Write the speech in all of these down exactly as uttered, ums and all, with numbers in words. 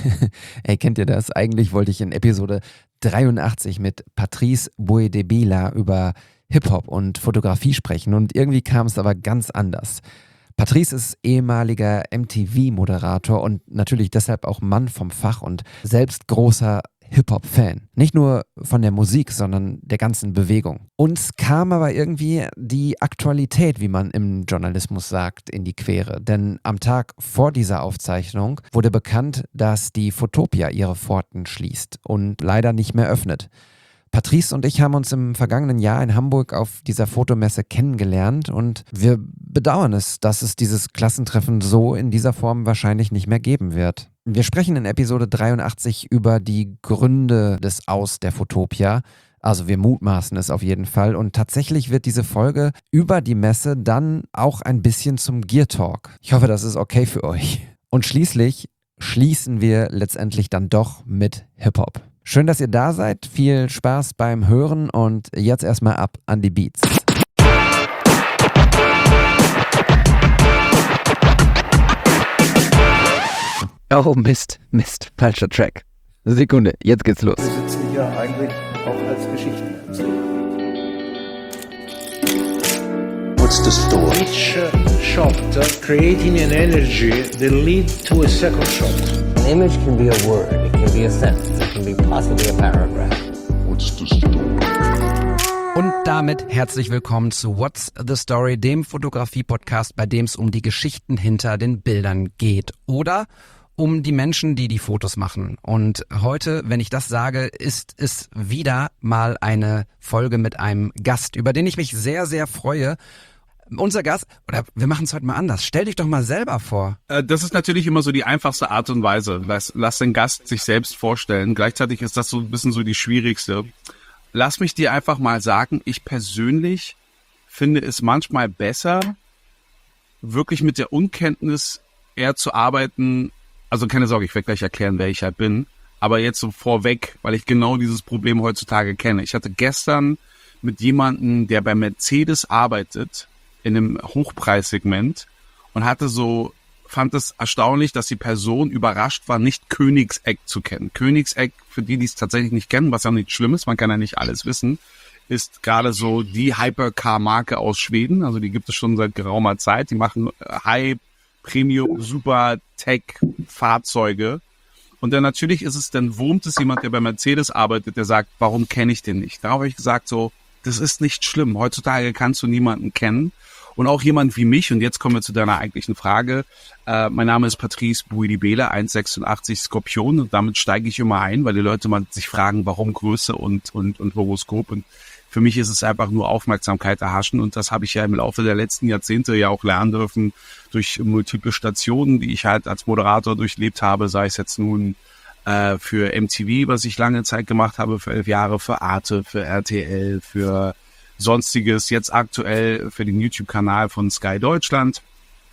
Ey, kennt ihr das? Eigentlich wollte ich in Episode dreiundachtzig mit Patrice Boedebila über Hip-Hop und Fotografie sprechen und irgendwie kam es aber ganz anders. Patrice ist ehemaliger M T V-Moderator und natürlich deshalb auch Mann vom Fach und selbst großer Hip-Hop-Fan. Nicht nur von der Musik, sondern der ganzen Bewegung. Uns kam aber irgendwie die Aktualität, wie man im Journalismus sagt, in die Quere. Denn am Tag vor dieser Aufzeichnung wurde bekannt, dass die Fotoppia ihre Pforten schließt und leider nicht mehr öffnet. Patrice und ich haben uns im vergangenen Jahr in Hamburg auf dieser Fotomesse kennengelernt und wir bedauern es, dass es dieses Klassentreffen so in dieser Form wahrscheinlich nicht mehr geben wird. Wir sprechen in Episode dreiundachtzig über die Gründe des Aus der Fotoppia. Also wir mutmaßen es auf jeden Fall und tatsächlich wird diese Folge über die Messe dann auch ein bisschen zum Gear Talk. Ich hoffe, das ist okay für euch. Und schließlich schließen wir letztendlich dann doch mit Hip-Hop. Schön, dass ihr da seid. Viel Spaß beim Hören und jetzt erstmal ab an die Beats. Oh Mist, Mist, falscher Track. Sekunde, jetzt geht's los. Wir sitzen hier eigentlich auch als Geschichtenerzähler. What's the story? Each uh, shot uh, creating an energy that leads to a second shot. An image can be a word, it can be a sentence, it can be possibly a paragraph. What's the story? Und damit herzlich willkommen zu What's the Story, dem Fotografie-Podcast, bei dem es um die Geschichten hinter den Bildern geht. Oder um die Menschen, die die Fotos machen. Und heute, wenn ich das sage, ist es wieder mal eine Folge mit einem Gast, über den ich mich sehr, sehr freue. Unser Gast, oder wir machen es heute mal anders. Stell dich doch mal selber vor. Das ist natürlich immer so die einfachste Art und Weise. Lass, lass den Gast sich selbst vorstellen. Gleichzeitig ist das so ein bisschen so die schwierigste. Lass mich dir einfach mal sagen, ich persönlich finde es manchmal besser, wirklich mit der Unkenntnis eher zu arbeiten. Also keine Sorge, ich werde gleich erklären, wer ich halt bin. Aber jetzt so vorweg, weil ich genau dieses Problem heutzutage kenne. Ich hatte gestern mit jemandem, der bei Mercedes arbeitet, in einem Hochpreissegment und hatte so, fand es erstaunlich, dass die Person überrascht war, nicht Königsegg zu kennen. Königsegg, für die, die es tatsächlich nicht kennen, was ja nicht schlimm ist, man kann ja nicht alles wissen, ist gerade so die Hypercar-Marke aus Schweden. Also die gibt es schon seit geraumer Zeit. Die machen High, Premium, Super, Tech-Fahrzeuge. Und dann natürlich ist es, dann wurmt es jemand, der bei Mercedes arbeitet, der sagt, warum kenne ich den nicht? Darauf habe ich gesagt, so, das ist nicht schlimm. Heutzutage kannst du niemanden kennen. Und auch jemand wie mich, und jetzt kommen wir zu deiner eigentlichen Frage, äh, mein Name ist Patrice Boedebila, eins Komma sechsundachtzig Skorpion, und damit steige ich immer ein, weil die Leute mal sich fragen, warum Größe und, und, und Horoskop. Und für mich ist es einfach nur Aufmerksamkeit erhaschen, und das habe ich ja im Laufe der letzten Jahrzehnte ja auch lernen dürfen durch multiple Stationen, die ich halt als Moderator durchlebt habe, sei es jetzt nun äh, für M T V, was ich lange Zeit gemacht habe, für elf Jahre, für Arte, für R T L, für Sonstiges, jetzt aktuell für den YouTube-Kanal von Sky Deutschland,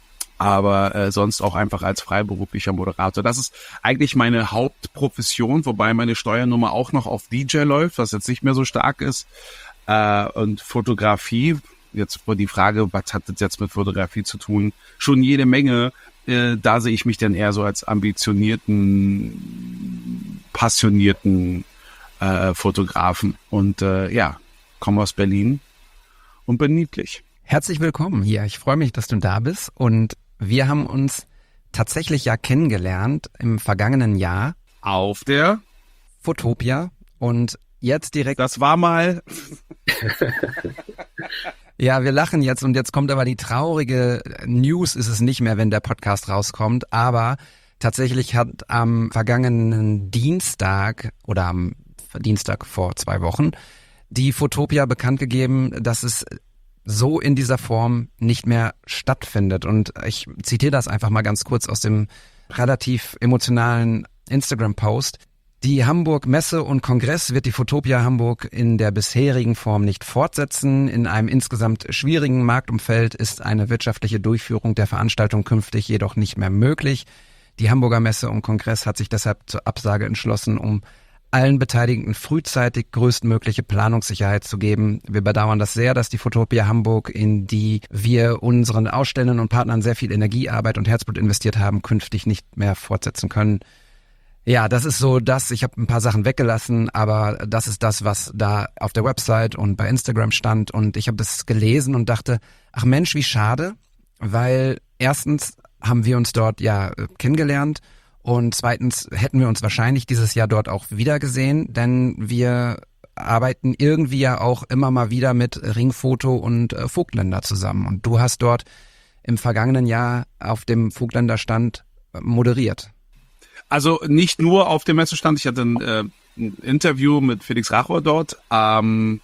aber äh, sonst auch einfach als freiberuflicher Moderator. Das ist eigentlich meine Hauptprofession, wobei meine Steuernummer auch noch auf D J läuft, was jetzt nicht mehr so stark ist, äh, und Fotografie. Jetzt die Frage, was hat das jetzt mit Fotografie zu tun? Schon jede Menge. Äh, da sehe ich mich dann eher so als ambitionierten, passionierten äh, Fotografen. Und äh, ja, komme aus Berlin und bin niedlich. Herzlich willkommen hier. Ich freue mich, dass du da bist. Und wir haben uns tatsächlich ja kennengelernt im vergangenen Jahr. Auf der Fotoppia. Und jetzt direkt... Das war mal... Ja, wir lachen jetzt und jetzt kommt aber die traurige News, ist es nicht mehr, wenn der Podcast rauskommt. Aber tatsächlich hat am vergangenen Dienstag oder am Dienstag vor zwei Wochen die Fotoppia bekannt gegeben, dass es so in dieser Form nicht mehr stattfindet. Und ich zitiere das einfach mal ganz kurz aus dem relativ emotionalen Instagram-Post. Die Hamburg Messe und Kongress wird die Fotoppia Hamburg in der bisherigen Form nicht fortsetzen. In einem insgesamt schwierigen Marktumfeld ist eine wirtschaftliche Durchführung der Veranstaltung künftig jedoch nicht mehr möglich. Die Hamburger Messe und Kongress hat sich deshalb zur Absage entschlossen, um allen Beteiligten frühzeitig größtmögliche Planungssicherheit zu geben. Wir bedauern das sehr, dass die Fotoppia Hamburg, in die wir unseren Ausstellenden und Partnern sehr viel Energie, Arbeit und Herzblut investiert haben, künftig nicht mehr fortsetzen können. Ja, das ist so das, ich habe ein paar Sachen weggelassen, aber das ist das, was da auf der Website und bei Instagram stand und ich habe das gelesen und dachte, ach Mensch, wie schade, weil erstens haben wir uns dort ja kennengelernt und zweitens hätten wir uns wahrscheinlich dieses Jahr dort auch wieder gesehen, denn wir arbeiten irgendwie ja auch immer mal wieder mit Ringfoto und äh, Vogtländer zusammen und du hast dort im vergangenen Jahr auf dem Vogtländer Stand moderiert. Also nicht nur auf dem Messestand, ich hatte ein, äh, ein Interview mit Felix Rachor dort ähm,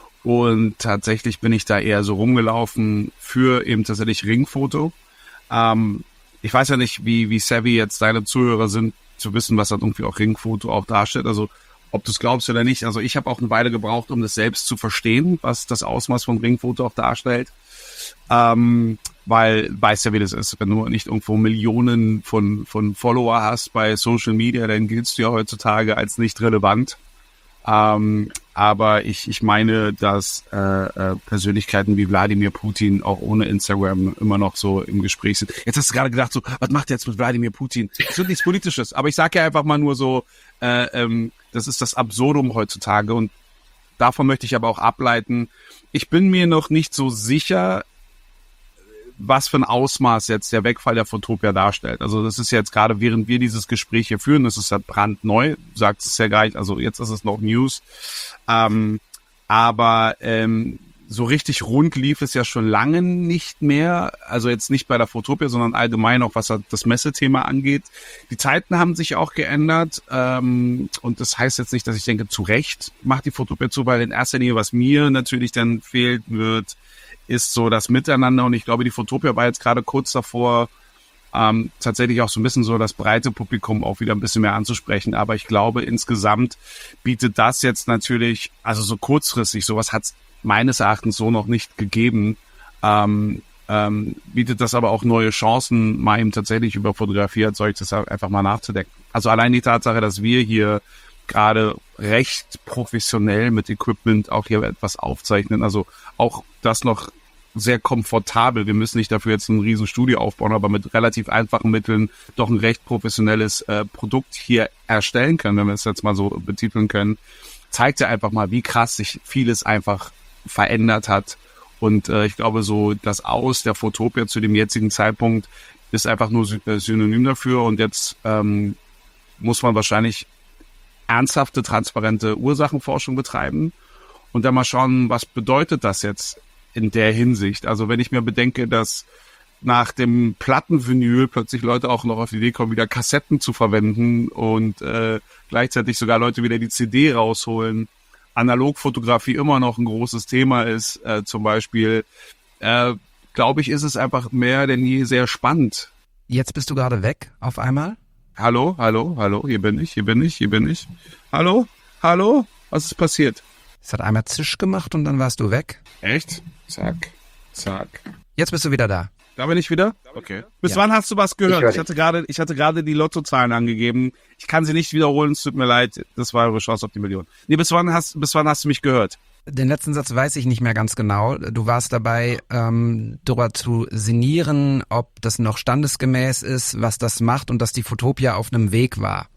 und tatsächlich bin ich da eher so rumgelaufen für eben tatsächlich Ringfoto. Ähm, ich weiß ja nicht, wie wie savvy jetzt deine Zuhörer sind, zu wissen, was dann irgendwie auch Ringfoto auch darstellt, also ob du es glaubst oder nicht. Also ich habe auch eine Weile gebraucht, um das selbst zu verstehen, was das Ausmaß von Ringfoto auch darstellt. Ähm, weil, weißt ja, wie das ist, wenn du nicht irgendwo Millionen von von Follower hast bei Social Media, dann giltst du ja heutzutage als nicht relevant. Ähm, aber ich ich meine, dass äh, äh, Persönlichkeiten wie Wladimir Putin auch ohne Instagram immer noch so im Gespräch sind. Jetzt hast du gerade gedacht, so, was macht er jetzt mit Wladimir Putin? Das wird nichts Politisches, aber ich sage ja einfach mal nur so, äh, ähm, das ist das Absurdum heutzutage und davon möchte ich aber auch ableiten. Ich bin mir noch nicht so sicher, was für ein Ausmaß jetzt der Wegfall der Fotopia darstellt. Also das ist jetzt gerade, während wir dieses Gespräch hier führen, das ist ja brandneu, sagt es ja gar nicht, also jetzt ist es noch News. Ähm, aber ähm, so richtig rund lief es ja schon lange nicht mehr, also jetzt nicht bei der Fotopia, sondern allgemein auch, was das Messethema angeht. Die Zeiten haben sich auch geändert ähm, und das heißt jetzt nicht, dass ich denke, zu Recht macht die Fotopia zu, weil in erster Linie, was mir natürlich dann fehlt wird, ist so das Miteinander und ich glaube, die Fotopia war jetzt gerade kurz davor, ähm, tatsächlich auch so ein bisschen so das breite Publikum auch wieder ein bisschen mehr anzusprechen, aber ich glaube, insgesamt bietet das jetzt natürlich, also so kurzfristig, sowas hat es meines Erachtens so noch nicht gegeben, ähm, ähm, bietet das aber auch neue Chancen, mal eben tatsächlich über Fotografie als solches einfach mal nachzudenken. Also allein die Tatsache, dass wir hier gerade recht professionell mit Equipment auch hier etwas aufzeichnen, also auch das noch sehr komfortabel. Wir müssen nicht dafür jetzt ein riesen Studio aufbauen, aber mit relativ einfachen Mitteln doch ein recht professionelles äh, Produkt hier erstellen können, wenn wir es jetzt mal so betiteln können, zeigt ja einfach mal, wie krass sich vieles einfach verändert hat. Und äh, ich glaube, so das Aus der Fotopia zu dem jetzigen Zeitpunkt ist einfach nur Synonym dafür. Und jetzt ähm, muss man wahrscheinlich ernsthafte, transparente Ursachenforschung betreiben und dann mal schauen, was bedeutet das jetzt in der Hinsicht. Also wenn ich mir bedenke, dass nach dem Plattenvinyl plötzlich Leute auch noch auf die Idee kommen, wieder Kassetten zu verwenden und äh, gleichzeitig sogar Leute wieder die C D rausholen, Analogfotografie immer noch ein großes Thema ist, äh, zum Beispiel, äh, glaube ich, ist es einfach mehr denn je sehr spannend. Jetzt bist du gerade weg auf einmal? Hallo, hallo, hallo, hier bin ich, hier bin ich, hier bin ich. Hallo, hallo, was ist passiert? Es hat einmal Zisch gemacht und dann warst du weg. Echt? Zack, zack. Jetzt bist du wieder da. Da bin ich wieder? Okay. Bis Ja. wann hast du was gehört? Ich Ich hatte gerade, ich hatte gerade die Lottozahlen angegeben. Ich kann sie nicht wiederholen, es tut mir leid. Das war eure Chance auf die Million. Nee, bis wann hast, bis wann hast du mich gehört? Den letzten Satz weiß ich nicht mehr ganz genau. Du warst dabei, ähm, darüber zu sinnieren, ob das noch standesgemäß ist, was das macht und dass die Fotopia auf einem Weg war.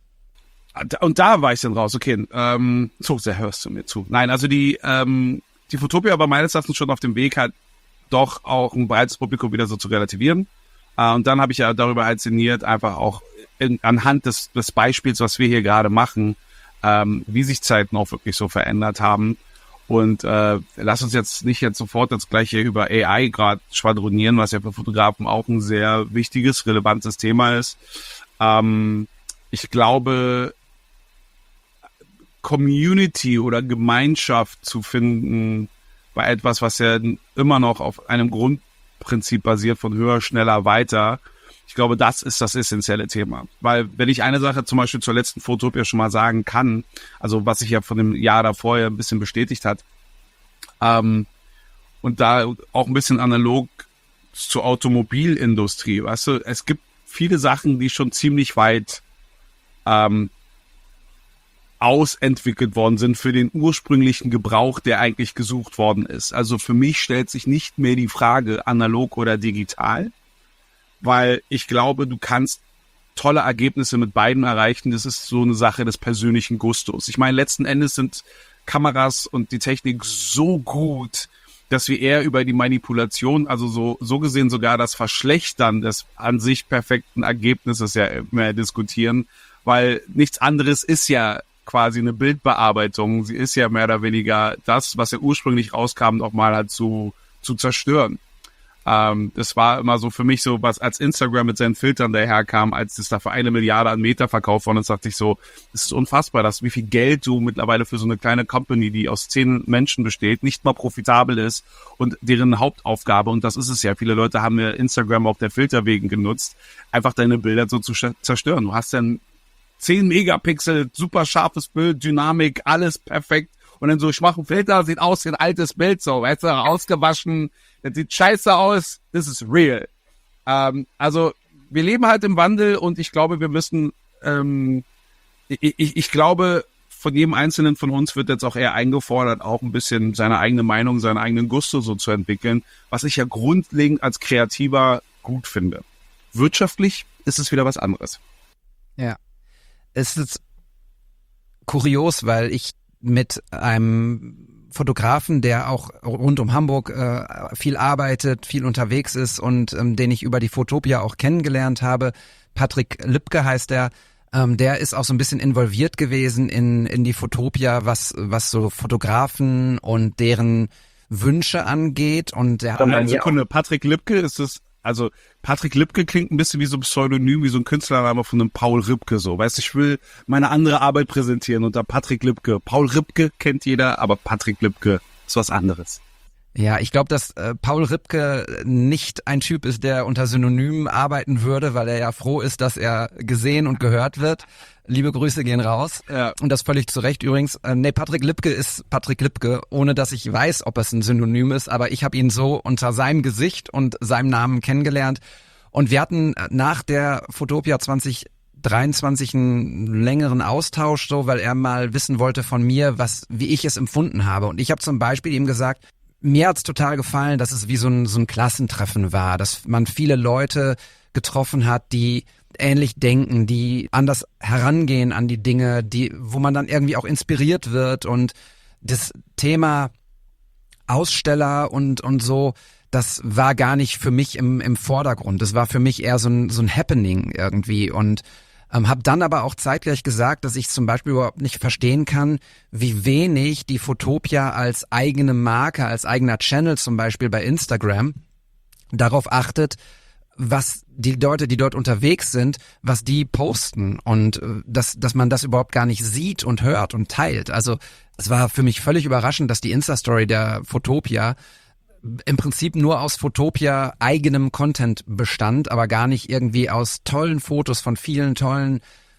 Und da war ich dann raus, okay. Ähm, so sehr hörst du mir zu. Nein, also die, ähm, die Fotopia war meines Erachtens schon auf dem Weg, halt doch auch ein breites Publikum wieder so zu relativieren. Äh, und dann habe ich ja darüber halt sinniert, einfach auch in, anhand des, des Beispiels, was wir hier gerade machen, ähm, wie sich Zeiten auch wirklich so verändert haben. Und äh, lass uns jetzt nicht jetzt sofort das gleiche über A I gerade schwadronieren, was ja für Fotografen auch ein sehr wichtiges, relevantes Thema ist. Ähm, ich glaube, Community oder Gemeinschaft zu finden bei etwas, was ja immer noch auf einem Grundprinzip basiert von höher, schneller, weiter. Ich glaube, das ist das essentielle Thema. Weil wenn ich eine Sache zum Beispiel zur letzten Fotopia schon mal sagen kann, also was sich ja von dem Jahr davor ja ein bisschen bestätigt hat, ähm, und da auch ein bisschen analog zur Automobilindustrie, weißt du, es gibt viele Sachen, die schon ziemlich weit ähm, ausentwickelt worden sind für den ursprünglichen Gebrauch, der eigentlich gesucht worden ist. Also für mich stellt sich nicht mehr die Frage analog oder digital, weil ich glaube, du kannst tolle Ergebnisse mit beiden erreichen. Das ist so eine Sache des persönlichen Gustos. Ich meine, letzten Endes sind Kameras und die Technik so gut, dass wir eher über die Manipulation, also so, so gesehen sogar das Verschlechtern des an sich perfekten Ergebnisses ja mehr diskutieren, weil nichts anderes ist ja quasi eine Bildbearbeitung. Sie ist ja mehr oder weniger das, was ja ursprünglich rauskam, noch mal halt zu, zu zerstören. Ähm, das war immer so für mich so, was als Instagram mit seinen Filtern daherkam, als es da für eine Milliarde an Meter verkauft worden ist, dachte ich so, es ist unfassbar, dass wie viel Geld du mittlerweile für so eine kleine Company, die aus zehn Menschen besteht, nicht mal profitabel ist und deren Hauptaufgabe, und das ist es ja, viele Leute haben ja Instagram auf der Filter wegen genutzt, einfach deine Bilder so zu zerstören. Du hast dann zehn Megapixel, super scharfes Bild, Dynamik, alles perfekt. Und dann so, ich mache einen Filter, sieht aus wie ein altes Bild, so, weißt du, ausgewaschen, das sieht scheiße aus, this is real. Ähm, also, wir leben halt im Wandel und ich glaube, wir müssen, ähm, ich, ich, ich glaube, von jedem Einzelnen von uns wird jetzt auch eher eingefordert, auch ein bisschen seine eigene Meinung, seinen eigenen Gusto so zu entwickeln, was ich ja grundlegend als Kreativer gut finde. Wirtschaftlich ist es wieder was anderes. Ja. Es ist kurios, weil ich mit einem Fotografen, der auch rund um Hamburg äh, viel arbeitet, viel unterwegs ist und ähm, den ich über die Fotopia auch kennengelernt habe, Patrick Lübke heißt er, ähm, der ist auch so ein bisschen involviert gewesen in in die Fotopia, was was so Fotografen und deren Wünsche angeht. Und der Eine Sekunde, Patrick Lübke ist es. Also Patrick Lübke klingt ein bisschen wie so ein Pseudonym, wie so ein Künstlername von einem Paul Ripke, so. Weißt du, ich will meine andere Arbeit präsentieren unter Patrick Lübke. Paul Ripke kennt jeder, aber Patrick Lübke ist was anderes. Ja, ich glaube, dass äh, Paul Ripke nicht ein Typ ist, der unter Synonymen arbeiten würde, weil er ja froh ist, dass er gesehen und gehört wird. Liebe Grüße gehen raus. Ja. Und das völlig zu Recht übrigens. Äh, nee, Patrick Lübke ist Patrick Lübke, ohne dass ich weiß, ob es ein Synonym ist, aber ich habe ihn so unter seinem Gesicht und seinem Namen kennengelernt. Und wir hatten nach der Fotopia zwanzig dreiundzwanzig einen längeren Austausch, so, weil er mal wissen wollte von mir, was, wie ich es empfunden habe. Und ich habe zum Beispiel ihm gesagt, mir hat's total gefallen, dass es wie so ein, so ein Klassentreffen war, dass man viele Leute getroffen hat, die ähnlich denken, die anders herangehen an die Dinge, die, wo man dann irgendwie auch inspiriert wird. Und das Thema Aussteller und und so, das war gar nicht für mich im im Vordergrund. Das war für mich eher so ein so ein Happening irgendwie. Und ähm, habe dann aber auch zeitgleich gesagt, dass ich zum Beispiel überhaupt nicht verstehen kann, wie wenig die Fotopia als eigene Marke, als eigener Channel zum Beispiel bei Instagram darauf achtet, was die Leute, die dort unterwegs sind, was die posten und äh, dass dass man das überhaupt gar nicht sieht und hört und teilt. Also es war für mich völlig überraschend, dass die Insta-Story der Fotopia im Prinzip nur aus Fotopia eigenem Content bestand, aber gar nicht irgendwie aus tollen Fotos von vielen tollen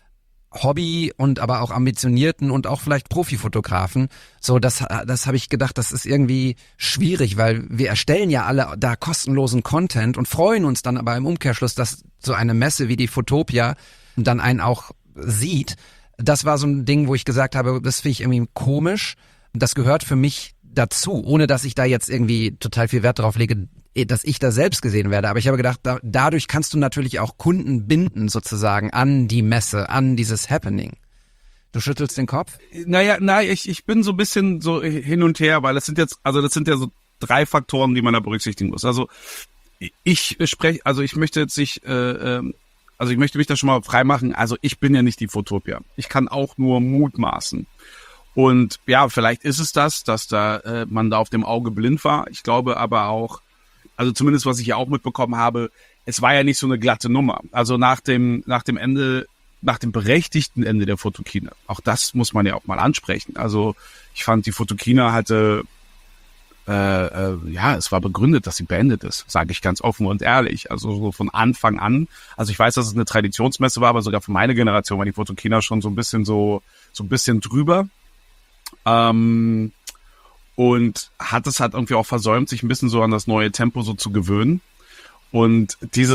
Hobby- und aber auch ambitionierten und auch vielleicht Profifotografen. So, das, das habe ich gedacht, das ist irgendwie schwierig, weil wir erstellen ja alle da kostenlosen Content und freuen uns dann aber im Umkehrschluss, dass so eine Messe wie die Fotopia dann einen auch sieht. Das war so ein Ding, wo ich gesagt habe, das finde ich irgendwie komisch. Das gehört für mich dazu, ohne dass ich da jetzt irgendwie total viel Wert darauf lege, dass ich da selbst gesehen werde. Aber ich habe gedacht, da, dadurch kannst du natürlich auch Kunden binden sozusagen an die Messe, an dieses Happening. Du schüttelst den Kopf? Naja, naja, ich, ich bin so ein bisschen so hin und her, weil das sind jetzt, also das sind ja so drei Faktoren, die man da berücksichtigen muss. Also ich spreche, also ich möchte jetzt nicht, äh, also ich möchte mich da schon mal freimachen. Also ich bin ja nicht die Fotopia. Ich kann auch nur mutmaßen. Und ja, vielleicht ist es das, dass da äh, man da auf dem Auge blind war. Ich glaube aber auch, also zumindest was ich ja auch mitbekommen habe, es war ja nicht so eine glatte Nummer. Also nach dem nach dem Ende, nach dem berechtigten Ende der Fotokina, auch das muss man ja auch mal ansprechen. Also ich fand, die Fotokina hatte, äh, äh, ja, es war begründet, dass sie beendet ist, sage ich ganz offen und ehrlich. Also so von Anfang an. Also ich weiß, dass es eine Traditionsmesse war, aber sogar für meine Generation war die Fotokina schon so ein bisschen so so ein bisschen drüber. Ähm, und hat es halt irgendwie auch versäumt, sich ein bisschen so an das neue Tempo so zu gewöhnen. Und dieses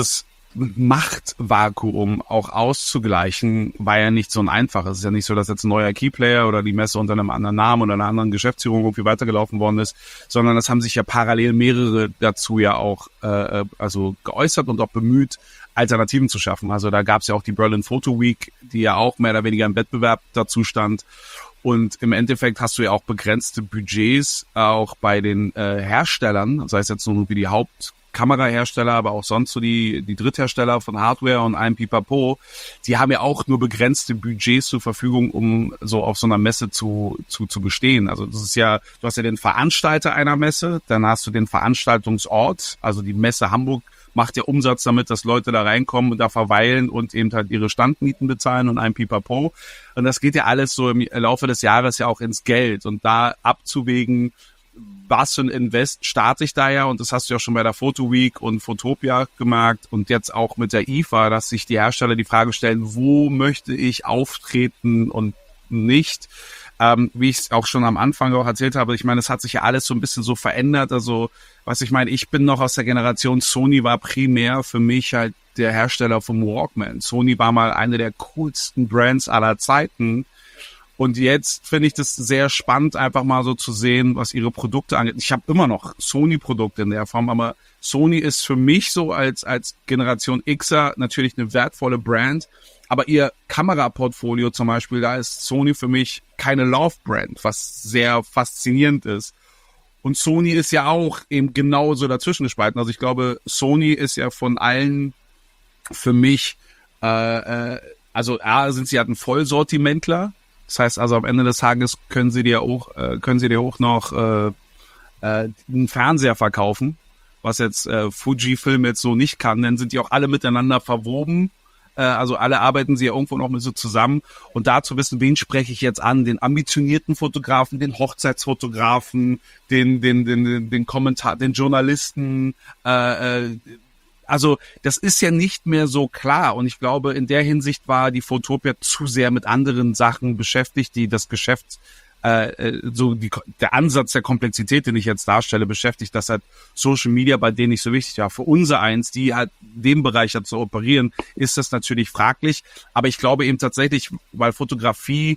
Machtvakuum auch auszugleichen, war ja nicht so ein einfaches. Es ist ja nicht so, dass jetzt ein neuer Keyplayer oder die Messe unter einem anderen Namen oder einer anderen Geschäftsführung irgendwie weitergelaufen worden ist, sondern es haben sich ja parallel mehrere dazu ja auch äh, also geäußert und auch bemüht, Alternativen zu schaffen. Also da gab es ja auch die Berlin Photo Week, die ja auch mehr oder weniger im Wettbewerb dazu stand. Und im Endeffekt hast du ja auch begrenzte Budgets auch bei den äh, Herstellern, sei es jetzt nur wie die Hauptkamerahersteller, aber auch sonst so die die Dritthersteller von Hardware und allem Pipapo, die haben ja auch nur begrenzte Budgets zur Verfügung, um so auf so einer Messe zu zu zu bestehen. Also das ist ja, du hast ja den Veranstalter einer Messe, dann hast du den Veranstaltungsort, also die Messe Hamburg macht ja Umsatz damit, dass Leute da reinkommen und da verweilen und eben halt ihre Standmieten bezahlen und ein Pipapo. Und das geht ja alles so im Laufe des Jahres ja auch ins Geld. Und da abzuwägen, was für ein Invest starte ich da ja, und das hast du ja schon bei der Photo Week und Photopia gemerkt und jetzt auch mit der I F A, dass sich die Hersteller die Frage stellen, wo möchte ich auftreten und nicht. Ähm, wie ich es auch schon am Anfang auch erzählt habe, ich meine, es hat sich ja alles so ein bisschen so verändert. Also, was ich meine, ich bin noch aus der Generation, Sony war primär für mich halt der Hersteller vom Walkman. Sony war mal eine der coolsten Brands aller Zeiten. Und jetzt finde ich das sehr spannend, einfach mal so zu sehen, was ihre Produkte angeht. Ich habe immer noch Sony-Produkte in der Form, aber Sony ist für mich so als als Generation Xer natürlich eine wertvolle Brand. Aber ihr Kameraportfolio zum Beispiel, da ist Sony für mich keine Love-Brand, was sehr faszinierend ist. Und Sony ist ja auch eben genauso dazwischen gespalten. Also ich glaube, Sony ist ja von allen für mich, äh, äh, also A, sind sie halt ein Vollsortimentler. Das heißt also, am Ende des Tages können sie dir auch, äh, können sie dir auch noch äh, äh, einen Fernseher verkaufen, was jetzt äh, Fujifilm jetzt so nicht kann. Dann sind die auch alle miteinander verwoben. Also alle arbeiten sie ja irgendwo noch mit so zusammen. Und da zu wissen, wen spreche ich jetzt an? Den ambitionierten Fotografen, den Hochzeitsfotografen, den den den den Kommentar, den Journalisten. Äh, also das ist ja nicht mehr so klar. Und ich glaube, in der Hinsicht war die Photopia zu sehr mit anderen Sachen beschäftigt, die das Geschäft äh, so die, der Ansatz der Komplexität, den ich jetzt darstelle, beschäftigt, dass halt Social Media bei denen nicht so wichtig war. Für unser eins, die halt dem Bereich halt zu operieren, ist das natürlich fraglich. Aber ich glaube eben tatsächlich, weil Fotografie,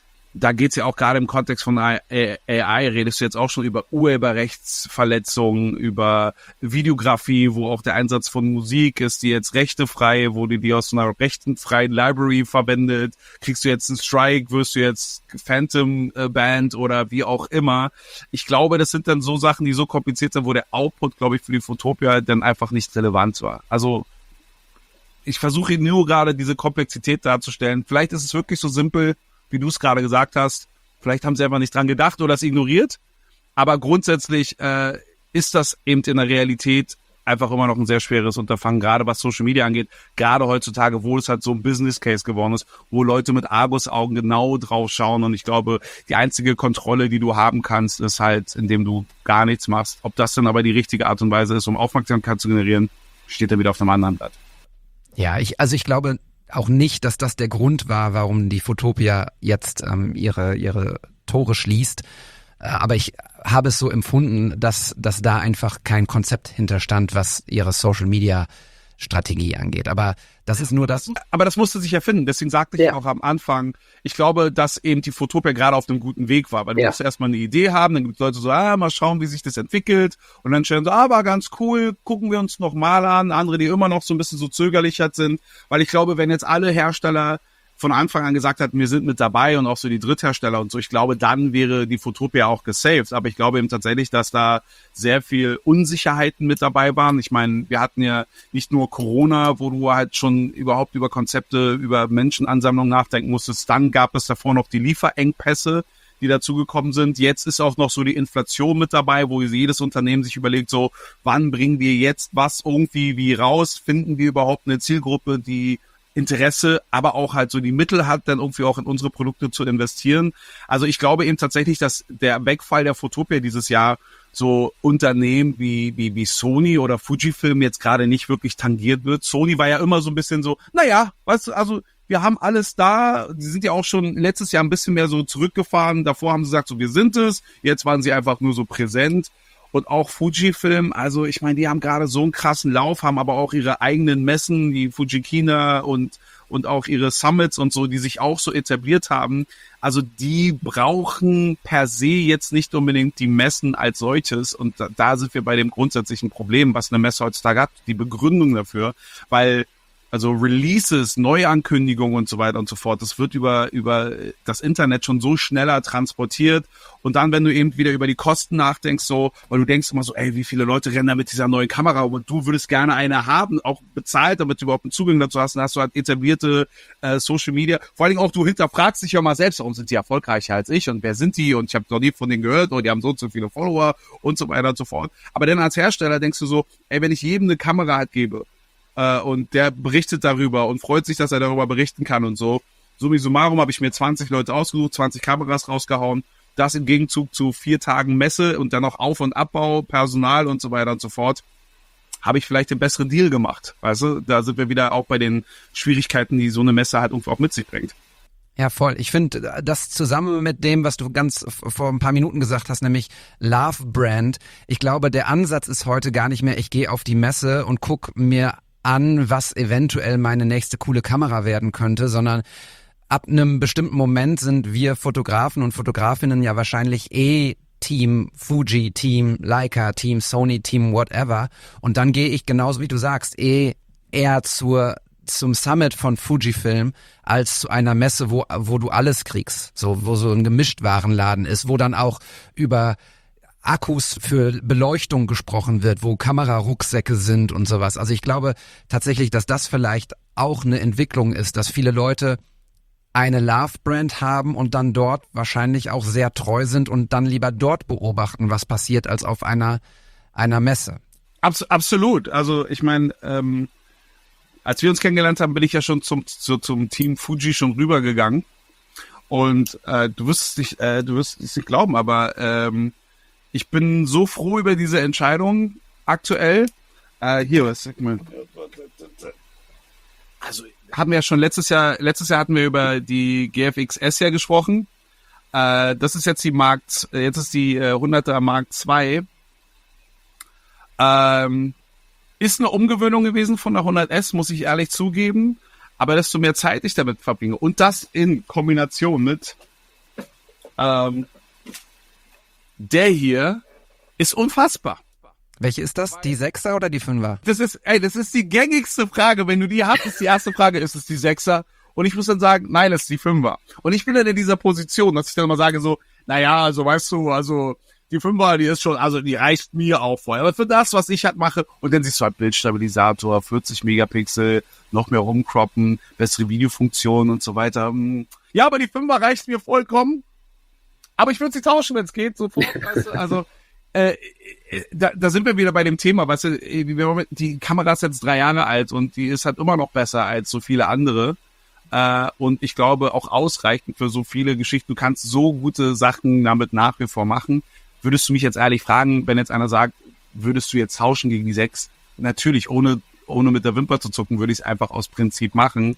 da geht's ja auch gerade im Kontext von A I, redest du jetzt auch schon über Urheberrechtsverletzungen, über Videografie, wo auch der Einsatz von Musik ist, die jetzt rechtefrei, wo du die aus einer rechtenfreien Library verwendet, kriegst du jetzt einen Strike, wirst du jetzt Phantom Band oder wie auch immer. Ich glaube, das sind dann so Sachen, die so kompliziert sind, wo der Output, glaube ich, für die Photopia dann einfach nicht relevant war. Also ich versuche nur gerade diese Komplexität darzustellen. Vielleicht ist es wirklich so simpel, wie du es gerade gesagt hast, vielleicht haben sie einfach nicht dran gedacht oder es ignoriert, aber grundsätzlich äh, ist das eben in der Realität einfach immer noch ein sehr schweres Unterfangen, gerade was Social Media angeht, gerade heutzutage, wo es halt so ein Business Case geworden ist, wo Leute mit Argusaugen genau drauf schauen, und ich glaube, die einzige Kontrolle, die du haben kannst, ist halt, indem du gar nichts machst. Ob das dann aber die richtige Art und Weise ist, um Aufmerksamkeit zu generieren, steht dann wieder auf einem anderen Blatt. Ja, ich also ich glaube auch nicht, dass das der Grund war, warum die Photopia jetzt ähm, ihre ihre Tore schließt. Äh, aber ich habe es so empfunden, dass dass da einfach kein Konzept hinterstand, was ihre Social-Media-Strategie angeht. Aber das ist nur das. Aber das musste sich ja finden. Deswegen sagte ich ja auch am Anfang, ich glaube, dass eben die Photopia gerade auf einem guten Weg war. Weil du ja. musst erstmal eine Idee haben, dann gibt es Leute so, ah, mal schauen, wie sich das entwickelt. Und dann stellen so, ah, war ganz cool, gucken wir uns noch mal an. Andere, die immer noch so ein bisschen so zögerlicher sind. Weil ich glaube, wenn jetzt alle Hersteller von Anfang an gesagt hat, wir sind mit dabei und auch so die Dritthersteller und so, ich glaube, dann wäre die Photopia auch gesaved. Aber ich glaube eben tatsächlich, dass da sehr viel Unsicherheiten mit dabei waren. Ich meine, wir hatten ja nicht nur Corona, wo du halt schon überhaupt über Konzepte, über Menschenansammlungen nachdenken musstest. Dann gab es davor noch die Lieferengpässe, die dazugekommen sind. Jetzt ist auch noch so die Inflation mit dabei, wo jedes Unternehmen sich überlegt, so, wann bringen wir jetzt was irgendwie wie raus? Finden wir überhaupt eine Zielgruppe, die Interesse, aber auch halt so die Mittel hat, dann irgendwie auch in unsere Produkte zu investieren. Also ich glaube eben tatsächlich, dass der Wegfall der Photopia dieses Jahr so Unternehmen wie wie wie Sony oder Fujifilm jetzt gerade nicht wirklich tangiert wird. Sony war ja immer so ein bisschen so, naja, weißt du, also wir haben alles da. Die sind ja auch schon letztes Jahr ein bisschen mehr so zurückgefahren. Davor haben sie gesagt, so wir sind es. Jetzt waren sie einfach nur so präsent. Und auch Fujifilm, also ich meine, die haben gerade so einen krassen Lauf, haben aber auch ihre eigenen Messen, die Fujikina und und auch ihre Summits und so, die sich auch so etabliert haben. Also die brauchen per se jetzt nicht unbedingt die Messen als solches. Und da, da sind wir bei dem grundsätzlichen Problem, was eine Messe heutzutage hat, die Begründung dafür, weil also Releases, Neuankündigungen und so weiter und so fort, das wird über über das Internet schon so schneller transportiert. Und dann, wenn du eben wieder über die Kosten nachdenkst, so, weil du denkst immer so, ey, wie viele Leute rennen da mit dieser neuen Kamera und du würdest gerne eine haben, auch bezahlt, damit du überhaupt einen Zugang dazu hast. Dann hast du halt etablierte äh, Social Media. Vor allen Dingen auch, du hinterfragst dich ja mal selbst, warum sind die erfolgreicher als ich und wer sind die? Und ich habe noch nie von denen gehört und die haben so und so viele Follower und so weiter und so fort. Aber dann als Hersteller denkst du so, ey, wenn ich jedem eine Kamera halt gebe, und der berichtet darüber und freut sich, dass er darüber berichten kann und so. Summi summarum habe ich mir zwanzig Leute ausgesucht, zwanzig Kameras rausgehauen. Das im Gegenzug zu vier Tagen Messe und dann noch Auf- und Abbau, Personal und so weiter und so fort. Habe ich vielleicht den besseren Deal gemacht. Weißt du, da sind wir wieder auch bei den Schwierigkeiten, die so eine Messe halt irgendwo auch mit sich bringt. Ja, voll. Ich finde, das zusammen mit dem, was du ganz vor ein paar Minuten gesagt hast, nämlich Love Brand. Ich glaube, der Ansatz ist heute gar nicht mehr, ich gehe auf die Messe und guck mir an, was eventuell meine nächste coole Kamera werden könnte, sondern ab einem bestimmten Moment sind wir Fotografen und Fotografinnen ja wahrscheinlich eh Team Fuji, Team Leica, Team Sony, Team whatever. Und dann gehe ich genauso wie du sagst, eh eher zur zum Summit von Fujifilm als zu einer Messe, wo wo du alles kriegst, so wo so ein Gemischtwarenladen ist, wo dann auch über Akkus für Beleuchtung gesprochen wird, wo Kamerarucksäcke sind und sowas. Also ich glaube tatsächlich, dass das vielleicht auch eine Entwicklung ist, dass viele Leute eine Love-Brand haben und dann dort wahrscheinlich auch sehr treu sind und dann lieber dort beobachten, was passiert, als auf einer einer Messe. Abs- absolut. Also ich meine, ähm, als wir uns kennengelernt haben, bin ich ja schon zum zu, zum Team Fuji schon rübergegangen und äh, du wirst es nicht, äh, du wirst es nicht glauben, aber ähm, ich bin so froh über diese Entscheidung aktuell. Äh, hier, was sag mal. Also hatten wir ja schon letztes Jahr, letztes Jahr hatten wir über die G F X S ja gesprochen. Äh, das ist jetzt die Mark, jetzt ist die äh, hunderter Mark zwei. Ähm, ist eine Umgewöhnung gewesen von der hundert S, muss ich ehrlich zugeben. Aber desto mehr Zeit ich damit verbringe und das in Kombination mit ähm, der hier ist unfassbar. Welche ist das? Die Sechser oder die Fünfer? Das ist, ey, das ist die gängigste Frage. Wenn du die hast, ist die erste Frage, ist es die Sechser? Und ich muss dann sagen, nein, es ist die Fünfer. Und ich bin dann in dieser Position, dass ich dann immer sage so, naja, also weißt du, also die Fünfer, die ist schon, also die reicht mir auch voll. Aber für das, was ich halt mache, und dann siehst du halt Bildstabilisator, vierzig Megapixel, noch mehr rumcroppen, bessere Videofunktion und so weiter. Ja, aber die Fünfer reicht mir vollkommen. Aber ich würde sie tauschen, wenn es geht. So, weißt du, also äh, da, da sind wir wieder bei dem Thema. Weißt du, die Kamera ist jetzt drei Jahre alt und die ist halt immer noch besser als so viele andere. Äh, und ich glaube auch ausreichend für so viele Geschichten. Du kannst so gute Sachen damit nach wie vor machen. Würdest du mich jetzt ehrlich fragen, wenn jetzt einer sagt, würdest du jetzt tauschen gegen die sechs? Natürlich, ohne ohne mit der Wimper zu zucken, würde ich es einfach aus Prinzip machen.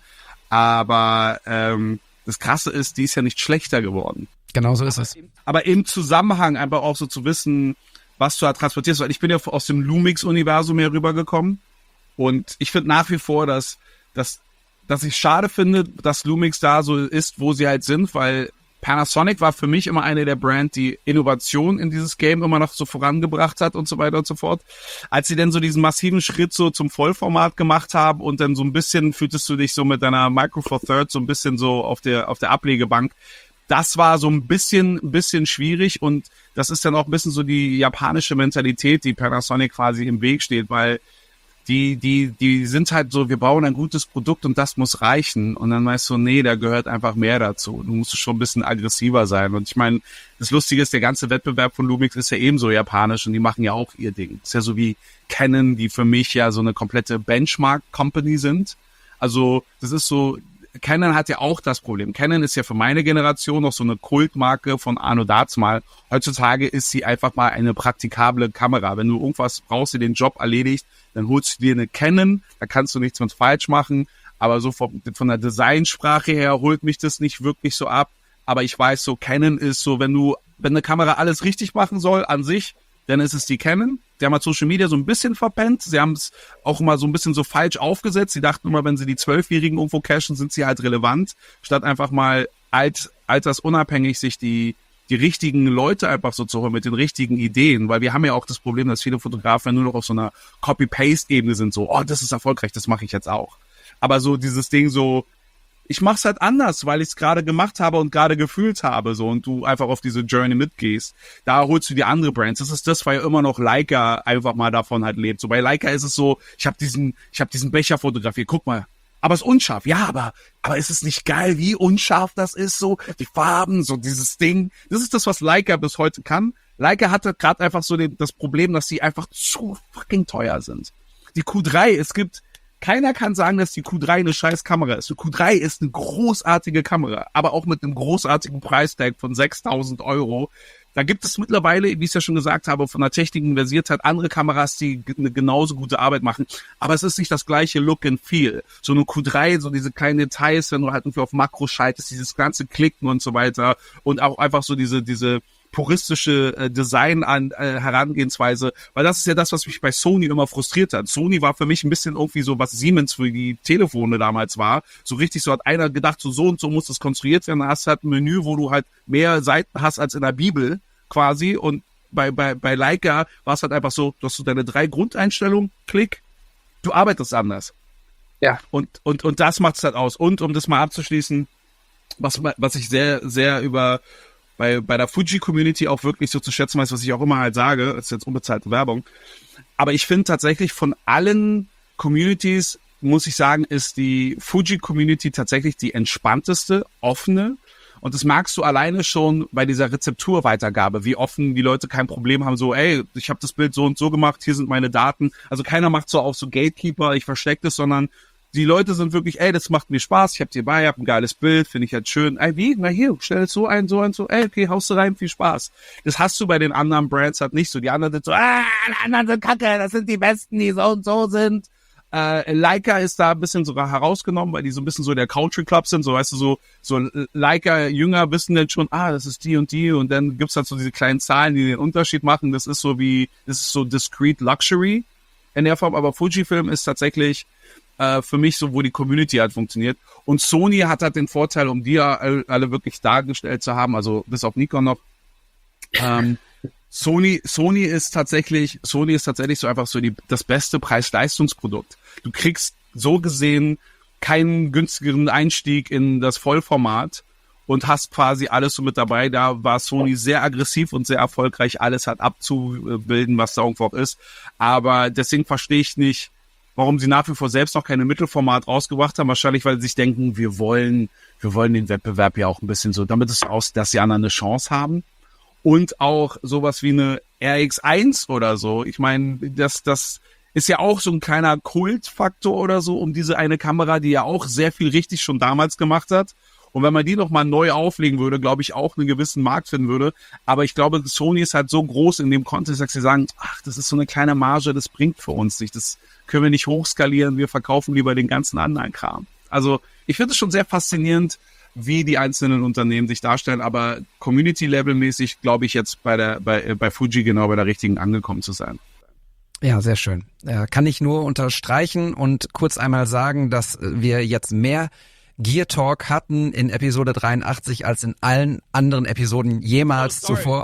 Aber ähm, das Krasse ist, die ist ja nicht schlechter geworden. Genau so ist es. Aber im Zusammenhang einfach auch so zu wissen, was du da transportierst. Weil ich bin ja aus dem Lumix-Universum hier rübergekommen. Und ich finde nach wie vor, dass, dass, dass ich schade finde, dass Lumix da so ist, wo sie halt sind, weil Panasonic war für mich immer eine der Brands, die Innovation in dieses Game immer noch so vorangebracht hat und so weiter und so fort. Als sie dann so diesen massiven Schritt so zum Vollformat gemacht haben und dann so ein bisschen fühltest du dich so mit deiner Micro Four Thirds so ein bisschen so auf der, auf der Ablegebank. Das war so ein bisschen, ein bisschen schwierig und das ist dann auch ein bisschen so die japanische Mentalität, die Panasonic quasi im Weg steht, weil die, die, die sind halt so, wir bauen ein gutes Produkt und das muss reichen. Und dann weißt du, nee, da gehört einfach mehr dazu. Du musst schon ein bisschen aggressiver sein. Und ich meine, das Lustige ist, der ganze Wettbewerb von Lumix ist ja ebenso japanisch und die machen ja auch ihr Ding. Das ist ja so wie Canon, die für mich ja so eine komplette Benchmark-Company sind. Also, das ist so, Canon hat ja auch das Problem. Canon ist ja für meine Generation noch so eine Kultmarke von Anno dazumal. Heutzutage ist sie einfach mal eine praktikable Kamera. Wenn du irgendwas brauchst, die den Job erledigt, dann holst du dir eine Canon, da kannst du nichts mit falsch machen. Aber so von, von der Designsprache her holt mich das nicht wirklich so ab. Aber ich weiß so, Canon ist so, wenn du, wenn eine Kamera alles richtig machen soll an sich, dann ist es die Canon. Die haben halt Social Media so ein bisschen verpennt. Sie haben es auch mal so ein bisschen so falsch aufgesetzt. Sie dachten immer, wenn sie die Zwölfjährigen irgendwo cashen, sind sie halt relevant, statt einfach mal alt, altersunabhängig sich die die richtigen Leute einfach so zu holen mit den richtigen Ideen, weil wir haben ja auch das Problem, dass viele Fotografen nur noch auf so einer Copy-Paste-Ebene sind, so, oh, das ist erfolgreich, das mache ich jetzt auch. Aber so dieses Ding so, ich mach's halt anders, weil ich es gerade gemacht habe und gerade gefühlt habe, so, und du einfach auf diese Journey mitgehst. Da holst du die andere Brands. Das ist das, weil ja immer noch Leica einfach mal davon halt lebt. So bei Leica ist es so, ich habe diesen, ich habe diesen Becher fotografiert. Guck mal, aber es ist unscharf. Ja, aber, aber ist es nicht geil, wie unscharf das ist, so die Farben, so dieses Ding. Das ist das, was Leica bis heute kann. Leica hatte gerade einfach so den, das Problem, dass sie einfach zu fucking teuer sind. Die Q drei, es gibt Keiner kann sagen, dass die Q drei eine scheiß Kamera ist. Die Q drei ist eine großartige Kamera, aber auch mit einem großartigen Preistag von sechstausend Euro. Da gibt es mittlerweile, wie ich es ja schon gesagt habe, von der technischen Versiertheit andere Kameras, die eine genauso gute Arbeit machen. Aber es ist nicht das gleiche Look and Feel. So eine Q drei, so diese kleinen Details, wenn du halt irgendwie auf Makro schaltest, dieses ganze Klicken und so weiter und auch einfach so diese, diese puristische äh, Design an äh, Herangehensweise, weil das ist ja das, was mich bei Sony immer frustriert hat. Sony war für mich ein bisschen irgendwie so, was Siemens für die Telefone damals war. So richtig, so hat einer gedacht, so so und so muss das konstruiert werden. Da hast du halt ein Menü, wo du halt mehr Seiten hast als in der Bibel quasi, und bei bei bei Leica war es halt einfach so, du hast so deine drei Grundeinstellungen, klick, du arbeitest anders. Ja. Und und und das macht es halt aus. Und um das mal abzuschließen, was was ich sehr sehr über bei bei der Fuji-Community auch wirklich so zu schätzen weiß, was ich auch immer halt sage, das ist jetzt unbezahlte Werbung, aber ich finde tatsächlich von allen Communities, muss ich sagen, ist die Fuji-Community tatsächlich die entspannteste, offene, und das magst du alleine schon bei dieser Rezepturweitergabe, wie offen die Leute kein Problem haben, so, ey, ich habe das Bild so und so gemacht, hier sind meine Daten, also keiner macht so auf so Gatekeeper, ich verstecke das, sondern die Leute sind wirklich, ey, das macht mir Spaß, ich hab dir bei, ich hab ein geiles Bild, finde ich halt schön. Ey, wie? Na hier, stell es so ein, so ein, so, ey, okay, haust du rein, viel Spaß. Das hast du bei den anderen Brands halt nicht so. Die anderen sind so, ah, alle anderen sind kacke, das sind die Besten, die so und so sind. Äh, Leica ist da ein bisschen sogar herausgenommen, weil die so ein bisschen so der Country Club sind, so, weißt du, so, so Leica-Jünger wissen dann schon, ah, das ist die und die, und dann gibt's halt so diese kleinen Zahlen, die den Unterschied machen. Das ist so wie, das ist so discreet Luxury in der Form, aber Fujifilm ist tatsächlich für mich so, wo die Community halt funktioniert. Und Sony hat halt den Vorteil, um die alle wirklich dargestellt zu haben, also bis auf Nikon noch. Ähm, Sony, Sony ist tatsächlich, Sony ist tatsächlich so einfach so die, das beste Preis-Leistungsprodukt. Du kriegst so gesehen keinen günstigeren Einstieg in das Vollformat und hast quasi alles so mit dabei. Da war Sony sehr aggressiv und sehr erfolgreich, alles halt abzubilden, was da irgendwo auch ist. Aber deswegen verstehe ich nicht, warum sie nach wie vor selbst noch keine Mittelformat rausgebracht haben. Wahrscheinlich, weil sie sich denken, wir wollen, wir wollen den Wettbewerb ja auch ein bisschen so, damit es aussieht, dass die anderen eine Chance haben. Und auch sowas wie eine R X eins oder so. Ich meine, das, das ist ja auch so ein kleiner Kultfaktor oder so um diese eine Kamera, die ja auch sehr viel richtig schon damals gemacht hat. Und wenn man die nochmal neu auflegen würde, glaube ich, auch einen gewissen Markt finden würde. Aber ich glaube, Sony ist halt so groß in dem Kontext, dass sie sagen, ach, das ist so eine kleine Marge, das bringt für uns nicht. Das können wir nicht hochskalieren, wir verkaufen lieber den ganzen anderen Kram. Also ich finde es schon sehr faszinierend, wie die einzelnen Unternehmen sich darstellen. Aber Community-Level-mäßig glaube ich jetzt bei der bei, bei Fuji genau bei der richtigen angekommen zu sein. Ja, sehr schön. Äh, kann ich nur unterstreichen und kurz einmal sagen, dass wir jetzt mehr Gear Talk hatten in Episode dreiundachtzig als in allen anderen Episoden jemals oh, zuvor.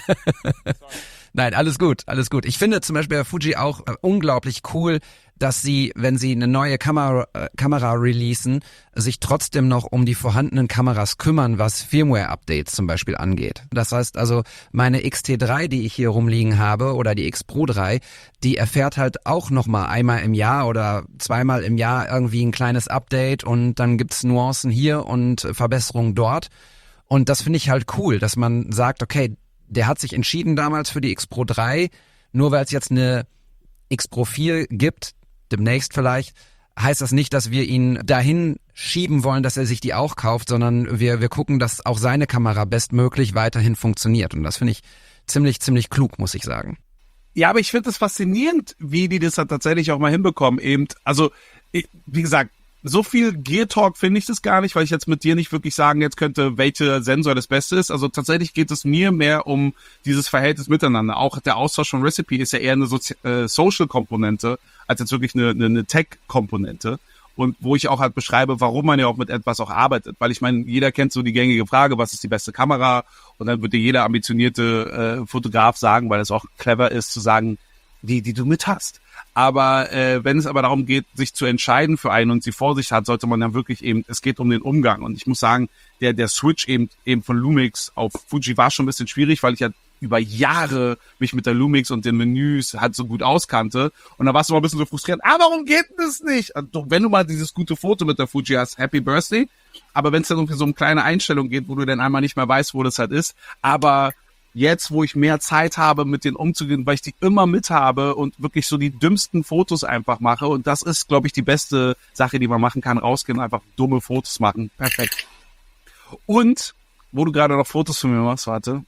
Nein, alles gut, alles gut. Ich finde zum Beispiel bei Fuji auch äh, unglaublich cool, dass sie, wenn sie eine neue Kamera, äh, Kamera releasen, sich trotzdem noch um die vorhandenen Kameras kümmern, was Firmware-Updates zum Beispiel angeht. Das heißt also, meine X T drei, die ich hier rumliegen habe, oder die X Pro drei, die erfährt halt auch nochmal einmal im Jahr oder zweimal im Jahr irgendwie ein kleines Update, und dann gibt's Nuancen hier und Verbesserungen dort. Und das finde ich halt cool, dass man sagt, okay, der hat sich entschieden damals für die X Pro drei, nur weil es jetzt eine X Pro vier gibt, demnächst vielleicht, heißt das nicht, dass wir ihn dahin schieben wollen, dass er sich die auch kauft, sondern wir wir gucken, dass auch seine Kamera bestmöglich weiterhin funktioniert. Und das finde ich ziemlich, ziemlich klug, muss ich sagen. Ja, aber ich finde es faszinierend, wie die das dann tatsächlich auch mal hinbekommen. Eben, also, ich, wie gesagt, so viel Gear Talk finde ich das gar nicht, weil ich jetzt mit dir nicht wirklich sagen jetzt könnte, welcher Sensor das Beste ist. Also tatsächlich geht es mir mehr um dieses Verhältnis miteinander. Auch der Austausch von Recipe ist ja eher eine Sozi- äh, Social-Komponente als jetzt wirklich eine, eine, eine Tech-Komponente. Und wo ich auch halt beschreibe, warum man ja auch mit etwas auch arbeitet. Weil ich meine, jeder kennt so die gängige Frage, was ist die beste Kamera? Und dann würde jeder ambitionierte äh, Fotograf sagen, weil es auch clever ist, zu sagen, die, die du mit hast. Aber äh, wenn es aber darum geht, sich zu entscheiden für einen und sie vor sich hat, sollte man dann wirklich eben, es geht um den Umgang. Und ich muss sagen, der der Switch eben eben von Lumix auf Fuji war schon ein bisschen schwierig, weil ich ja über Jahre mich mit der Lumix und den Menüs halt so gut auskannte. Und da warst du mal ein bisschen so frustriert. Ah, warum geht denn das nicht? Also, wenn du mal dieses gute Foto mit der Fuji hast, Happy Birthday. Aber wenn es dann um so eine kleine Einstellung geht, wo du dann einmal nicht mehr weißt, wo das halt ist. Aber jetzt, wo ich mehr Zeit habe, mit denen umzugehen, weil ich die immer mit habe und wirklich so die dümmsten Fotos einfach mache. Und das ist, glaube ich, die beste Sache, die man machen kann. Rausgehen, einfach dumme Fotos machen. Perfekt. Und, wo du gerade noch Fotos von mir machst, warte.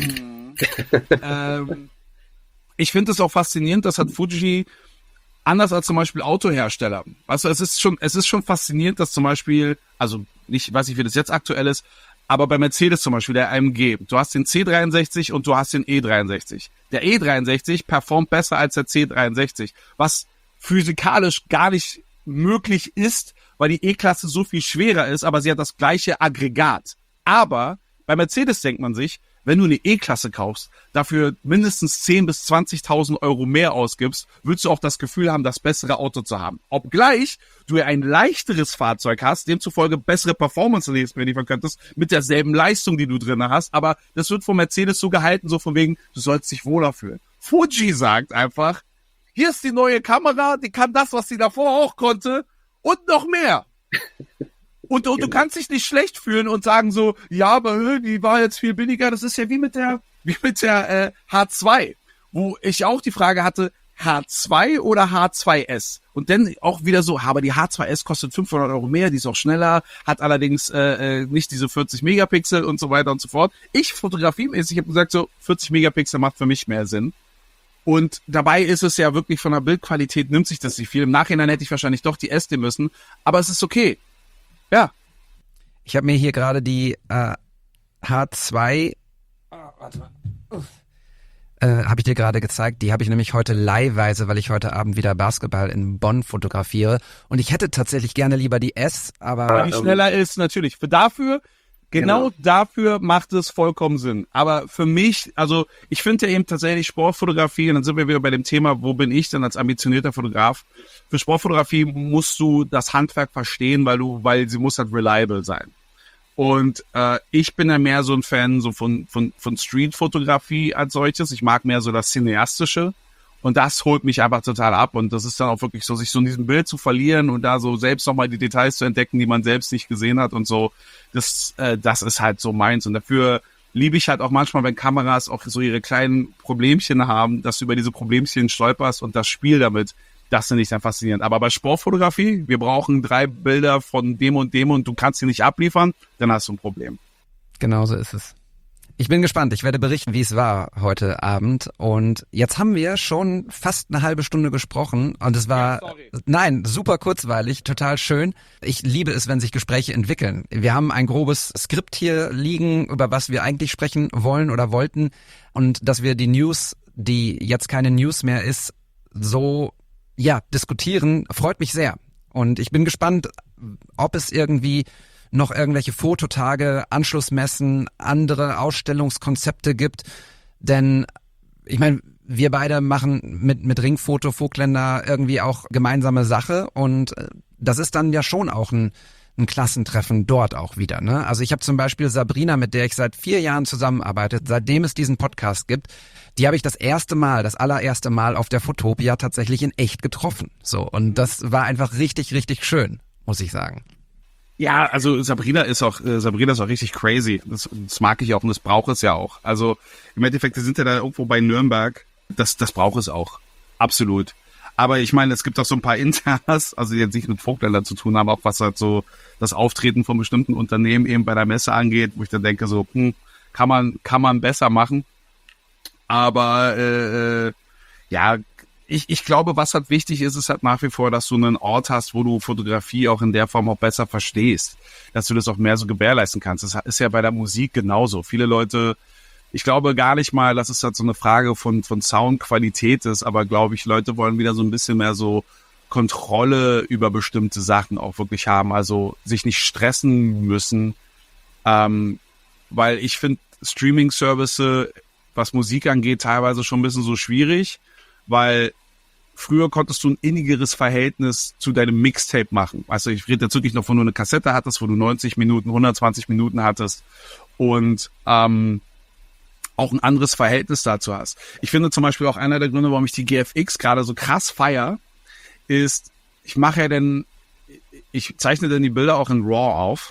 ähm, ich finde es auch faszinierend, das hat Fuji anders als zum Beispiel Autohersteller. Weißt du, es ist schon, es ist schon faszinierend, dass zum Beispiel, also nicht, weiß ich, wie das jetzt aktuell ist, aber bei Mercedes zum Beispiel, der A M G, du hast den C dreiundsechzig und du hast den E dreiundsechzig. Der E dreiundsechzig performt besser als der C dreiundsechzig, was physikalisch gar nicht möglich ist, weil die E-Klasse so viel schwerer ist, aber sie hat das gleiche Aggregat. Aber bei Mercedes denkt man sich, wenn du eine E-Klasse kaufst, dafür mindestens zehntausend bis zwanzigtausend Euro mehr ausgibst, würdest du auch das Gefühl haben, das bessere Auto zu haben. Obgleich du ja ein leichteres Fahrzeug hast, demzufolge bessere Performance liefern könntest, mit derselben Leistung, die du drin hast, aber das wird von Mercedes so gehalten, so von wegen, du sollst dich wohler fühlen. Fuji sagt einfach, hier ist die neue Kamera, die kann das, was sie davor auch konnte und noch mehr. Und, und du kannst dich nicht schlecht fühlen und sagen so, ja, aber die war jetzt viel billiger. Das ist ja wie mit der, wie mit der äh, H zwei, wo ich auch die Frage hatte, H zwei oder H zwei S? Und dann auch wieder so, aber die H zwei S kostet fünfhundert Euro mehr, die ist auch schneller, hat allerdings äh, äh, nicht diese vierzig Megapixel und so weiter und so fort. Ich fotografiemäßig habe gesagt, so vierzig Megapixel macht für mich mehr Sinn. Und dabei ist es ja wirklich von der Bildqualität, nimmt sich das nicht viel. Im Nachhinein hätte ich wahrscheinlich doch die S nehmen müssen, aber es ist okay. Ja. Ich habe mir hier gerade die äh, H zwei, oh, warte mal, äh, habe ich dir gerade gezeigt. Die habe ich nämlich heute leihweise, weil ich heute Abend wieder Basketball in Bonn fotografiere. Und ich hätte tatsächlich gerne lieber die S, aber... Weil die schneller ist, natürlich. Für dafür, genau, genau dafür macht es vollkommen Sinn. Aber für mich, also ich finde ja eben tatsächlich Sportfotografie, und dann sind wir wieder bei dem Thema, wo bin ich denn als ambitionierter Fotograf? Für Sportfotografie musst du das Handwerk verstehen, weil du, weil sie muss halt reliable sein. Und äh, ich bin ja mehr so ein Fan so von von von Streetfotografie als solches. Ich mag mehr so das Cineastische und das holt mich einfach total ab. Und das ist dann auch wirklich so, sich so in diesem Bild zu verlieren und da so selbst nochmal die Details zu entdecken, die man selbst nicht gesehen hat und so. Das äh, das ist halt so meins. Und dafür liebe ich halt auch manchmal, wenn Kameras auch so ihre kleinen Problemchen haben, dass du über diese Problemchen stolperst und das Spiel damit. Das finde ich dann faszinierend. Aber bei Sportfotografie, wir brauchen drei Bilder von dem und dem und du kannst sie nicht abliefern, dann hast du ein Problem. Genauso ist es. Ich bin gespannt. Ich werde berichten, wie es war heute Abend. Und jetzt haben wir schon fast eine halbe Stunde gesprochen. Und es war, ja, nein, super kurzweilig, total schön. Ich liebe es, wenn sich Gespräche entwickeln. Wir haben ein grobes Skript hier liegen, über was wir eigentlich sprechen wollen oder wollten. Und dass wir die News, die jetzt keine News mehr ist, so ja, diskutieren, freut mich sehr. Und ich bin gespannt, ob es irgendwie noch irgendwelche Fototage, Anschlussmessen, andere Ausstellungskonzepte gibt. Denn ich meine, wir beide machen mit mit Ringfoto Vogtländer irgendwie auch gemeinsame Sache. Und das ist dann ja schon auch ein ein Klassentreffen dort auch wieder, ne? Also ich habe zum Beispiel Sabrina, mit der ich seit vier Jahren zusammenarbeite, seitdem es diesen Podcast gibt, die habe ich das erste Mal, das allererste Mal auf der Fotopia tatsächlich in echt getroffen. So, und das war einfach richtig, richtig schön, muss ich sagen. Ja, also Sabrina ist auch, äh, Sabrina ist auch richtig crazy. Das, das mag ich auch und das braucht es ja auch. Also im Endeffekt, wir sind ja da irgendwo bei Nürnberg. Das, das braucht es auch. Absolut. Aber ich meine, es gibt auch so ein paar Internas, also die jetzt nicht mit Vogtländern zu tun haben, auch was halt so das Auftreten von bestimmten Unternehmen eben bei der Messe angeht, wo ich dann denke so, hm, kann man kann man besser machen. Aber äh, ja, ich, ich glaube, was halt wichtig ist, ist halt nach wie vor, dass du einen Ort hast, wo du Fotografie auch in der Form auch besser verstehst. Dass du das auch mehr so gewährleisten kannst. Das ist ja bei der Musik genauso. Viele Leute, ich glaube gar nicht mal, dass es halt so eine Frage von, von Soundqualität ist, aber glaube ich, Leute wollen wieder so ein bisschen mehr so Kontrolle über bestimmte Sachen auch wirklich haben. Also sich nicht stressen müssen. Ähm, weil ich finde Streaming-Services, was Musik angeht, teilweise schon ein bisschen so schwierig. Weil früher konntest du ein innigeres Verhältnis zu deinem Mixtape machen. Also ich rede jetzt wirklich noch von, wo du eine Kassette hattest, wo du neunzig Minuten, hundertzwanzig Minuten hattest und ähm, auch ein anderes Verhältnis dazu hast. Ich finde zum Beispiel auch einer der Gründe, warum ich die G F X gerade so krass feier, ist, ich mache ja dann, ich zeichne dann die Bilder auch in RAW auf.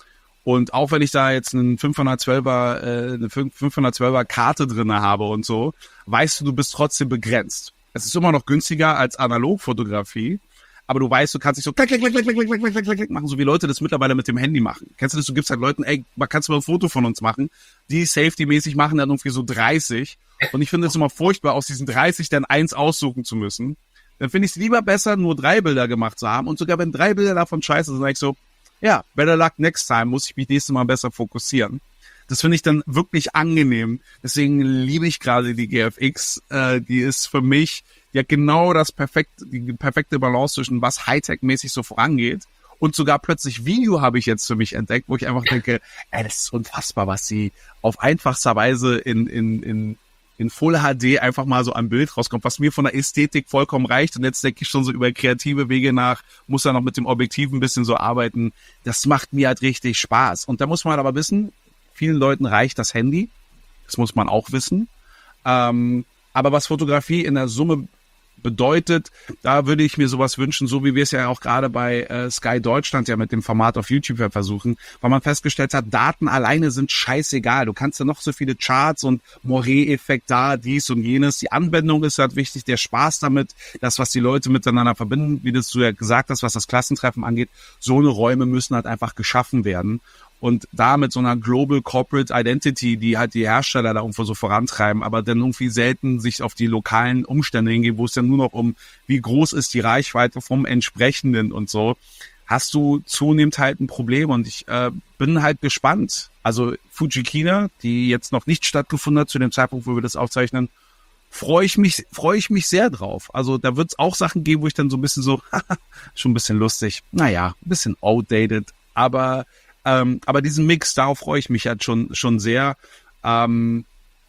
Und auch wenn ich da jetzt einen fünfhundertzwölfer, äh, eine fünfhundertzwölfer Karte drinne habe und so, weißt du, du bist trotzdem begrenzt. Es ist immer noch günstiger als Analogfotografie, aber du weißt, du kannst nicht so klick, klick, klick, klick, klick, klick, klick, klick, klick machen, so wie Leute das mittlerweile mit dem Handy machen. Kennst du das? Du gibst halt Leuten, ey, kannst du mal ein Foto von uns machen? Die Safety-mäßig machen dann irgendwie so dreißig. Und ich finde es immer furchtbar, aus diesen dreißig dann eins aussuchen zu müssen. Dann finde ich es lieber besser, nur drei Bilder gemacht zu haben. Und sogar wenn drei Bilder davon scheiße sind, dann sage ich so, ja, better luck next time, muss ich mich nächstes Mal besser fokussieren. Das finde ich dann wirklich angenehm. Deswegen liebe ich gerade die G F X. Äh, die ist für mich ja genau das perfekte, die perfekte Balance zwischen was Hightech-mäßig so vorangeht. Und sogar plötzlich Video habe ich jetzt für mich entdeckt, wo ich einfach denke, ey, das ist unfassbar, was sie auf einfachster Weise in, in, in, in Full H D einfach mal so am Bild rauskommt, was mir von der Ästhetik vollkommen reicht. Und jetzt denke ich schon so über kreative Wege nach, muss da noch mit dem Objektiv ein bisschen so arbeiten. Das macht mir halt richtig Spaß. Und da muss man aber wissen, vielen Leuten reicht das Handy. Das muss man auch wissen. Ähm, aber was Fotografie in der Summe bedeutet, da würde ich mir sowas wünschen, so wie wir es ja auch gerade bei äh, Sky Deutschland ja mit dem Format auf YouTube ja versuchen, weil man festgestellt hat, Daten alleine sind scheißegal. Du kannst ja noch so viele Charts und Moiré-Effekt da, dies und jenes. Die Anwendung ist halt wichtig, der Spaß damit, das, was die Leute miteinander verbinden, wie das du ja gesagt hast, was das Klassentreffen angeht. So eine Räume müssen halt einfach geschaffen werden. Und da mit so einer Global Corporate Identity, die halt die Hersteller da irgendwo so vorantreiben, aber dann irgendwie selten sich auf die lokalen Umstände hingehen, wo es dann nur noch um, wie groß ist die Reichweite vom Entsprechenden und so, hast du zunehmend halt ein Problem. Und ich äh, bin halt gespannt. Also Fujikina, die jetzt noch nicht stattgefunden hat zu dem Zeitpunkt, wo wir das aufzeichnen, freue ich mich, freue ich mich sehr drauf. Also da wird es auch Sachen geben, wo ich dann so ein bisschen so, schon ein bisschen lustig, naja, ein bisschen outdated, aber Ähm, aber diesen Mix, darauf freue ich mich halt schon schon sehr. Ähm,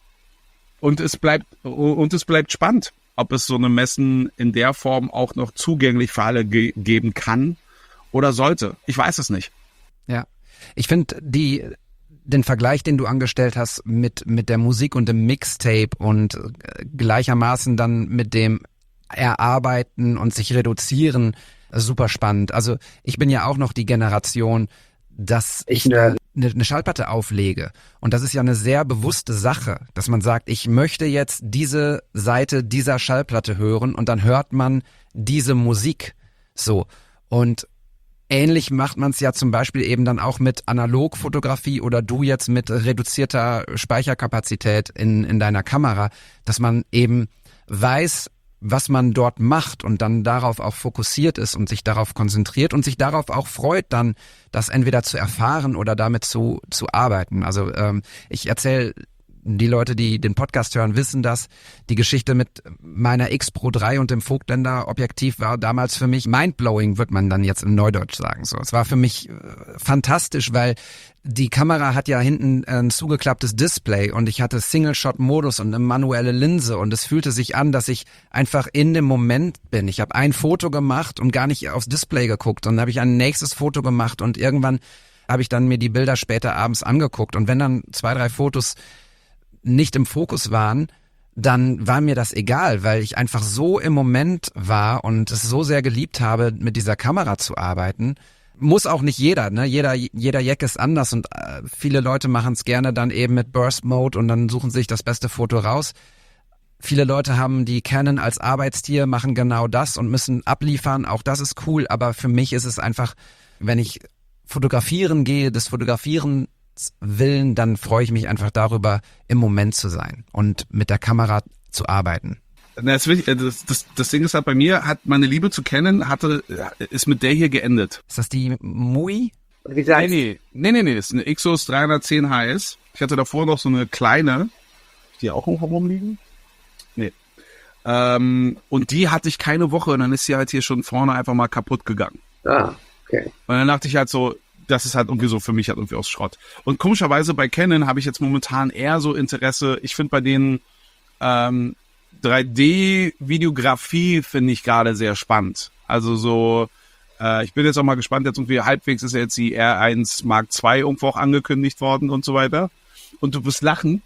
und es bleibt und es bleibt spannend, ob es so eine Messen in der Form auch noch zugänglich für alle ge- geben kann oder sollte. Ich weiß es nicht. Ja, ich finde die den Vergleich, den du angestellt hast mit mit der Musik und dem Mixtape und gleichermaßen dann mit dem Erarbeiten und sich reduzieren, super spannend. Also ich bin ja auch noch die Generation, dass ich eine, eine Schallplatte auflege. Und das ist ja eine sehr bewusste Sache, dass man sagt, ich möchte jetzt diese Seite dieser Schallplatte hören und dann hört man diese Musik. So. Und ähnlich macht man es ja zum Beispiel eben dann auch mit Analogfotografie oder du jetzt mit reduzierter Speicherkapazität in, in deiner Kamera, dass man eben weiß, was man dort macht und dann darauf auch fokussiert ist und sich darauf konzentriert und sich darauf auch freut, dann das entweder zu erfahren oder damit zu zu arbeiten. Also ähm, ich erzähle, die Leute, die den Podcast hören, wissen das. Die Geschichte mit meiner X Pro drei und dem Vogtländer Objektiv war damals für mich mindblowing, wird man dann jetzt im Neudeutsch sagen. So, es war für mich äh, fantastisch, weil die Kamera hat ja hinten ein zugeklapptes Display und ich hatte Single-Shot-Modus und eine manuelle Linse und es fühlte sich an, dass ich einfach in dem Moment bin. Ich habe ein Foto gemacht und gar nicht aufs Display geguckt und dann habe ich ein nächstes Foto gemacht und irgendwann habe ich dann mir die Bilder später abends angeguckt und wenn dann zwei, drei Fotos nicht im Fokus waren, dann war mir das egal, weil ich einfach so im Moment war und es so sehr geliebt habe, mit dieser Kamera zu arbeiten. Muss auch nicht jeder, ne? Jeder, jeder Jack ist anders und äh, viele Leute machen es gerne dann eben mit Burst Mode und dann suchen sich das beste Foto raus. Viele Leute haben die Canon als Arbeitstier, machen genau das und müssen abliefern. Auch das ist cool, aber für mich ist es einfach, wenn ich fotografieren gehe, des Fotografieren Willen, dann freue ich mich einfach darüber, im Moment zu sein und mit der Kamera zu arbeiten. Na, das, das, das, das Ding ist halt, bei mir hat meine Liebe zu Canon hatte, ist mit der hier geendet. Ist das die Mui? Wie sagst Nee, nee, nee, nee, das ist eine Xos dreihundertzehn H S. Ich hatte davor noch so eine kleine, die auch irgendwo rumliegen? Nee. Ähm, und die hatte ich keine Woche und dann ist sie halt hier schon vorne einfach mal kaputt gegangen. Ah, okay. Und dann dachte ich halt so, das ist halt irgendwie so für mich halt irgendwie aus Schrott. Und komischerweise bei Canon habe ich jetzt momentan eher so Interesse, ich finde bei denen ähm, drei D-Videografie finde ich gerade sehr spannend. Also so, äh, ich bin jetzt auch mal gespannt, jetzt irgendwie halbwegs ist ja jetzt die R eins Mark zwei irgendwo auch angekündigt worden und so weiter. Und du wirst lachen.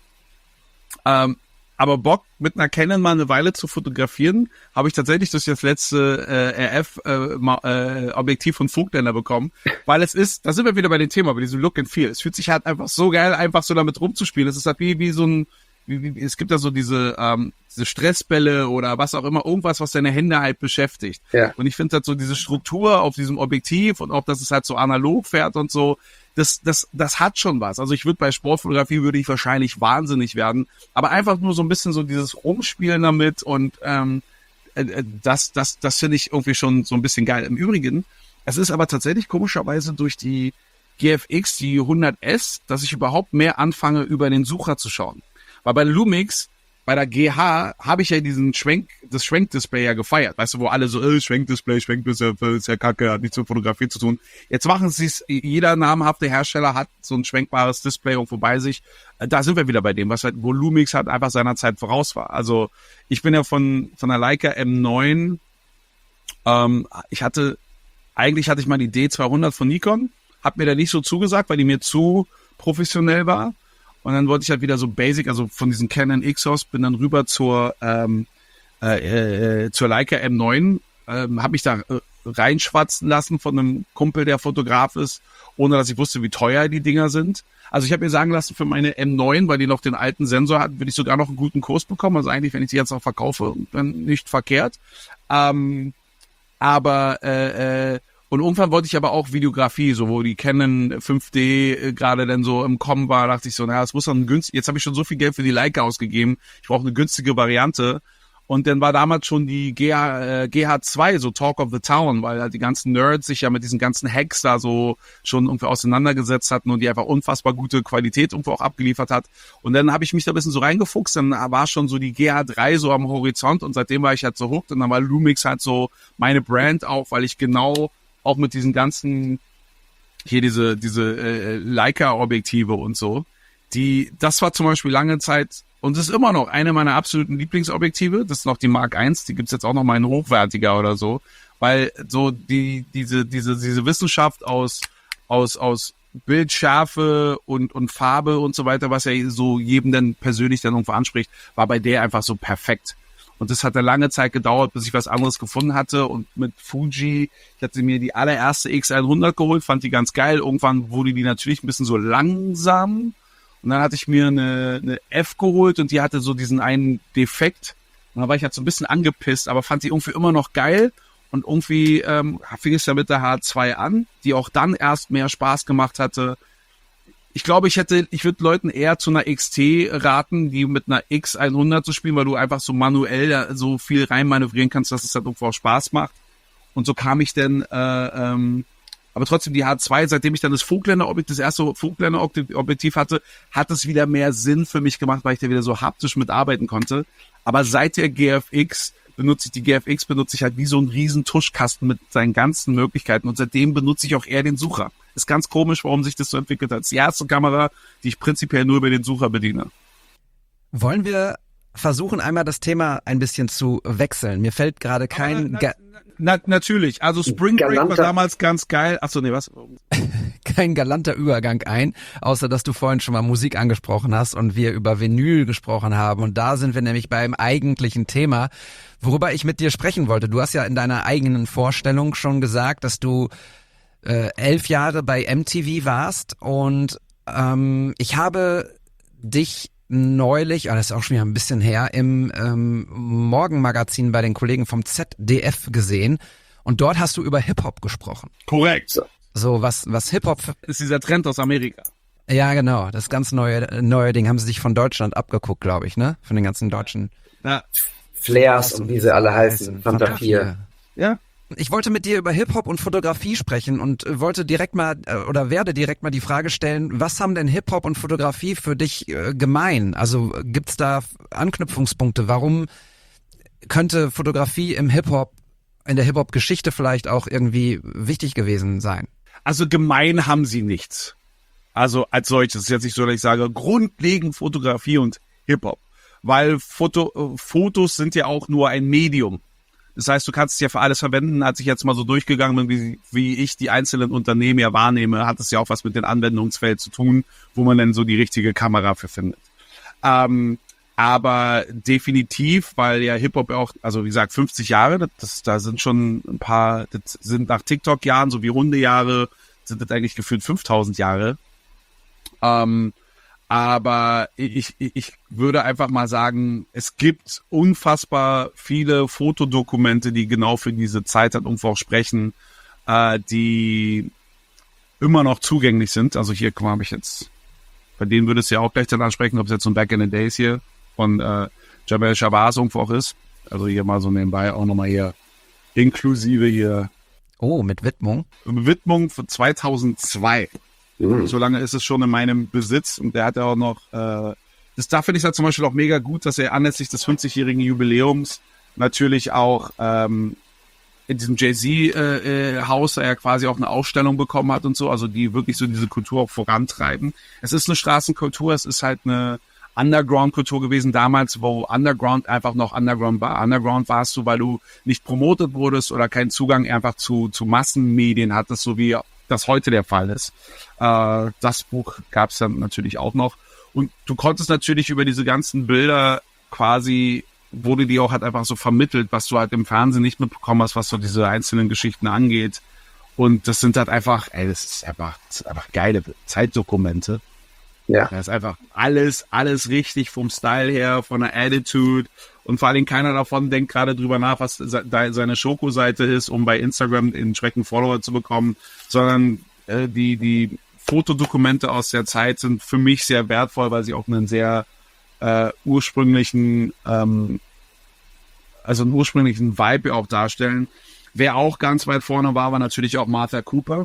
Ähm, aber Bock, mit einer Canon mal eine Weile zu fotografieren, habe ich tatsächlich durch das letzte äh, R F-Objektiv äh, von Vogtländer bekommen. Weil es ist, da sind wir wieder bei dem Thema, bei diesem Look and Feel. Es fühlt sich halt einfach so geil, einfach so damit rumzuspielen. Es ist halt wie, wie so ein, wie, wie, es gibt da so diese, ähm, diese Stressbälle oder was auch immer, irgendwas, was deine Hände halt beschäftigt. Ja. Und ich finde halt so diese Struktur auf diesem Objektiv und auch, dass es halt so analog fährt und so, das, das, das hat schon was. Also ich würde bei Sportfotografie würde ich wahrscheinlich wahnsinnig werden, aber einfach nur so ein bisschen so dieses Rumspielen damit und ähm, äh, das, das, das finde ich irgendwie schon so ein bisschen geil. Im Übrigen, es ist aber tatsächlich komischerweise durch die G F X, die hundert S, dass ich überhaupt mehr anfange, über den Sucher zu schauen. Weil bei Lumix, bei der G H, habe ich ja diesen Schwenk, das Schwenkdisplay ja gefeiert. Weißt du, wo alle so, äh, Schwenkdisplay, Schwenkdisplay, ist ja kacke, hat nichts mit Fotografie zu tun. Jetzt machen sie es, jeder namhafte Hersteller hat so ein schwenkbares Display irgendwo bei sich. Da sind wir wieder bei dem, was halt, wo Lumix halt einfach seiner Zeit voraus war. Also, ich bin ja von, von der Leica M neun, ähm, ich hatte, eigentlich hatte ich mal die D zweihundert von Nikon, hab mir da nicht so zugesagt, weil die mir zu professionell war. Und dann wollte ich halt wieder so basic, also von diesen Canon Xos, bin dann rüber zur ähm, äh, äh, zur Leica M neun, ähm, habe mich da äh, reinschwatzen lassen von einem Kumpel, der Fotograf ist, ohne dass ich wusste, wie teuer die Dinger sind. Also ich habe mir sagen lassen, für meine M neun, weil die noch den alten Sensor hat, würde ich sogar noch einen guten Kurs bekommen. Also eigentlich, wenn ich die jetzt auch verkaufe, dann nicht verkehrt. Ähm, aber äh, äh, Und irgendwann wollte ich aber auch Videografie, so wo die Canon fünf D äh, gerade dann so im Kommen war, dachte ich so, naja, es muss dann günstig, jetzt habe ich schon so viel Geld für die Leica ausgegeben, ich brauche eine günstige Variante. Und dann war damals schon die G H, äh, G H zwei so Talk of the Town, weil halt die ganzen Nerds sich ja mit diesen ganzen Hacks da so schon irgendwie auseinandergesetzt hatten und die einfach unfassbar gute Qualität irgendwo auch abgeliefert hat. Und dann habe ich mich da ein bisschen so reingefuchst, dann war schon so die G H drei so am Horizont und seitdem war ich halt so hooked und dann war Lumix halt so meine Brand auch, weil ich genau auch mit diesen ganzen, hier diese, diese äh, Leica-Objektive und so, die, das war zum Beispiel lange Zeit, und es ist immer noch eine meiner absoluten Lieblingsobjektive, das ist noch die Mark eins, die gibt's jetzt auch noch mal in hochwertiger oder so, weil so die, diese, diese, diese Wissenschaft aus, aus, aus Bildschärfe und, und Farbe und so weiter, was ja so jedem dann persönlich dann irgendwo anspricht, war bei der einfach so perfekt. Und das hat eine lange Zeit gedauert, bis ich was anderes gefunden hatte. Und mit Fuji, ich hatte mir die allererste X hundert geholt, fand die ganz geil. Irgendwann wurde die natürlich ein bisschen so langsam. Und dann hatte ich mir eine, eine F geholt und die hatte so diesen einen Defekt. Und da war ich halt so ein bisschen angepisst, aber fand die irgendwie immer noch geil. Und irgendwie ähm, fing es ja mit der H zwei an, die auch dann erst mehr Spaß gemacht hatte. Ich glaube, ich hätte, ich würde Leuten eher zu einer X T raten, die mit einer X hundert zu spielen, weil du einfach so manuell da so viel reinmanövrieren kannst, dass es halt irgendwo auch Spaß macht. Und so kam ich dann, äh, ähm, aber trotzdem die H zwei, seitdem ich dann das Vogtländer-Objektiv, das erste Vogtländer-Objektiv hatte, hat es wieder mehr Sinn für mich gemacht, weil ich da wieder so haptisch mitarbeiten konnte. Aber seit der G F X benutze ich die G F X, benutze ich halt wie so einen riesen Tuschkasten mit seinen ganzen Möglichkeiten und seitdem benutze ich auch eher den Sucher. Ist ganz komisch, warum sich das so entwickelt hat. Das ist die erste Kamera, die ich prinzipiell nur über den Sucher bediene. Wollen wir versuchen, einmal das Thema ein bisschen zu wechseln? Mir fällt gerade kein... Na, na, na, natürlich, also Spring Break war damals ganz geil. Achso, nee, was? Kein galanter Übergang ein, außer dass du vorhin schon mal Musik angesprochen hast und wir über Vinyl gesprochen haben. Und da sind wir nämlich beim eigentlichen Thema, worüber ich mit dir sprechen wollte. Du hast ja in deiner eigenen Vorstellung schon gesagt, dass du äh, elf Jahre bei M T V warst und ähm, ich habe dich neulich, ah, das ist auch schon wieder ein bisschen her, im ähm, Morgenmagazin bei den Kollegen vom Z D F gesehen und dort hast du über Hip-Hop gesprochen. Korrekt. So, was, was Hip-Hop... Ist dieser Trend aus Amerika. Ja, genau, das ganz neue, neue Ding haben sie sich von Deutschland abgeguckt, glaube ich, ne? Von den ganzen deutschen... Na, Flares und wie sie alle heißen, Fanta vier. Ja. Ich wollte mit dir über Hip-Hop und Fotografie sprechen und wollte direkt mal äh, oder werde direkt mal die Frage stellen, was haben denn Hip-Hop und Fotografie für dich äh, gemein? Also gibt's da Anknüpfungspunkte? Warum könnte Fotografie im Hip-Hop, in der Hip-Hop-Geschichte vielleicht auch irgendwie wichtig gewesen sein? Also gemein haben sie nichts. Also als solches. Es ist jetzt nicht so, dass ich sage, grundlegend Fotografie und Hip-Hop. Weil Foto, Fotos sind ja auch nur ein Medium. Das heißt, du kannst es ja für alles verwenden. Als ich jetzt mal so durchgegangen bin, wie, wie ich die einzelnen Unternehmen ja wahrnehme, hat es ja auch was mit den Anwendungsfällen zu tun, wo man dann so die richtige Kamera für findet. Ähm, aber definitiv, weil ja Hip-Hop auch, also wie gesagt, fünfzig Jahre, das, da sind schon ein paar, das sind nach TikTok-Jahren, so wie Runde-Jahre, sind das eigentlich gefühlt fünftausend Jahre. Ähm, Aber ich, ich, ich würde einfach mal sagen, es gibt unfassbar viele Fotodokumente, die genau für diese Zeit dann irgendwo auch sprechen, äh, die immer noch zugänglich sind. Also hier, guck mal, habe ich jetzt, bei denen würde es ja auch gleich dann ansprechen, ob es jetzt so ein Back in the Days hier von äh, Jamel Shabazz irgendwo auch ist. Also hier mal so nebenbei auch nochmal hier inklusive hier. Oh, mit Widmung? Widmung von zweitausendzwei. So lange ist es schon in meinem Besitz und der hat ja auch noch, äh, das da finde ich halt zum Beispiel auch mega gut, dass er anlässlich des fünfzigjährigen Jubiläums natürlich auch ähm, in diesem Jay-Z-Haus äh, äh, er quasi auch eine Ausstellung bekommen hat und so, also die wirklich so diese Kultur auch vorantreiben. Es ist eine Straßenkultur, es ist halt eine Underground-Kultur gewesen damals, wo Underground einfach noch Underground war. Underground warst du, weil du nicht promotet wurdest oder keinen Zugang einfach zu, zu Massenmedien hattest, so wie das heute der Fall ist. Äh, das Buch gab es dann natürlich auch noch. Und du konntest natürlich über diese ganzen Bilder quasi, wurde dir auch halt einfach so vermittelt, was du halt im Fernsehen nicht mitbekommen hast, was so diese einzelnen Geschichten angeht. Und das sind halt einfach, ey, das ist einfach, das sind einfach geile Zeitdokumente. Ja. Da ist einfach alles, alles richtig vom Style her, von der Attitude. Und vor allem keiner davon denkt gerade drüber nach, was seine Schoko-Seite ist, um bei Instagram einen entsprechenden Follower zu bekommen, sondern äh, die, die Fotodokumente aus der Zeit sind für mich sehr wertvoll, weil sie auch einen sehr äh, ursprünglichen, ähm, also einen ursprünglichen Vibe auch darstellen. Wer auch ganz weit vorne war, war natürlich auch Martha Cooper.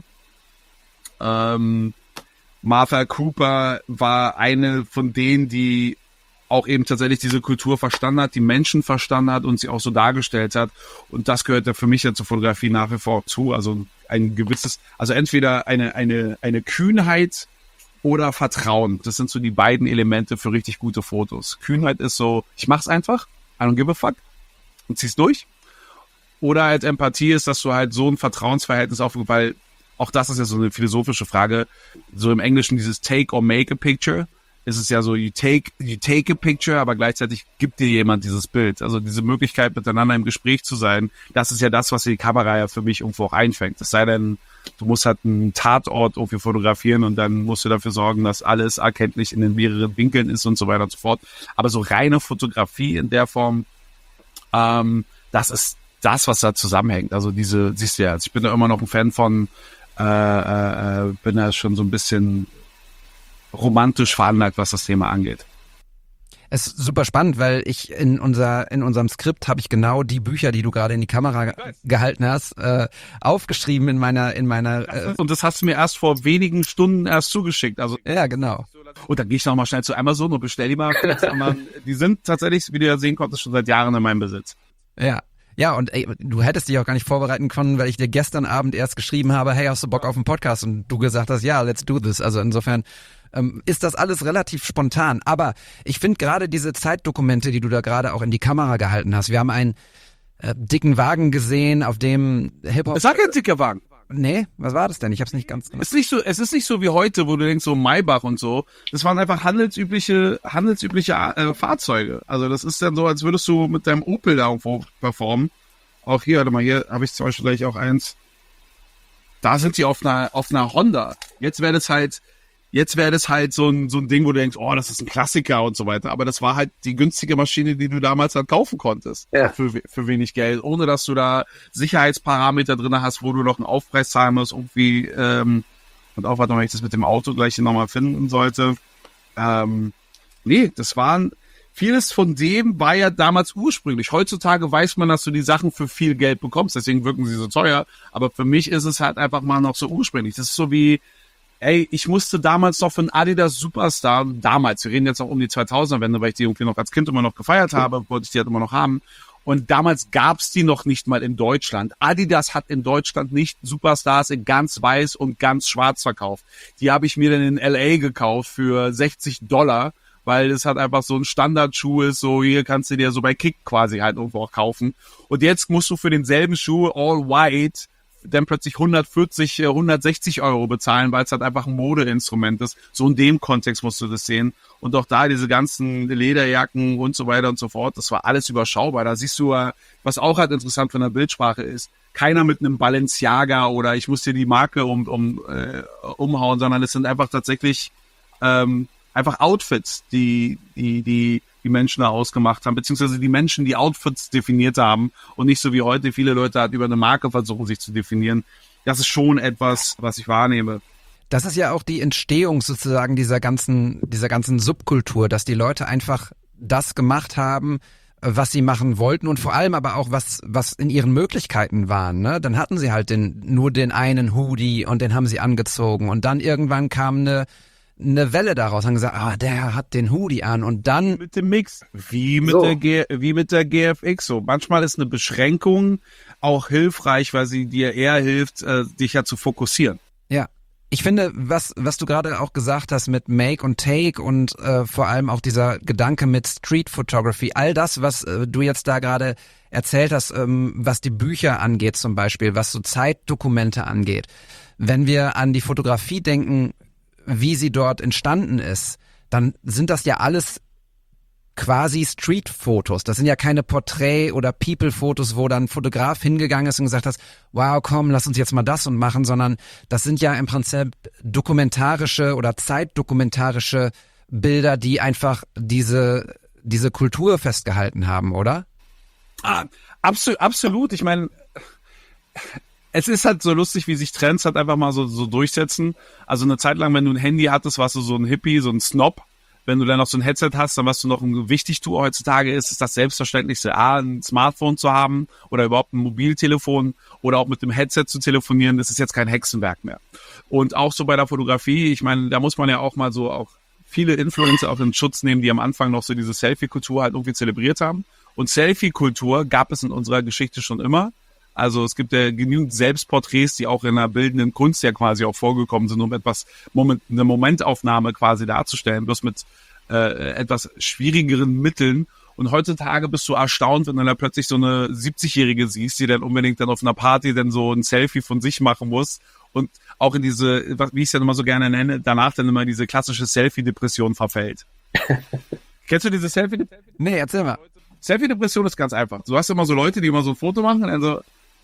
Ähm, Martha Cooper war eine von denen, die auch eben tatsächlich diese Kultur verstanden hat, die Menschen verstanden hat und sie auch so dargestellt hat. Und das gehört ja für mich ja zur Fotografie nach wie vor zu. Also ein gewisses, also entweder eine, eine, eine Kühnheit oder Vertrauen. Das sind so die beiden Elemente für richtig gute Fotos. Kühnheit ist so, ich mach's einfach, I don't give a fuck und zieh's durch. Oder halt Empathie ist, dass du halt so ein Vertrauensverhältnis aufbaust, weil auch das ist ja so eine philosophische Frage. So im Englischen dieses take or make a picture. Ist es ja so, you take, you take a picture, aber gleichzeitig gibt dir jemand dieses Bild. Also diese Möglichkeit, miteinander im Gespräch zu sein, das ist ja das, was die Kamera ja für mich irgendwo auch einfängt. Es sei denn, du musst halt einen Tatort irgendwie fotografieren und dann musst du dafür sorgen, dass alles erkenntlich in den mehreren Winkeln ist und so weiter und so fort. Aber so reine Fotografie in der Form, ähm, das ist das, was da zusammenhängt. Also diese, siehst du ja, also ich bin da immer noch ein Fan von, äh, äh, bin da schon so ein bisschen romantisch veranlagt, was das Thema angeht. Es ist super spannend, weil ich in unser in unserem Skript habe ich genau die Bücher, die du gerade in die Kamera ge- gehalten hast, äh, aufgeschrieben in meiner in meiner äh und das hast du mir erst vor wenigen Stunden erst zugeschickt. Also ja, genau. Und dann gehe ich noch mal schnell zu Amazon und bestell die mal. Die sind tatsächlich, wie du ja sehen konntest, schon seit Jahren in meinem Besitz. Ja. Ja, und ey, du hättest dich auch gar nicht vorbereiten können, weil ich dir gestern Abend erst geschrieben habe, hey, hast du Bock auf einen Podcast? Und du gesagt hast, ja, let's do this. Also insofern ähm, ist das alles relativ spontan. Aber ich finde gerade diese Zeitdokumente, die du da gerade auch in die Kamera gehalten hast. Wir haben einen äh, dicken Wagen gesehen, auf dem Hip-Hop... Es war kein dicker Wagen. Nee, was war das denn? Ich hab's nicht ganz genau. Es ist nicht so, es ist nicht so wie heute, wo du denkst, so Maybach und so. Das waren einfach handelsübliche, handelsübliche äh, Fahrzeuge. Also das ist dann so, als würdest du mit deinem Opel da irgendwo performen. Auch hier, warte mal, hier habe ich zum Beispiel gleich auch eins. Da sind die auf einer, auf einer Honda. Jetzt wäre das halt, jetzt wäre das halt so ein, so ein Ding, wo du denkst, oh, das ist ein Klassiker und so weiter. Aber das war halt die günstige Maschine, die du damals halt kaufen konntest. Ja. Für, für wenig Geld. Ohne, dass du da Sicherheitsparameter drin hast, wo du noch einen Aufpreis zahlen musst, irgendwie, ähm, und auch, warte mal, wenn ich das mit dem Auto gleich nochmal finden sollte. Ähm, nee, das waren, vieles von dem war ja damals ursprünglich. Heutzutage weiß man, dass du die Sachen für viel Geld bekommst, deswegen wirken sie so teuer. Aber für mich ist es halt einfach mal noch so ursprünglich. Das ist so wie, ey, ich musste damals noch für einen Adidas Superstar, damals, wir reden jetzt auch um die zweitausender-Wende, weil ich die irgendwie noch als Kind immer noch gefeiert habe, wollte ich die halt immer noch haben. Und damals gab's die noch nicht mal in Deutschland. Adidas hat in Deutschland nicht Superstars in ganz weiß und ganz schwarz verkauft. Die habe ich mir dann in L A gekauft für sechzig Dollar, weil es halt einfach so ein Standardschuh ist, so hier kannst du dir so bei Kick quasi halt irgendwo auch kaufen. Und jetzt musst du für denselben Schuh all white dann plötzlich hundertvierzig, hundertsechzig Euro bezahlen, weil es halt einfach ein Modeinstrument ist. So in dem Kontext musst du das sehen. Und auch da diese ganzen Lederjacken und so weiter und so fort, das war alles überschaubar. Da siehst du, was auch halt interessant von der Bildsprache ist, keiner mit einem Balenciaga oder ich muss dir die Marke um, um, äh, umhauen, sondern es sind einfach tatsächlich ähm, einfach Outfits, die, die, die, die Menschen da ausgemacht haben, beziehungsweise die Menschen, die Outfits definiert haben und nicht so wie heute viele Leute halt über eine Marke versuchen, sich zu definieren. Das ist schon etwas, was ich wahrnehme. Das ist ja auch die Entstehung sozusagen dieser ganzen, dieser ganzen Subkultur, dass die Leute einfach das gemacht haben, was sie machen wollten und vor allem aber auch was, was in ihren Möglichkeiten waren, ne? Dann hatten sie halt den, nur den einen Hoodie und den haben sie angezogen und dann irgendwann kam eine, eine Welle daraus, haben gesagt, ah, der hat den Hoodie an und dann mit dem Mix, wie mit So. der G, wie mit der G F X so. Manchmal ist eine Beschränkung auch hilfreich, weil sie dir eher hilft, äh, dich ja zu fokussieren. ja. Ich finde, was was du gerade auch gesagt hast mit Make und Take und äh, vor allem auch dieser Gedanke mit Street Photography, all das, was äh, du jetzt da gerade erzählt hast, ähm, was die Bücher angeht zum Beispiel, was so Zeitdokumente angeht. Wenn wir an die Fotografie denken, wie sie dort entstanden ist, dann sind das ja alles quasi Street-Fotos. Das sind ja keine Porträt- oder People-Fotos, wo dann ein Fotograf hingegangen ist und gesagt hat, wow, komm, lass uns jetzt mal das und machen, sondern das sind ja im Prinzip dokumentarische oder zeitdokumentarische Bilder, die einfach diese, diese Kultur festgehalten haben, oder? Ah, absolut, absolut. Ich meine, es ist halt so lustig, wie sich Trends halt einfach mal so, so durchsetzen. Also eine Zeit lang, wenn du ein Handy hattest, warst du so ein Hippie, so ein Snob. Wenn du dann noch so ein Headset hast, dann was du noch ein Wichtigtuch heutzutage ist, ist das Selbstverständlichste, A, ein Smartphone zu haben oder überhaupt ein Mobiltelefon oder auch mit dem Headset zu telefonieren. Das ist jetzt kein Hexenwerk mehr. Und auch so bei der Fotografie, ich meine, da muss man ja auch mal so auch viele Influencer auch in Schutz nehmen, die am Anfang noch so diese Selfie-Kultur halt irgendwie zelebriert haben. Und Selfie-Kultur gab es in unserer Geschichte schon immer. Also es gibt ja genügend Selbstporträts, die auch in der bildenden Kunst ja quasi auch vorgekommen sind, um etwas Moment, eine Momentaufnahme quasi darzustellen, bloß mit äh, etwas schwierigeren Mitteln. Und heutzutage bist du erstaunt, wenn du da plötzlich so eine siebzigjährige siehst, die dann unbedingt dann auf einer Party dann so ein Selfie von sich machen muss und auch in diese, wie ich es ja immer so gerne nenne, danach dann immer diese klassische Selfie-Depression verfällt. Kennst du diese Selfie-Depression? Nee, erzähl mal. Selfie-Depression ist ganz einfach. Du hast immer so Leute, die immer so ein Foto machen, also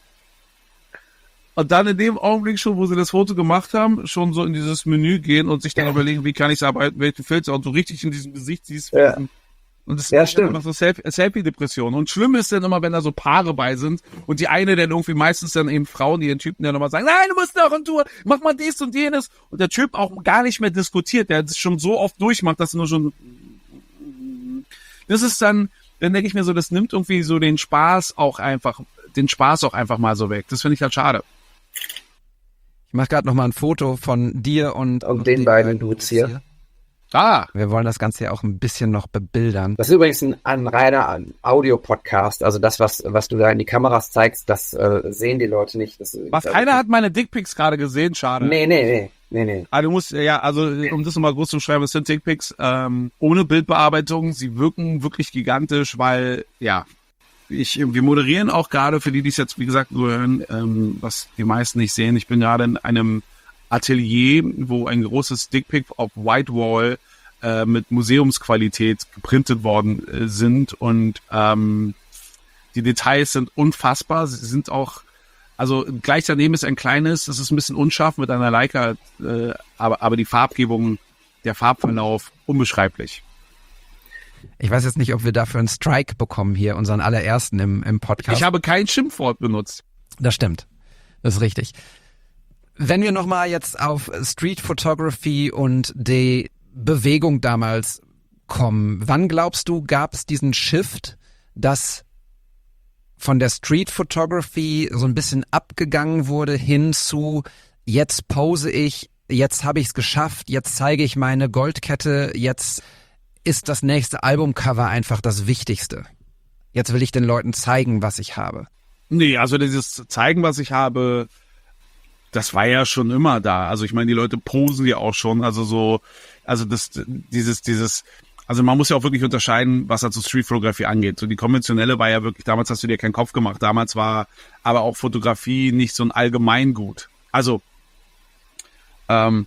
und dann in dem Augenblick schon, wo sie das Foto gemacht haben, schon so in dieses Menü gehen und sich dann überlegen, wie kann ich es arbeiten, welche Filter und du richtig in diesem Gesicht siehst. Ja. Und das Ja, ist stimmt. einfach so Selfie- Selfie-Depression. Und schlimm ist dann immer, wenn da so Paare bei sind und die eine dann irgendwie meistens dann eben Frauen, die den Typen dann nochmal sagen, nein, du musst noch on Tour, mach mal dies und jenes. Und der Typ auch gar nicht mehr diskutiert, der das schon so oft durchmacht, dass er nur schon, das ist dann, dann denke ich mir so, das nimmt irgendwie so den Spaß auch einfach, den Spaß auch einfach mal so weg. Das finde ich halt schade. Ich mache gerade noch mal ein Foto von dir und, Und den beiden Dudes hier. Ah, Wir wollen das Ganze ja auch ein bisschen noch bebildern. Das ist übrigens ein, ein reiner Audio-Podcast. Also das, was, was du da in die Kameras zeigst, das äh, sehen die Leute nicht. Das, was, einer hat meine Dickpics gerade gesehen, schade. Nee, nee, nee, nee, nee. Ah, du musst, ja, also um das nochmal groß zu schreiben, es sind Dickpics ähm, ohne Bildbearbeitung. Sie wirken wirklich gigantisch, weil, ja, ich, wir moderieren auch gerade, für die, die es jetzt, wie gesagt, nur hören, ähm, was die meisten nicht sehen. Ich bin gerade in einem Atelier, wo ein großes Dickpic auf Whitewall äh, mit Museumsqualität geprintet worden äh, sind und ähm, die Details sind unfassbar. Sie sind auch, also gleich daneben ist ein kleines, das ist ein bisschen unscharf mit einer Leica, äh, aber, aber die Farbgebung, der Farbverlauf, unbeschreiblich. Ich weiß jetzt nicht, ob wir dafür einen Strike bekommen hier, unseren allerersten im, im Podcast. Ich habe kein Schimpfwort benutzt. Das stimmt. Das ist richtig. Wenn wir nochmal jetzt auf Street Photography und die Bewegung damals angekommen? Wann glaubst du, gab es diesen Shift, dass von der Street Photography so ein bisschen abgegangen wurde hin zu jetzt pose ich, jetzt habe ich es geschafft, jetzt zeige ich meine Goldkette, jetzt ist das nächste Albumcover einfach das Wichtigste. Jetzt will ich den Leuten zeigen, was ich habe. Nee, also dieses Zeigen, was ich habe, das war ja schon immer da. Also ich meine, die Leute posen ja auch schon, also so, also das, dieses, dieses, also man muss ja auch wirklich unterscheiden, was also Streetfotografie angeht. So die konventionelle war ja wirklich, damals hast du dir keinen Kopf gemacht. Damals war aber auch Fotografie nicht so ein Allgemeingut. Also, ähm,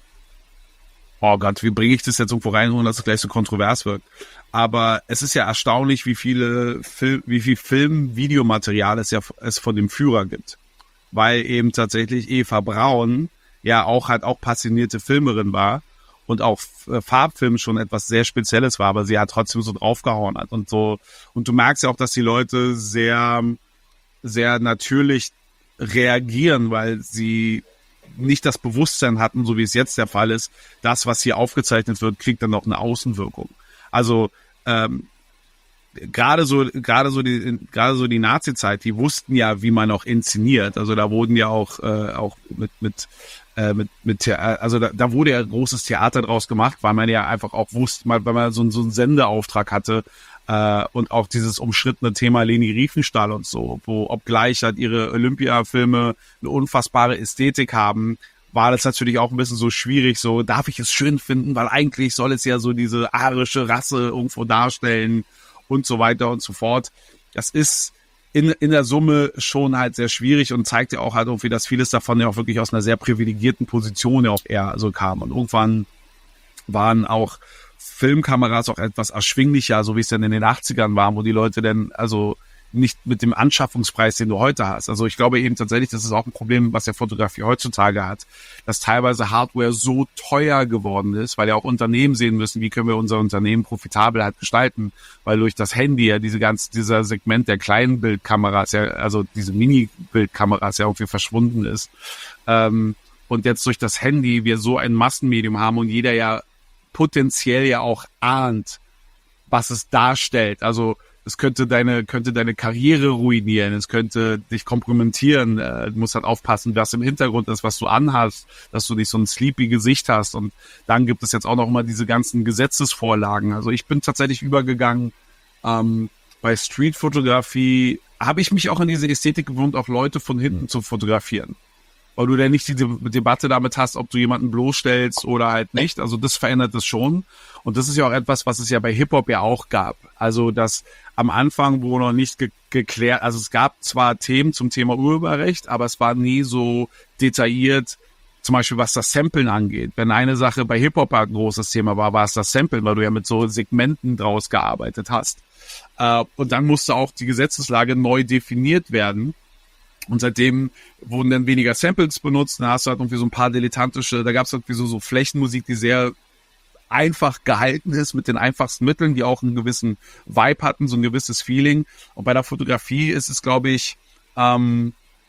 oh Gott, wie bringe ich das jetzt irgendwo rein, ohne dass es gleich so kontrovers wird. Aber es ist ja erstaunlich, wie viele Film, wie viel Film-Videomaterial es ja es von dem Führer gibt. Weil eben tatsächlich Eva Braun ja auch halt auch passionierte Filmerin war. Und auch Farbfilm schon etwas sehr Spezielles war, aber sie hat trotzdem so draufgehauen hat und so. Und du merkst ja auch, dass die Leute sehr, sehr natürlich reagieren, weil sie nicht das Bewusstsein hatten, so wie es jetzt der Fall ist, das, was hier aufgezeichnet wird, kriegt dann noch eine Außenwirkung. Also ähm, gerade so, gerade so die, gerade so die Nazi-Zeit, die wussten ja, wie man auch inszeniert. Also da wurden ja auch äh, auch mit mit Äh, mit, mit also da, da wurde ja großes Theater draus gemacht, weil man ja einfach auch wusste, weil man so, so einen Sendeauftrag hatte äh, und auch dieses umschrittene Thema Leni Riefenstahl und so, wo obgleich halt ihre Olympia-Filme eine unfassbare Ästhetik haben, war das natürlich auch ein bisschen so schwierig, so darf ich es schön finden, weil eigentlich soll es ja so diese arische Rasse irgendwo darstellen und so weiter und so fort. Das ist in, in der Summe schon halt sehr schwierig und zeigt ja auch halt irgendwie, dass vieles davon ja auch wirklich aus einer sehr privilegierten Position ja auch eher so kam. Und irgendwann waren auch Filmkameras auch etwas erschwinglicher, so wie es dann in den achtzigern war, wo die Leute dann also nicht mit dem Anschaffungspreis, den du heute hast. Also ich glaube eben tatsächlich, das ist auch ein Problem, was ja Fotografie heutzutage hat, dass teilweise Hardware so teuer geworden ist, weil ja auch Unternehmen sehen müssen, wie können wir unser Unternehmen profitabel halt gestalten, weil durch das Handy ja diese ganze, dieser Segment der kleinen Bildkameras, ja, also diese Mini-Bildkameras ja irgendwie verschwunden ist. Ähm, und jetzt durch das Handy wir so ein Massenmedium haben und jeder ja potenziell ja auch ahnt, was es darstellt. Also es könnte deine, könnte deine Karriere ruinieren, es könnte dich kompromittieren, äh, du musst halt aufpassen, was im Hintergrund ist, was du anhast, dass du nicht so ein sleepy Gesicht hast und dann gibt es jetzt auch noch immer diese ganzen Gesetzesvorlagen. Also ich bin tatsächlich übergegangen, ähm, bei Streetfotografie habe ich mich auch in diese Ästhetik gewohnt, auch Leute von hinten zu fotografieren. Weil du dann nicht die De- Debatte damit hast, ob du jemanden bloßstellst oder halt nicht. Also das verändert es schon. Und das ist ja auch etwas, was es ja bei Hip-Hop ja auch gab. Also dass am Anfang wurde noch nicht ge- geklärt, also es gab zwar Themen zum Thema Urheberrecht, aber es war nie so detailliert, zum Beispiel was das Samplen angeht. Wenn eine Sache bei Hip-Hop ein großes Thema war, war es das Samplen, weil du ja mit so Segmenten draus gearbeitet hast. Äh, und dann musste auch die Gesetzeslage neu definiert werden. Und seitdem wurden dann weniger Samples benutzt. Da hast du halt irgendwie so ein paar dilettantische, da gab es irgendwie so, so Flächenmusik, die sehr einfach gehalten ist, mit den einfachsten Mitteln, die auch einen gewissen Vibe hatten, so ein gewisses Feeling. Und bei der Fotografie ist es, glaube ich, ähm,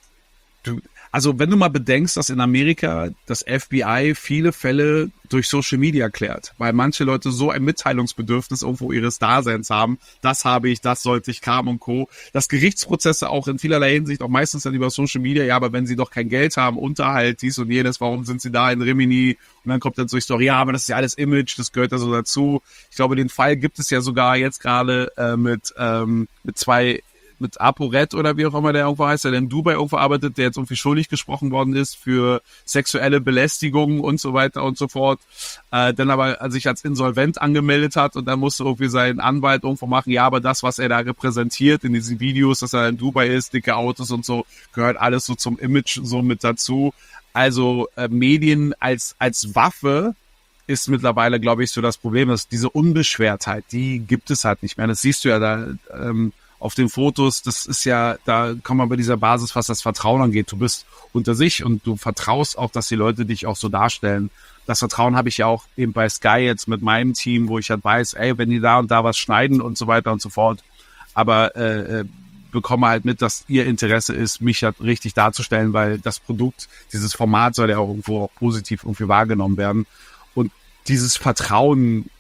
du, also wenn du mal bedenkst, dass in Amerika das F B I viele Fälle durch Social Media klärt, weil manche Leute so ein Mitteilungsbedürfnis irgendwo ihres Daseins haben, das habe ich, das sollte ich, kam und Co. Dass Gerichtsprozesse auch in vielerlei Hinsicht auch meistens dann über Social Media, ja, aber wenn sie doch kein Geld haben, Unterhalt, dies und jenes, warum sind sie da in Rimini? Und dann kommt dann so die Story, ja, aber das ist ja alles Image, das gehört da so dazu. Ich glaube, den Fall gibt es ja sogar jetzt gerade äh, mit, ähm, mit zwei mit ApoRed oder wie auch immer der irgendwo heißt, der in Dubai irgendwo arbeitet, der jetzt irgendwie schuldig gesprochen worden ist für sexuelle Belästigung und so weiter und so fort, äh, dann aber sich als insolvent angemeldet hat und dann musste irgendwie sein Anwalt irgendwo machen, ja, aber das, was er da repräsentiert in diesen Videos, dass er in Dubai ist, dicke Autos und so, gehört alles so zum Image so mit dazu. Also äh, Medien als als Waffe ist mittlerweile, glaube ich, so das Problem, dass diese Unbeschwertheit, die gibt es halt nicht mehr. Das siehst du ja da ähm, auf den Fotos, das ist ja, da kann man bei dieser Basis, was das Vertrauen angeht, du bist unter sich und du vertraust auch, dass die Leute dich auch so darstellen. Das Vertrauen habe ich ja auch eben bei Sky jetzt mit meinem Team, wo ich halt weiß, ey, wenn die da und da was schneiden und so weiter und so fort, aber äh, bekomme halt mit, dass ihr Interesse ist, mich halt richtig darzustellen, weil das Produkt, dieses Format soll ja auch irgendwo auch positiv irgendwie wahrgenommen werden. Und dieses Vertrauen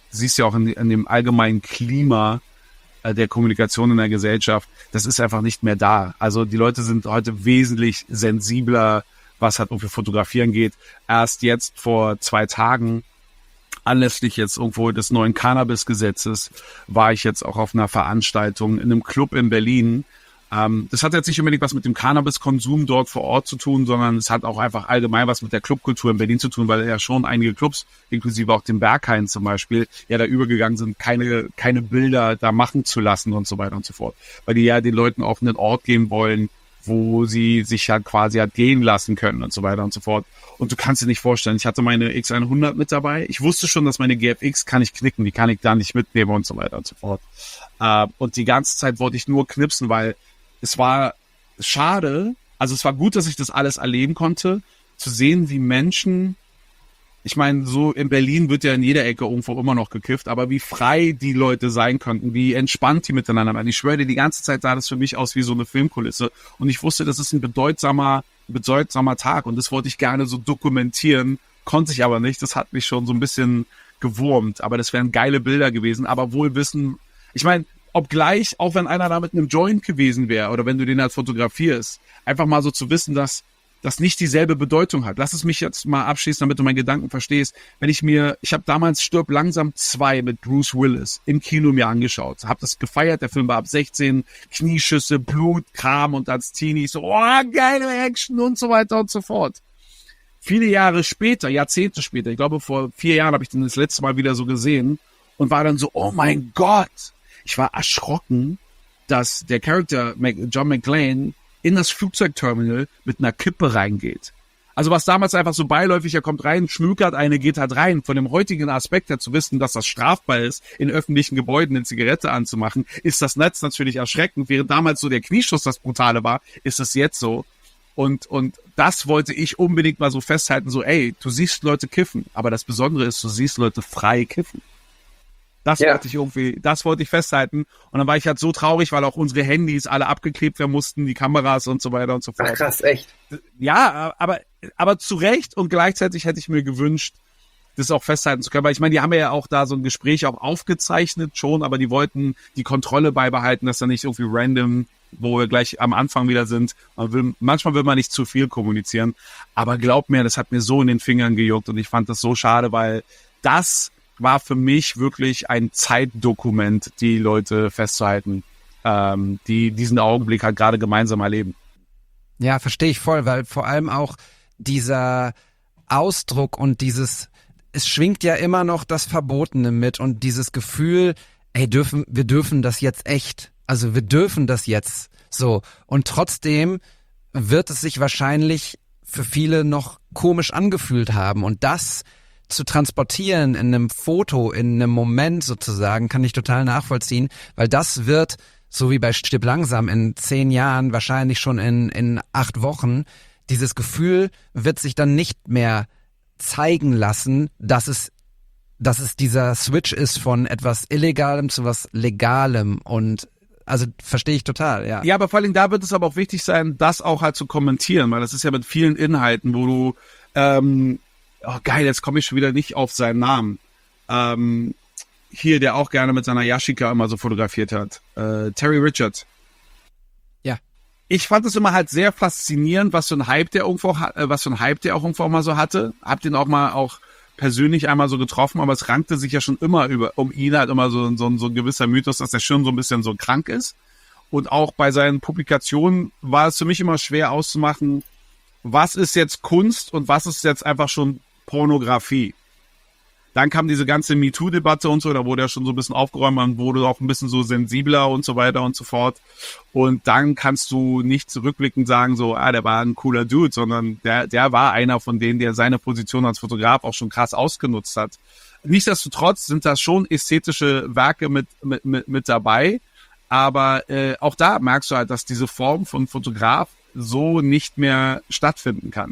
du siehst ja auch in, in dem allgemeinen Klima äh, der Kommunikation in der Gesellschaft, das ist einfach nicht mehr da. Also die Leute sind heute wesentlich sensibler, was halt irgendwie Fotografieren geht. Erst jetzt vor zwei Tagen, anlässlich jetzt irgendwo des neuen Cannabis-Gesetzes, war ich jetzt auch auf einer Veranstaltung in einem Club in Berlin. Ähm, das hat jetzt nicht unbedingt was mit dem Cannabiskonsum dort vor Ort zu tun, sondern es hat auch einfach allgemein was mit der Clubkultur in Berlin zu tun, weil ja schon einige Clubs, inklusive auch dem Berghain zum Beispiel, ja da übergegangen sind, keine keine Bilder da machen zu lassen und so weiter und so fort. Weil die ja den Leuten auf einen Ort gehen wollen, wo sie sich halt quasi halt gehen lassen können und so weiter und so fort. Und du kannst dir nicht vorstellen, ich hatte meine X hundert mit dabei. Ich wusste schon, dass meine G F X kann ich knicken, die kann ich da nicht mitnehmen und so weiter und so fort. Äh, und die ganze Zeit wollte ich nur knipsen, weil es war schade, also es war gut, dass ich das alles erleben konnte, zu sehen, wie Menschen, ich meine, so in Berlin wird ja in jeder Ecke irgendwo immer noch gekifft, aber wie frei die Leute sein könnten, wie entspannt die miteinander waren. Ich schwöre dir, die ganze Zeit sah das für mich aus wie so eine Filmkulisse. Und ich wusste, das ist ein bedeutsamer, bedeutsamer Tag und das wollte ich gerne so dokumentieren, konnte ich aber nicht. Das hat mich schon so ein bisschen gewurmt, aber das wären geile Bilder gewesen, aber wohl wissen, ich meine, obgleich, auch wenn einer da mit einem Joint gewesen wäre oder wenn du den halt fotografierst, einfach mal so zu wissen, dass das nicht dieselbe Bedeutung hat. Lass es mich jetzt mal abschließen, damit du meinen Gedanken verstehst. Wenn ich mir, ich habe damals Stirb langsam zwei mit Bruce Willis im Kino mir angeschaut, habe das gefeiert, der Film war ab sechzehn, Knieschüsse, Blut, Kram und als Teenie so, oh, geile Action und so weiter und so fort. Viele Jahre später, Jahrzehnte später, ich glaube vor vier Jahren habe ich den das letzte Mal wieder so gesehen und war dann so, oh mein Gott, ich war erschrocken, dass der Charakter John McClane in das Flugzeugterminal mit einer Kippe reingeht. Also was damals einfach so beiläufig, er kommt rein, schmökert eine, geht halt rein. Von dem heutigen Aspekt her zu wissen, dass das strafbar ist, in öffentlichen Gebäuden eine Zigarette anzumachen, ist das Netz natürlich erschreckend. Während damals so der Knieschuss das Brutale war, ist es jetzt so. Und, und das wollte ich unbedingt mal so festhalten, so ey, du siehst Leute kiffen, aber das Besondere ist, du siehst Leute frei kiffen. Das ja. wollte ich irgendwie, das wollte ich festhalten. Und dann war ich halt so traurig, weil auch unsere Handys alle abgeklebt werden mussten, die Kameras und so weiter und so fort. Ach krass, echt? Ja, aber, aber zu Recht und gleichzeitig hätte ich mir gewünscht, das auch festhalten zu können. Weil ich meine, die haben ja auch da so ein Gespräch auch aufgezeichnet schon, aber die wollten die Kontrolle beibehalten, dass da nicht irgendwie random, wo wir gleich am Anfang wieder sind. Man will, manchmal will man nicht zu viel kommunizieren. Aber glaub mir, das hat mir so in den Fingern gejuckt und ich fand das so schade, weil das war für mich wirklich ein Zeitdokument, die Leute festzuhalten, ähm, die diesen Augenblick halt gerade gemeinsam erleben. Ja, verstehe ich voll, weil vor allem auch dieser Ausdruck und dieses, es schwingt ja immer noch das Verbotene mit und dieses Gefühl, ey, dürfen, wir dürfen das jetzt echt, also wir dürfen das jetzt so und trotzdem wird es sich wahrscheinlich für viele noch komisch angefühlt haben und das zu transportieren in einem Foto, in einem Moment sozusagen, kann ich total nachvollziehen, weil das wird, so wie bei Stirb langsam, in zehn Jahren, wahrscheinlich schon in, in acht Wochen, dieses Gefühl wird sich dann nicht mehr zeigen lassen, dass es, dass es dieser Switch ist von etwas Illegalem zu was Legalem und also verstehe ich total, ja. Ja, aber vor allem da wird es aber auch wichtig sein, das auch halt zu kommentieren, weil das ist ja mit vielen Inhalten, wo du ähm, oh geil, jetzt komme ich schon wieder nicht auf seinen Namen. Ähm, hier, der auch gerne mit seiner Yashica immer so fotografiert hat. Äh, Terry Richard. Ja. Ich fand es immer halt sehr faszinierend, was für ein Hype der irgendwo, äh, was für ein Hype der auch irgendwo mal so hatte. Hab den auch mal auch persönlich einmal so getroffen, aber es rankte sich ja schon immer über, um ihn halt immer so, so, so ein gewisser Mythos, dass er schon so ein bisschen so krank ist. Und auch bei seinen Publikationen war es für mich immer schwer auszumachen, was ist jetzt Kunst und was ist jetzt einfach schon Pornografie. Dann kam diese ganze MeToo-Debatte und so, da wurde ja schon so ein bisschen aufgeräumt, man wurde auch ein bisschen so sensibler und so weiter und so fort. Und dann kannst du nicht zurückblickend sagen, so, ah, der war ein cooler Dude, sondern der, der war einer von denen, der seine Position als Fotograf auch schon krass ausgenutzt hat. Nichtsdestotrotz sind da schon ästhetische Werke mit, mit, mit, mit dabei, aber äh, auch da merkst du halt, dass diese Form von Fotograf so nicht mehr stattfinden kann.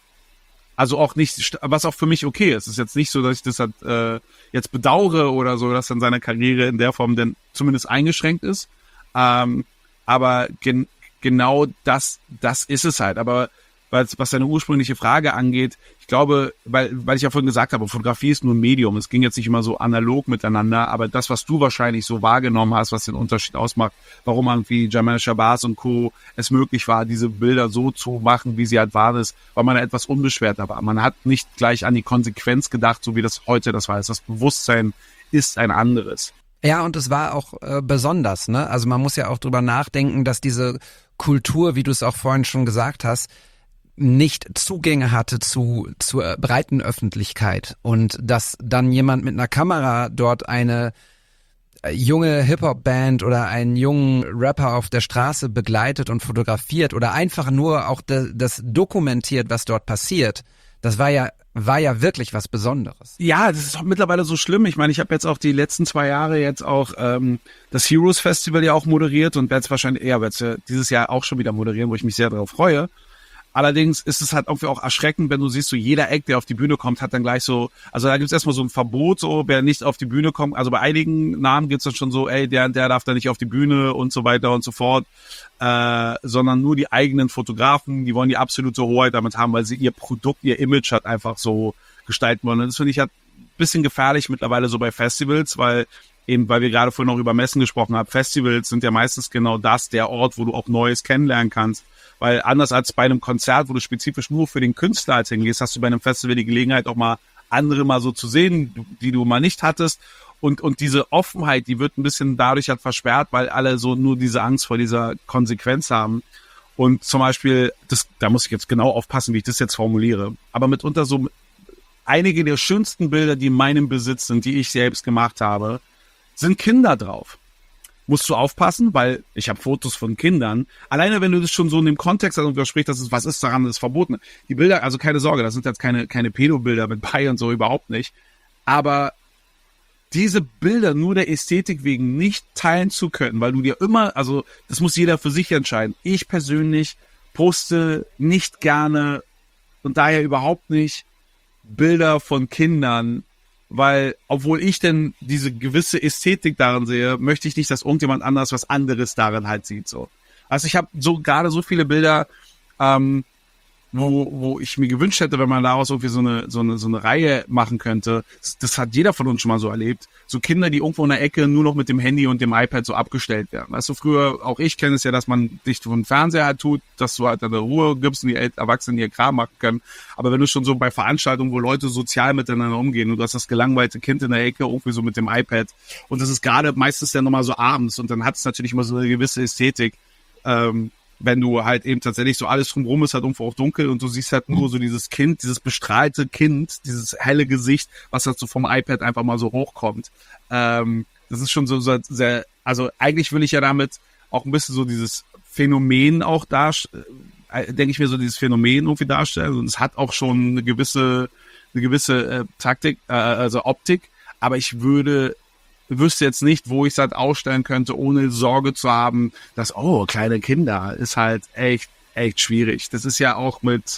Also auch nicht, was auch für mich okay ist. Es ist jetzt nicht so, dass ich das halt, äh, jetzt bedauere oder so, dass dann seine Karriere in der Form denn zumindest eingeschränkt ist. Ähm, aber gen- genau das, das ist es halt. Aber was, was deine ursprüngliche Frage angeht, ich glaube, weil, weil ich ja vorhin gesagt habe, Fotografie ist nur ein Medium. Es ging jetzt nicht immer so analog miteinander, aber das, was du wahrscheinlich so wahrgenommen hast, was den Unterschied ausmacht, warum irgendwie Jamal Shabazz und Co. es möglich war, diese Bilder so zu machen, wie sie halt waren, ist, weil man etwas unbeschwerter war. Man hat nicht gleich an die Konsequenz gedacht, so wie das heute das war. Das Bewusstsein ist ein anderes. Ja, und es war auch äh, besonders, ne? Also man muss ja auch drüber nachdenken, dass diese Kultur, wie du es auch vorhin schon gesagt hast, nicht Zugänge hatte zu zur breiten Öffentlichkeit und dass dann jemand mit einer Kamera dort eine junge Hip-Hop-Band oder einen jungen Rapper auf der Straße begleitet und fotografiert oder einfach nur auch de, das dokumentiert, was dort passiert, das war ja war ja wirklich was Besonderes. Ja, das ist auch mittlerweile so schlimm. Ich meine, ich habe jetzt auch die letzten zwei Jahre jetzt auch ähm, das Heroes Festival ja auch moderiert und werde es wahrscheinlich eher werde dieses Jahr auch schon wieder moderieren, wo ich mich sehr darauf freue. Allerdings ist es halt irgendwie auch erschreckend, wenn du siehst, so jeder Act, der auf die Bühne kommt, hat dann gleich so, also da gibt es erstmal so ein Verbot, so wer nicht auf die Bühne kommt. Also bei einigen Namen gibt es dann schon so, ey, der der darf da nicht auf die Bühne und so weiter und so fort, äh, sondern nur die eigenen Fotografen, die wollen die absolute Hoheit damit haben, weil sie ihr Produkt, ihr Image halt einfach so gestalten wollen. Und das finde ich halt ein bisschen gefährlich mittlerweile so bei Festivals, weil eben, weil wir gerade vorhin noch über Messen gesprochen haben, Festivals sind ja meistens genau das, der Ort, wo du auch Neues kennenlernen kannst. Weil anders als bei einem Konzert, wo du spezifisch nur für den Künstler halt hingehst, hast du bei einem Festival die Gelegenheit, auch mal andere mal so zu sehen, die du mal nicht hattest. Und, und diese Offenheit, die wird ein bisschen dadurch halt versperrt, weil alle so nur diese Angst vor dieser Konsequenz haben. Und zum Beispiel, das, da muss ich jetzt genau aufpassen, wie ich das jetzt formuliere, aber mitunter so einige der schönsten Bilder, die in meinem Besitz sind, die ich selbst gemacht habe, sind Kinder drauf. Musst du aufpassen, weil ich habe Fotos von Kindern. Alleine, wenn du das schon so in dem Kontext darüber sprichst, das ist, was ist daran, das ist verboten. Die Bilder, also keine Sorge, das sind jetzt keine, keine Pädobilder mit bei und so, überhaupt nicht. Aber diese Bilder nur der Ästhetik wegen nicht teilen zu können, weil du dir immer, also das muss jeder für sich entscheiden. Ich persönlich poste nicht gerne und daher überhaupt nicht Bilder von Kindern, weil, obwohl ich denn diese gewisse Ästhetik darin sehe, möchte ich nicht, dass irgendjemand anders was anderes darin halt sieht, so. Also ich habe so gerade so viele Bilder, ähm, wo, wo ich mir gewünscht hätte, wenn man daraus irgendwie so eine, so eine, so eine Reihe machen könnte. Das, das hat jeder von uns schon mal so erlebt. So Kinder, die irgendwo in der Ecke nur noch mit dem Handy und dem iPad so abgestellt werden. Weißt du, früher, auch ich kenne es ja, dass man dich vom Fernseher halt tut, dass du halt eine Ruhe gibst und die Erwachsenen ihr Kram machen können. Aber wenn du schon so bei Veranstaltungen, wo Leute sozial miteinander umgehen und du hast das gelangweilte Kind in der Ecke irgendwie so mit dem iPad und das ist gerade meistens ja nochmal so abends und dann hat es natürlich immer so eine gewisse Ästhetik, ähm, wenn du halt eben tatsächlich so alles drumherum ist halt irgendwo auch dunkel und du siehst halt nur so dieses Kind, dieses bestrahlte Kind, dieses helle Gesicht, was halt so vom iPad einfach mal so hochkommt. Ähm, das ist schon so, so sehr, also eigentlich will ich ja damit auch ein bisschen so dieses Phänomen auch darstellen, äh, denke ich mir so dieses Phänomen irgendwie darstellen und es hat auch schon eine gewisse, eine gewisse äh, Taktik, äh, also Optik, aber ich würde wüsste jetzt nicht, wo ich es halt ausstellen könnte, ohne Sorge zu haben, dass, oh, kleine Kinder, ist halt echt, echt schwierig. Das ist ja auch mit,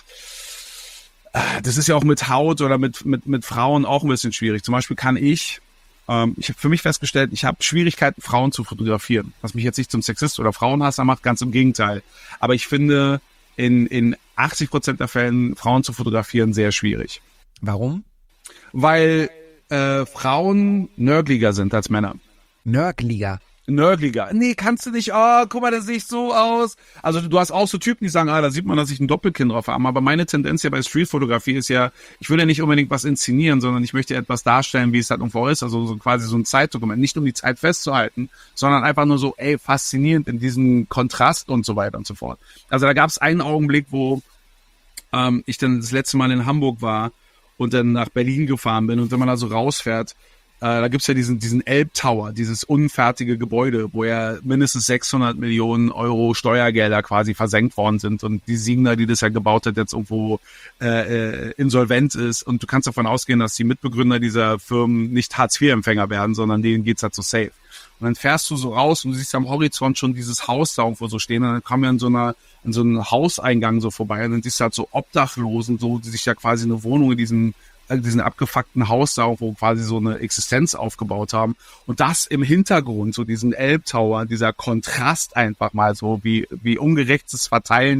das ist ja auch mit Haut oder mit, mit, mit Frauen auch ein bisschen schwierig. Zum Beispiel kann ich, ähm, ich habe für mich festgestellt, ich habe Schwierigkeiten, Frauen zu fotografieren. Was mich jetzt nicht zum Sexist oder Frauenhasser macht, ganz im Gegenteil. Aber ich finde, in, in achtzig Prozent der Fällen Frauen zu fotografieren sehr schwierig. Warum? Weil Äh, Frauen nörgliger sind als Männer. Nörgliger? Nörgliger. Nee, kannst du nicht, oh, guck mal, das sieht so aus. Also du hast auch so Typen, die sagen, ah, da sieht man, dass ich ein Doppelkinn drauf habe. Aber meine Tendenz ja bei Streetfotografie ist ja, ich will ja nicht unbedingt was inszenieren, sondern ich möchte etwas darstellen, wie es halt irgendwo ist. Also so quasi so ein Zeitdokument. Nicht um die Zeit festzuhalten, sondern einfach nur so, ey, faszinierend in diesem Kontrast und so weiter und so fort. Also da gab es einen Augenblick, wo ähm, ich dann das letzte Mal in Hamburg war und dann nach Berlin gefahren bin und wenn man da so rausfährt, äh, da gibt's ja diesen diesen Elbtower, dieses unfertige Gebäude, wo ja mindestens sechshundert Millionen Euro Steuergelder quasi versenkt worden sind und die Siegner, die das ja gebaut hat, jetzt irgendwo äh, äh, insolvent ist und du kannst davon ausgehen, dass die Mitbegründer dieser Firmen nicht Hartz vier Empfänger werden, sondern denen geht's halt so safe. Und dann fährst du so raus und du siehst am Horizont schon dieses Haus da irgendwo so stehen und dann kommen wir in so einer in so einem Hauseingang so vorbei und dann siehst du halt so Obdachlosen, so, die sich ja quasi eine Wohnung in diesem, äh, diesen abgefuckten Haus da irgendwo quasi so eine Existenz aufgebaut haben. Und das im Hintergrund, so diesen Elbtower, dieser Kontrast einfach mal so, wie, wie ungerechtes Verteilen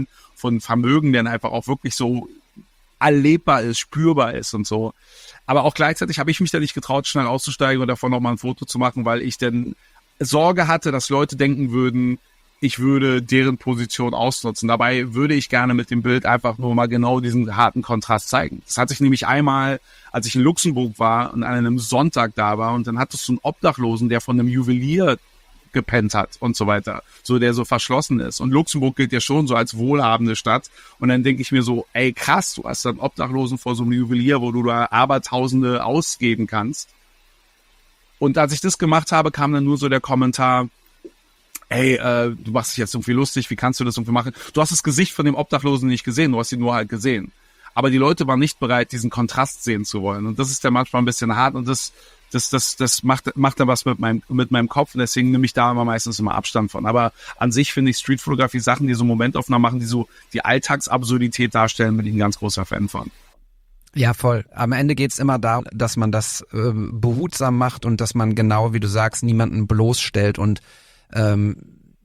von Vermögen, der einfach auch wirklich so erlebbar ist, spürbar ist und so. Aber auch gleichzeitig habe ich mich da nicht getraut, schnell auszusteigen und davon nochmal ein Foto zu machen, weil ich dann Sorge hatte, dass Leute denken würden, ich würde deren Position ausnutzen. Dabei würde ich gerne mit dem Bild einfach nur mal genau diesen harten Kontrast zeigen. Das hatte ich nämlich einmal, als ich in Luxemburg war und an einem Sonntag da war und dann hattest du einen Obdachlosen, der von einem Juwelier gepennt hat und so weiter, so der so verschlossen ist. Und Luxemburg gilt ja schon so als wohlhabende Stadt. Und dann denke ich mir so, ey krass, du hast einen Obdachlosen vor so einem Juwelier, wo du da Abertausende ausgeben kannst. Und als ich das gemacht habe, kam dann nur so der Kommentar, ey, äh, du machst dich jetzt irgendwie lustig, wie kannst du das irgendwie machen? Du hast das Gesicht von dem Obdachlosen nicht gesehen, du hast ihn nur halt gesehen. Aber die Leute waren nicht bereit, diesen Kontrast sehen zu wollen. Und das ist ja manchmal ein bisschen hart und das Das, das, das macht, macht dann was mit meinem, mit meinem Kopf und deswegen nehme ich da immer meistens immer Abstand von. Aber an sich finde ich Streetfotografie Sachen, die so Momentaufnahmen machen, die so die Alltagsabsurdität darstellen, bin ich ein ganz großer Fan von. Ja, voll. Am Ende geht's immer darum, dass man das äh, behutsam macht und dass man genau, wie du sagst, niemanden bloßstellt und ähm,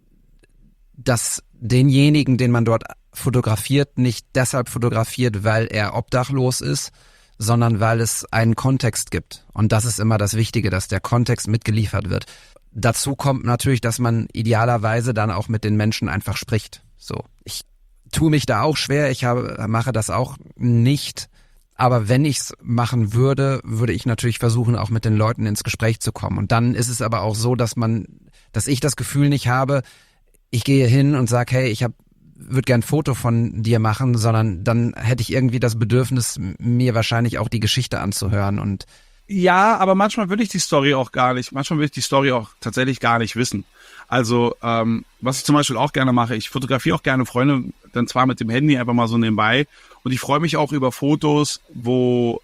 dass denjenigen, den man dort fotografiert, nicht deshalb fotografiert, weil er obdachlos ist, sondern weil es einen Kontext gibt. Und das ist immer das Wichtige, dass der Kontext mitgeliefert wird. Dazu kommt natürlich, dass man idealerweise dann auch mit den Menschen einfach spricht. So, ich tue mich da auch schwer, ich habe, mache das auch nicht. Aber wenn ich es machen würde, würde ich natürlich versuchen, auch mit den Leuten ins Gespräch zu kommen. Und dann ist es aber auch so, dass man, dass ich das Gefühl nicht habe, ich gehe hin und sage, hey, ich habe würde gern ein Foto von dir machen, sondern dann hätte ich irgendwie das Bedürfnis, mir wahrscheinlich auch die Geschichte anzuhören und ja, aber manchmal will ich die Story auch gar nicht, manchmal will ich die Story auch tatsächlich gar nicht wissen. Also, ähm, was ich zum Beispiel auch gerne mache, ich fotografiere auch gerne Freunde, dann zwar mit dem Handy einfach mal so nebenbei und ich freue mich auch über Fotos, wo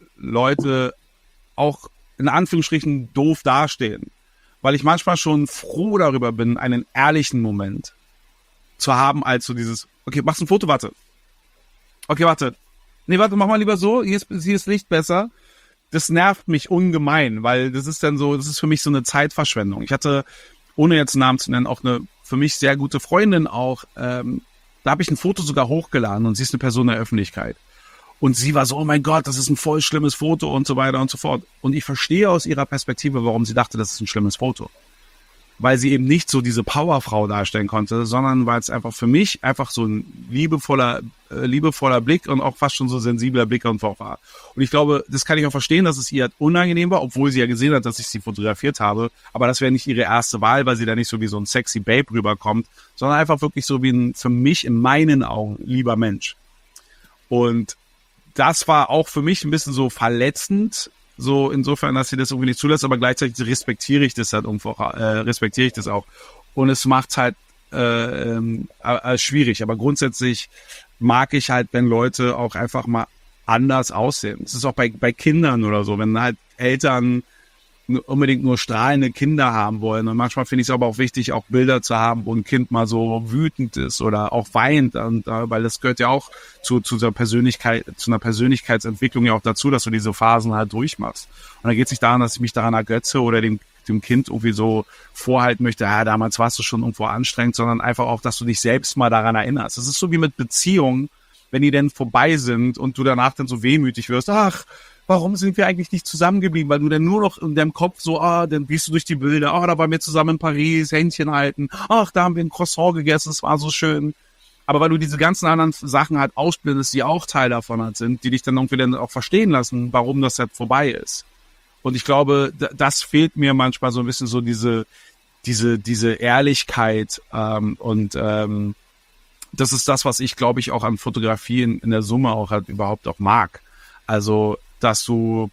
Leute auch in Anführungsstrichen doof dastehen, weil ich manchmal schon froh darüber bin, einen ehrlichen Moment zu haben, als so dieses, okay, machst ein Foto, warte. Okay, warte. Nee, warte, mach mal lieber so, hier ist, hier ist Licht besser. Das nervt mich ungemein, weil das ist dann so, das ist für mich so eine Zeitverschwendung. Ich hatte, ohne jetzt einen Namen zu nennen, auch eine für mich sehr gute Freundin auch, ähm, da habe ich ein Foto sogar hochgeladen und sie ist eine Person der Öffentlichkeit. Und sie war so, oh mein Gott, das ist ein voll schlimmes Foto und so weiter und so fort. Und ich verstehe aus ihrer Perspektive, warum sie dachte, das ist ein schlimmes Foto. Weil sie eben nicht so diese Powerfrau darstellen konnte, sondern weil es einfach für mich einfach so ein liebevoller, äh, liebevoller Blick und auch fast schon so sensibler Blick und war. Und ich glaube, das kann ich auch verstehen, dass es ihr unangenehm war, obwohl sie ja gesehen hat, dass ich sie fotografiert habe. Aber das wäre nicht ihre erste Wahl, weil sie da nicht so wie so ein sexy Babe rüberkommt, sondern einfach wirklich so wie ein, für mich in meinen Augen, lieber Mensch. Und das war auch für mich ein bisschen so verletzend, so insofern, dass sie das irgendwie nicht zulässt, aber gleichzeitig respektiere ich das halt irgendwo, äh, respektiere ich das auch. Und es macht halt äh, ähm, äh, schwierig, aber grundsätzlich mag ich halt, wenn Leute auch einfach mal anders aussehen. Es ist auch bei, bei Kindern oder so, wenn halt Eltern unbedingt nur strahlende Kinder haben wollen. Und manchmal finde ich es aber auch wichtig, auch Bilder zu haben, wo ein Kind mal so wütend ist oder auch weint. Und, äh, weil das gehört ja auch zu, zu einer Persönlichkeit, zu einer Persönlichkeitsentwicklung ja auch dazu, dass du diese Phasen halt durchmachst. Und da geht es nicht daran, dass ich mich daran ergötze oder dem, dem Kind irgendwie so vorhalten möchte, ja, damals warst du schon irgendwo anstrengend, sondern einfach auch, dass du dich selbst mal daran erinnerst. Das ist so wie mit Beziehungen, wenn die denn vorbei sind und du danach dann so wehmütig wirst, ach, warum sind wir eigentlich nicht zusammengeblieben? Weil du dann nur noch in deinem Kopf so, ah, dann gehst du durch die Bilder, ah, da waren wir zusammen in Paris, Händchen halten, ach, da haben wir ein Croissant gegessen, es war so schön. Aber weil du diese ganzen anderen Sachen halt ausblendest, die auch Teil davon halt sind, die dich dann irgendwie dann auch verstehen lassen, warum das halt vorbei ist. Und ich glaube, das fehlt mir manchmal so ein bisschen so diese, diese, diese Ehrlichkeit, ähm, und, ähm, das ist das, was ich, glaube ich, auch an Fotografie in, in der Summe auch halt überhaupt auch mag. Also, dass du,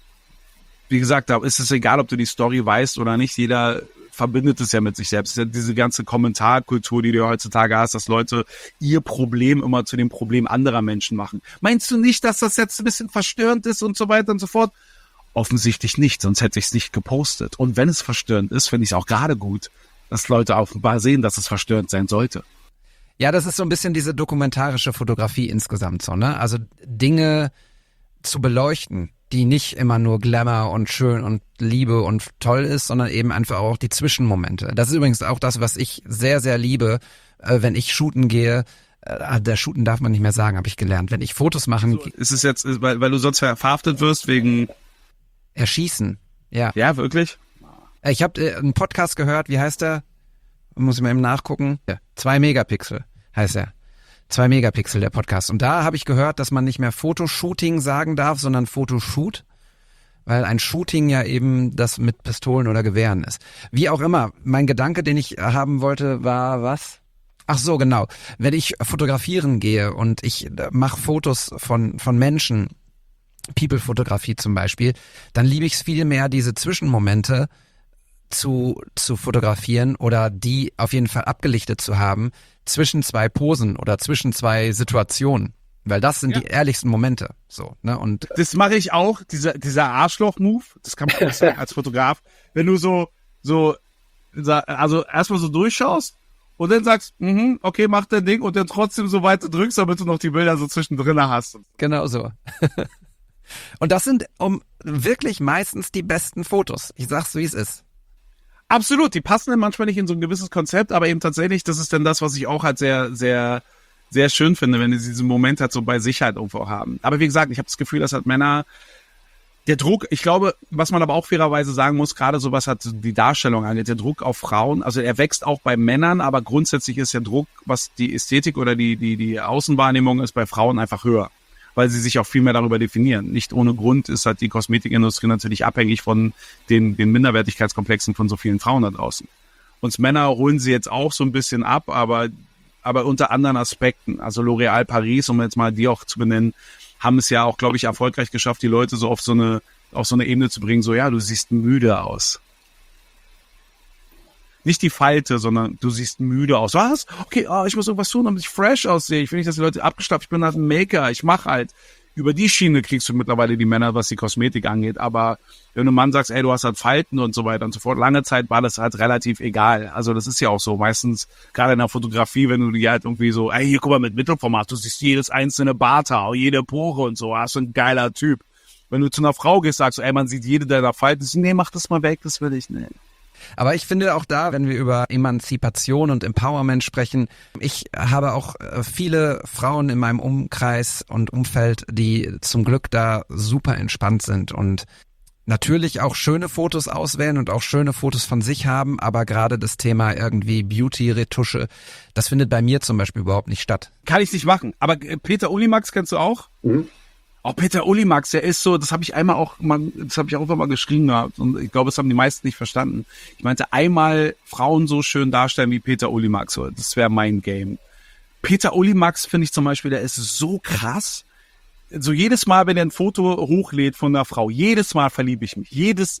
wie gesagt, da ist es egal, ob du die Story weißt oder nicht, jeder verbindet es ja mit sich selbst. Es ist ja diese ganze Kommentarkultur, die du heutzutage hast, dass Leute ihr Problem immer zu dem Problem anderer Menschen machen. Meinst du nicht, dass das jetzt ein bisschen verstörend ist und so weiter und so fort? Offensichtlich nicht, sonst hätte ich es nicht gepostet. Und wenn es verstörend ist, finde ich es auch gerade gut, dass Leute offenbar sehen, dass es verstörend sein sollte. Ja, das ist so ein bisschen diese dokumentarische Fotografie insgesamt so, ne? Also Dinge zu beleuchten, die nicht immer nur Glamour und schön und Liebe und toll ist, sondern eben einfach auch die Zwischenmomente. Das ist übrigens auch das, was ich sehr, sehr liebe, äh, wenn ich shooten gehe, äh, der Shooten darf man nicht mehr sagen, habe ich gelernt. Wenn ich Fotos machen... So, ist es jetzt, weil, weil du sonst verhaftet wirst wegen... Erschießen, ja. Ja, wirklich? Ich habe äh, einen Podcast gehört, wie heißt der? Muss ich mal eben nachgucken. Ja, zwei Megapixel heißt er. Zwei Megapixel der Podcast. Und da habe ich gehört, dass man nicht mehr Fotoshooting sagen darf, sondern Fotoshoot. Weil ein Shooting ja eben das mit Pistolen oder Gewehren ist. Wie auch immer, mein Gedanke, den ich haben wollte, war was? Ach so, genau. Wenn ich fotografieren gehe und ich mache Fotos von von Menschen, People-Fotografie zum Beispiel, dann liebe ich es viel mehr, diese Zwischenmomente zu zu fotografieren oder die auf jeden Fall abgelichtet zu haben zwischen zwei Posen oder zwischen zwei Situationen. Weil das sind ja. die ehrlichsten Momente, so, ne, und. Das mache ich auch, dieser, dieser Arschloch-Move, das kann man auch sagen als Fotograf, wenn du so, so, also erstmal so durchschaust und dann sagst, mhm, okay, mach dein Ding und dann trotzdem so weit drückst, damit du noch die Bilder so zwischendrin hast. Genau so. Und das sind um wirklich meistens die besten Fotos. Ich sag's, wie es ist. Absolut, die passen dann manchmal nicht in so ein gewisses Konzept, aber eben tatsächlich, das ist dann das, was ich auch halt sehr, sehr, sehr schön finde, wenn sie diesen Moment halt so bei sich halt irgendwo haben. Aber wie gesagt, ich habe das Gefühl, dass halt Männer, der Druck, ich glaube, was man aber auch fairerweise sagen muss, gerade so was hat die Darstellung angeht, der Druck auf Frauen, also er wächst auch bei Männern, aber grundsätzlich ist der Druck, was die Ästhetik oder die, die, die Außenwahrnehmung ist, bei Frauen einfach höher, weil sie sich auch viel mehr darüber definieren. Nicht ohne Grund ist halt die Kosmetikindustrie natürlich abhängig von den, den Minderwertigkeitskomplexen von so vielen Frauen da draußen. Uns Männer holen sie jetzt auch so ein bisschen ab, aber aber unter anderen Aspekten. Also L'Oréal Paris, um jetzt mal die auch zu benennen, haben es ja auch, glaube ich, erfolgreich geschafft, die Leute so auf so eine auf so eine Ebene zu bringen, so, ja, du siehst müde aus. Nicht die Falte, sondern du siehst müde aus. Was? Okay, oh, ich muss irgendwas tun, damit ich fresh aussehe. Ich will nicht, dass die Leute abgestapft, ich bin halt ein Maker, ich mache halt. Über die Schiene kriegst du mittlerweile die Männer, was die Kosmetik angeht. Aber wenn du einem Mann sagst, ey, du hast halt Falten und so weiter und so fort, lange Zeit war das halt relativ egal. Also das ist ja auch so. Meistens, gerade in der Fotografie, wenn du die halt irgendwie so, ey, hier, guck mal, mit Mittelformat, du siehst jedes einzelne Barthaar, jede Pore und so, hast du ein geiler Typ. Wenn du zu einer Frau gehst, sagst du, ey, man sieht jede deiner Falten, sie, nee, mach das mal weg, das will ich nicht. Aber ich finde auch da, wenn wir über Emanzipation und Empowerment sprechen, ich habe auch viele Frauen in meinem Umkreis und Umfeld, die zum Glück da super entspannt sind und natürlich auch schöne Fotos auswählen und auch schöne Fotos von sich haben, aber gerade das Thema irgendwie Beauty-Retusche, das findet bei mir zum Beispiel überhaupt nicht statt. Kann ich nicht machen, aber Peter Ulimax kennst du auch? Mhm. Auch Peter Ulimax, der ist so, das habe ich einmal auch mal, das habe ich auch mal geschrieben gehabt und ich glaube, das haben die meisten nicht verstanden. Ich meinte, einmal Frauen so schön darstellen wie Peter Ulimax, das wäre mein Game. Peter Ulimax finde ich zum Beispiel, der ist so krass. So jedes Mal, wenn er ein Foto hochlädt von einer Frau, jedes Mal verliebe ich mich. Jedes,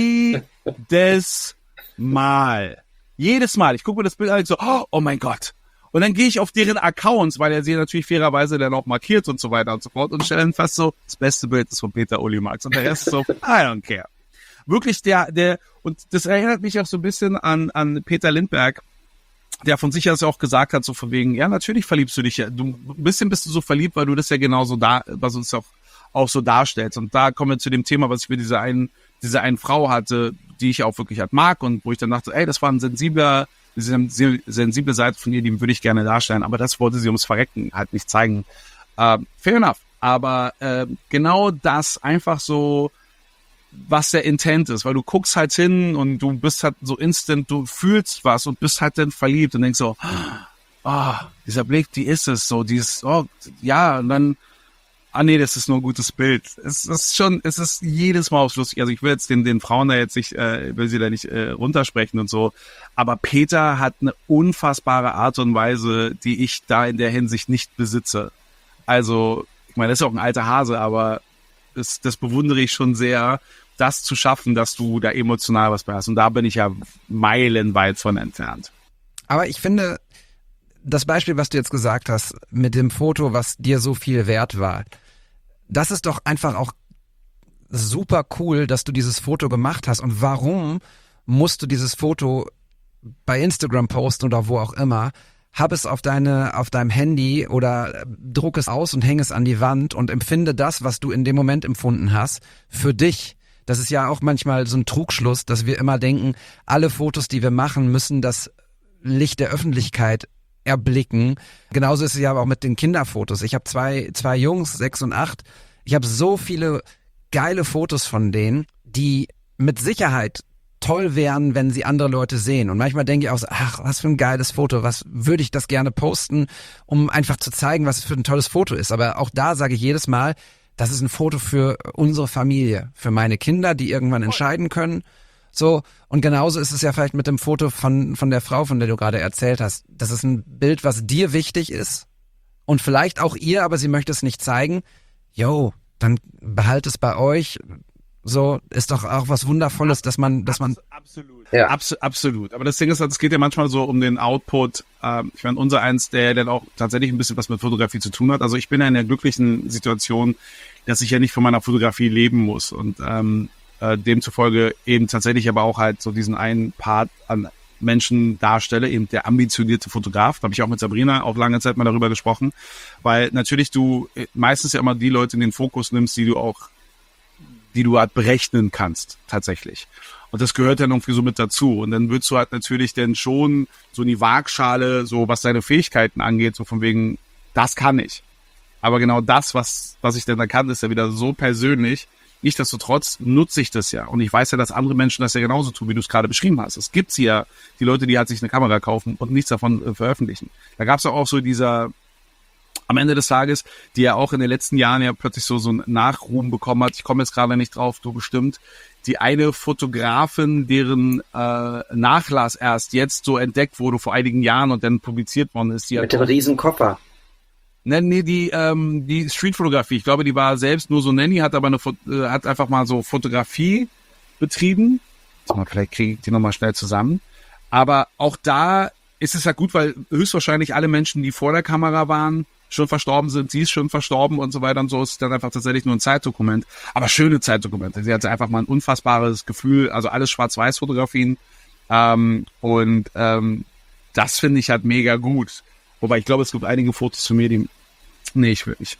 jedes Mal. Jedes Mal. Ich gucke mir das Bild an und so, oh mein Gott. Und dann gehe ich auf deren Accounts, weil er sie natürlich fairerweise dann auch markiert und so weiter und so fort und stelle dann fast so, das beste Bild ist von Peter Ulimax und der Rest ist so, I don't care. Wirklich der, der, und das erinnert mich auch so ein bisschen an, an Peter Lindbergh, der von sich aus auch gesagt hat, so von wegen, ja, natürlich verliebst du dich ja, du, ein bisschen bist du so verliebt, weil du das ja genauso da, was uns auch, auch so darstellst. Und da kommen wir zu dem Thema, was ich mit dieser einen, dieser einen Frau hatte, die ich auch wirklich halt mag und wo ich dann dachte, ey, das war ein sensibler, diese sensible Seite von ihr, die würde ich gerne darstellen, aber das wollte sie ums Verrecken halt nicht zeigen. Uh, fair enough. Aber uh, genau das einfach so, was der Intent ist, weil du guckst halt hin und du bist halt so instant, du fühlst was und bist halt dann verliebt und denkst so, ah, oh, dieser Blick, die ist es so, dieses, oh, ja, und dann, ah nee, das ist nur ein gutes Bild. Es ist schon, es ist jedes Mal aufs lustig. Also ich will jetzt den, den Frauen da jetzt nicht, äh, will sie da nicht äh, runtersprechen und so. Aber Peter hat eine unfassbare Art und Weise, die ich da in der Hinsicht nicht besitze. Also, ich meine, das ist auch ein alter Hase, aber das, das bewundere ich schon sehr, das zu schaffen, dass du da emotional was bei hast. Und da bin ich ja meilenweit von entfernt. Aber ich finde, das Beispiel, was du jetzt gesagt hast, mit dem Foto, was dir so viel wert war, das ist doch einfach auch super cool, dass du dieses Foto gemacht hast. Und warum musst du dieses Foto bei Instagram posten oder wo auch immer? Hab es auf deine, auf deinem Handy oder druck es aus und häng es an die Wand und empfinde das, was du in dem Moment empfunden hast, für dich. Das ist ja auch manchmal so ein Trugschluss, dass wir immer denken, alle Fotos, die wir machen, müssen das Licht der Öffentlichkeit erblicken. Genauso ist es ja aber auch mit den Kinderfotos. Ich habe zwei, zwei Jungs, sechs und acht. Ich habe so viele geile Fotos von denen, die mit Sicherheit toll wären, wenn sie andere Leute sehen. Und manchmal denke ich auch so, ach, was für ein geiles Foto, was würde ich das gerne posten, um einfach zu zeigen, was es für ein tolles Foto ist. Aber auch da sage ich jedes Mal, das ist ein Foto für unsere Familie, für meine Kinder, die irgendwann entscheiden können. So, und genauso ist es ja vielleicht mit dem Foto von, von der Frau, von der du gerade erzählt hast. Das ist ein Bild, was dir wichtig ist und vielleicht auch ihr, aber sie möchte es nicht zeigen. Yo, dann behalt es bei euch. So, ist doch auch was Wundervolles, dass man, dass man... Absolut. Ja. Abs- absolut. Aber das Ding ist, es geht ja manchmal so um den Output. Ähm, ich meine, unser eins, der dann auch tatsächlich ein bisschen was mit Fotografie zu tun hat. Also ich bin ja in der glücklichen Situation, dass ich ja nicht von meiner Fotografie leben muss und ähm, äh, demzufolge eben tatsächlich aber auch halt so diesen einen Part an Menschen darstelle, eben der ambitionierte Fotograf. Da habe ich auch mit Sabrina auch lange Zeit mal darüber gesprochen, weil natürlich du meistens ja immer die Leute in den Fokus nimmst, die du auch die du halt berechnen kannst, tatsächlich. Und das gehört dann irgendwie so mit dazu. Und dann würdest du halt natürlich dann schon so in die Waagschale, so was deine Fähigkeiten angeht, so von wegen, das kann ich. Aber genau das, was, was ich denn da kann, ist ja wieder so persönlich. Nichtsdestotrotz nutze ich das ja. Und ich weiß ja, dass andere Menschen das ja genauso tun, wie du es gerade beschrieben hast. Es gibt ja die Leute, die halt sich eine Kamera kaufen und nichts davon äh, veröffentlichen. Da gab es auch so dieser, am Ende des Tages, die ja auch in den letzten Jahren ja plötzlich so, so einen Nachruhm bekommen hat. Ich komme jetzt gerade nicht drauf, du bestimmt. Die eine Fotografin, deren äh, Nachlass erst jetzt so entdeckt wurde vor einigen Jahren und dann publiziert worden ist. Die Mit dem riesen Koffer. Ne, nee, die, ähm, die Streetfotografie. Ich glaube, die war selbst nur so Nanny, hat aber eine, äh, hat einfach mal so Fotografie betrieben. Mal, vielleicht kriege ich die nochmal schnell zusammen. Aber auch da ist es ja gut, weil höchstwahrscheinlich alle Menschen, die vor der Kamera waren, schon verstorben sind, sie ist schon verstorben und so weiter und so, ist dann einfach tatsächlich nur ein Zeitdokument. Aber schöne Zeitdokumente. Sie hatte einfach mal ein unfassbares Gefühl, also alles Schwarz-Weiß-Fotografien. Ähm, und ähm, das finde ich halt mega gut. Wobei ich glaube, es gibt einige Fotos von mir, die... Nee, ich will nicht.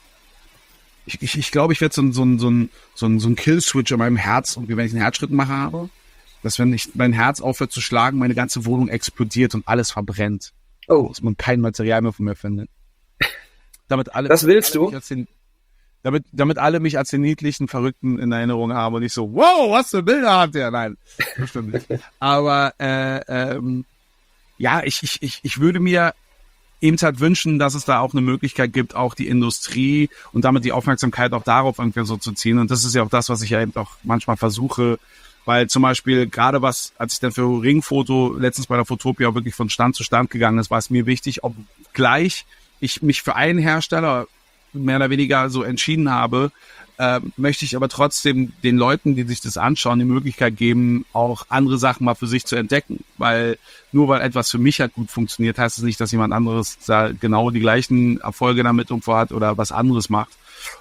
Ich, ich, ich glaube, ich werde so ein so ein, so ein, so ein, so ein Kill-Switch in meinem Herz, und wenn ich einen Herzschrittmacher habe, dass wenn ich mein Herz aufhört zu schlagen, meine ganze Wohnung explodiert und alles verbrennt. Oh. Dass man kein Material mehr von mir findet. Damit alle, das willst alle du? Den, damit, damit alle mich als den niedlichen Verrückten in Erinnerung haben und nicht so, wow, was für Bilder habt ihr? Nein, bestimmt nicht. Aber äh, ähm, ja, ich, ich, ich, ich würde mir eben halt wünschen, dass es da auch eine Möglichkeit gibt, auch die Industrie und damit die Aufmerksamkeit auch darauf irgendwie so zu ziehen. Und das ist ja auch das, was ich ja eben auch manchmal versuche, weil zum Beispiel gerade was, als ich dann für Ringfoto letztens bei der Fotopia wirklich von Stand zu Stand gegangen ist, war es mir wichtig, obgleich ich mich für einen Hersteller mehr oder weniger so entschieden habe, äh, möchte ich aber trotzdem den Leuten, die sich das anschauen, die Möglichkeit geben, auch andere Sachen mal für sich zu entdecken. Weil nur weil etwas für mich halt gut funktioniert, heißt es nicht, dass jemand anderes da genau die gleichen Erfolge damit irgendwo hat oder was anderes macht.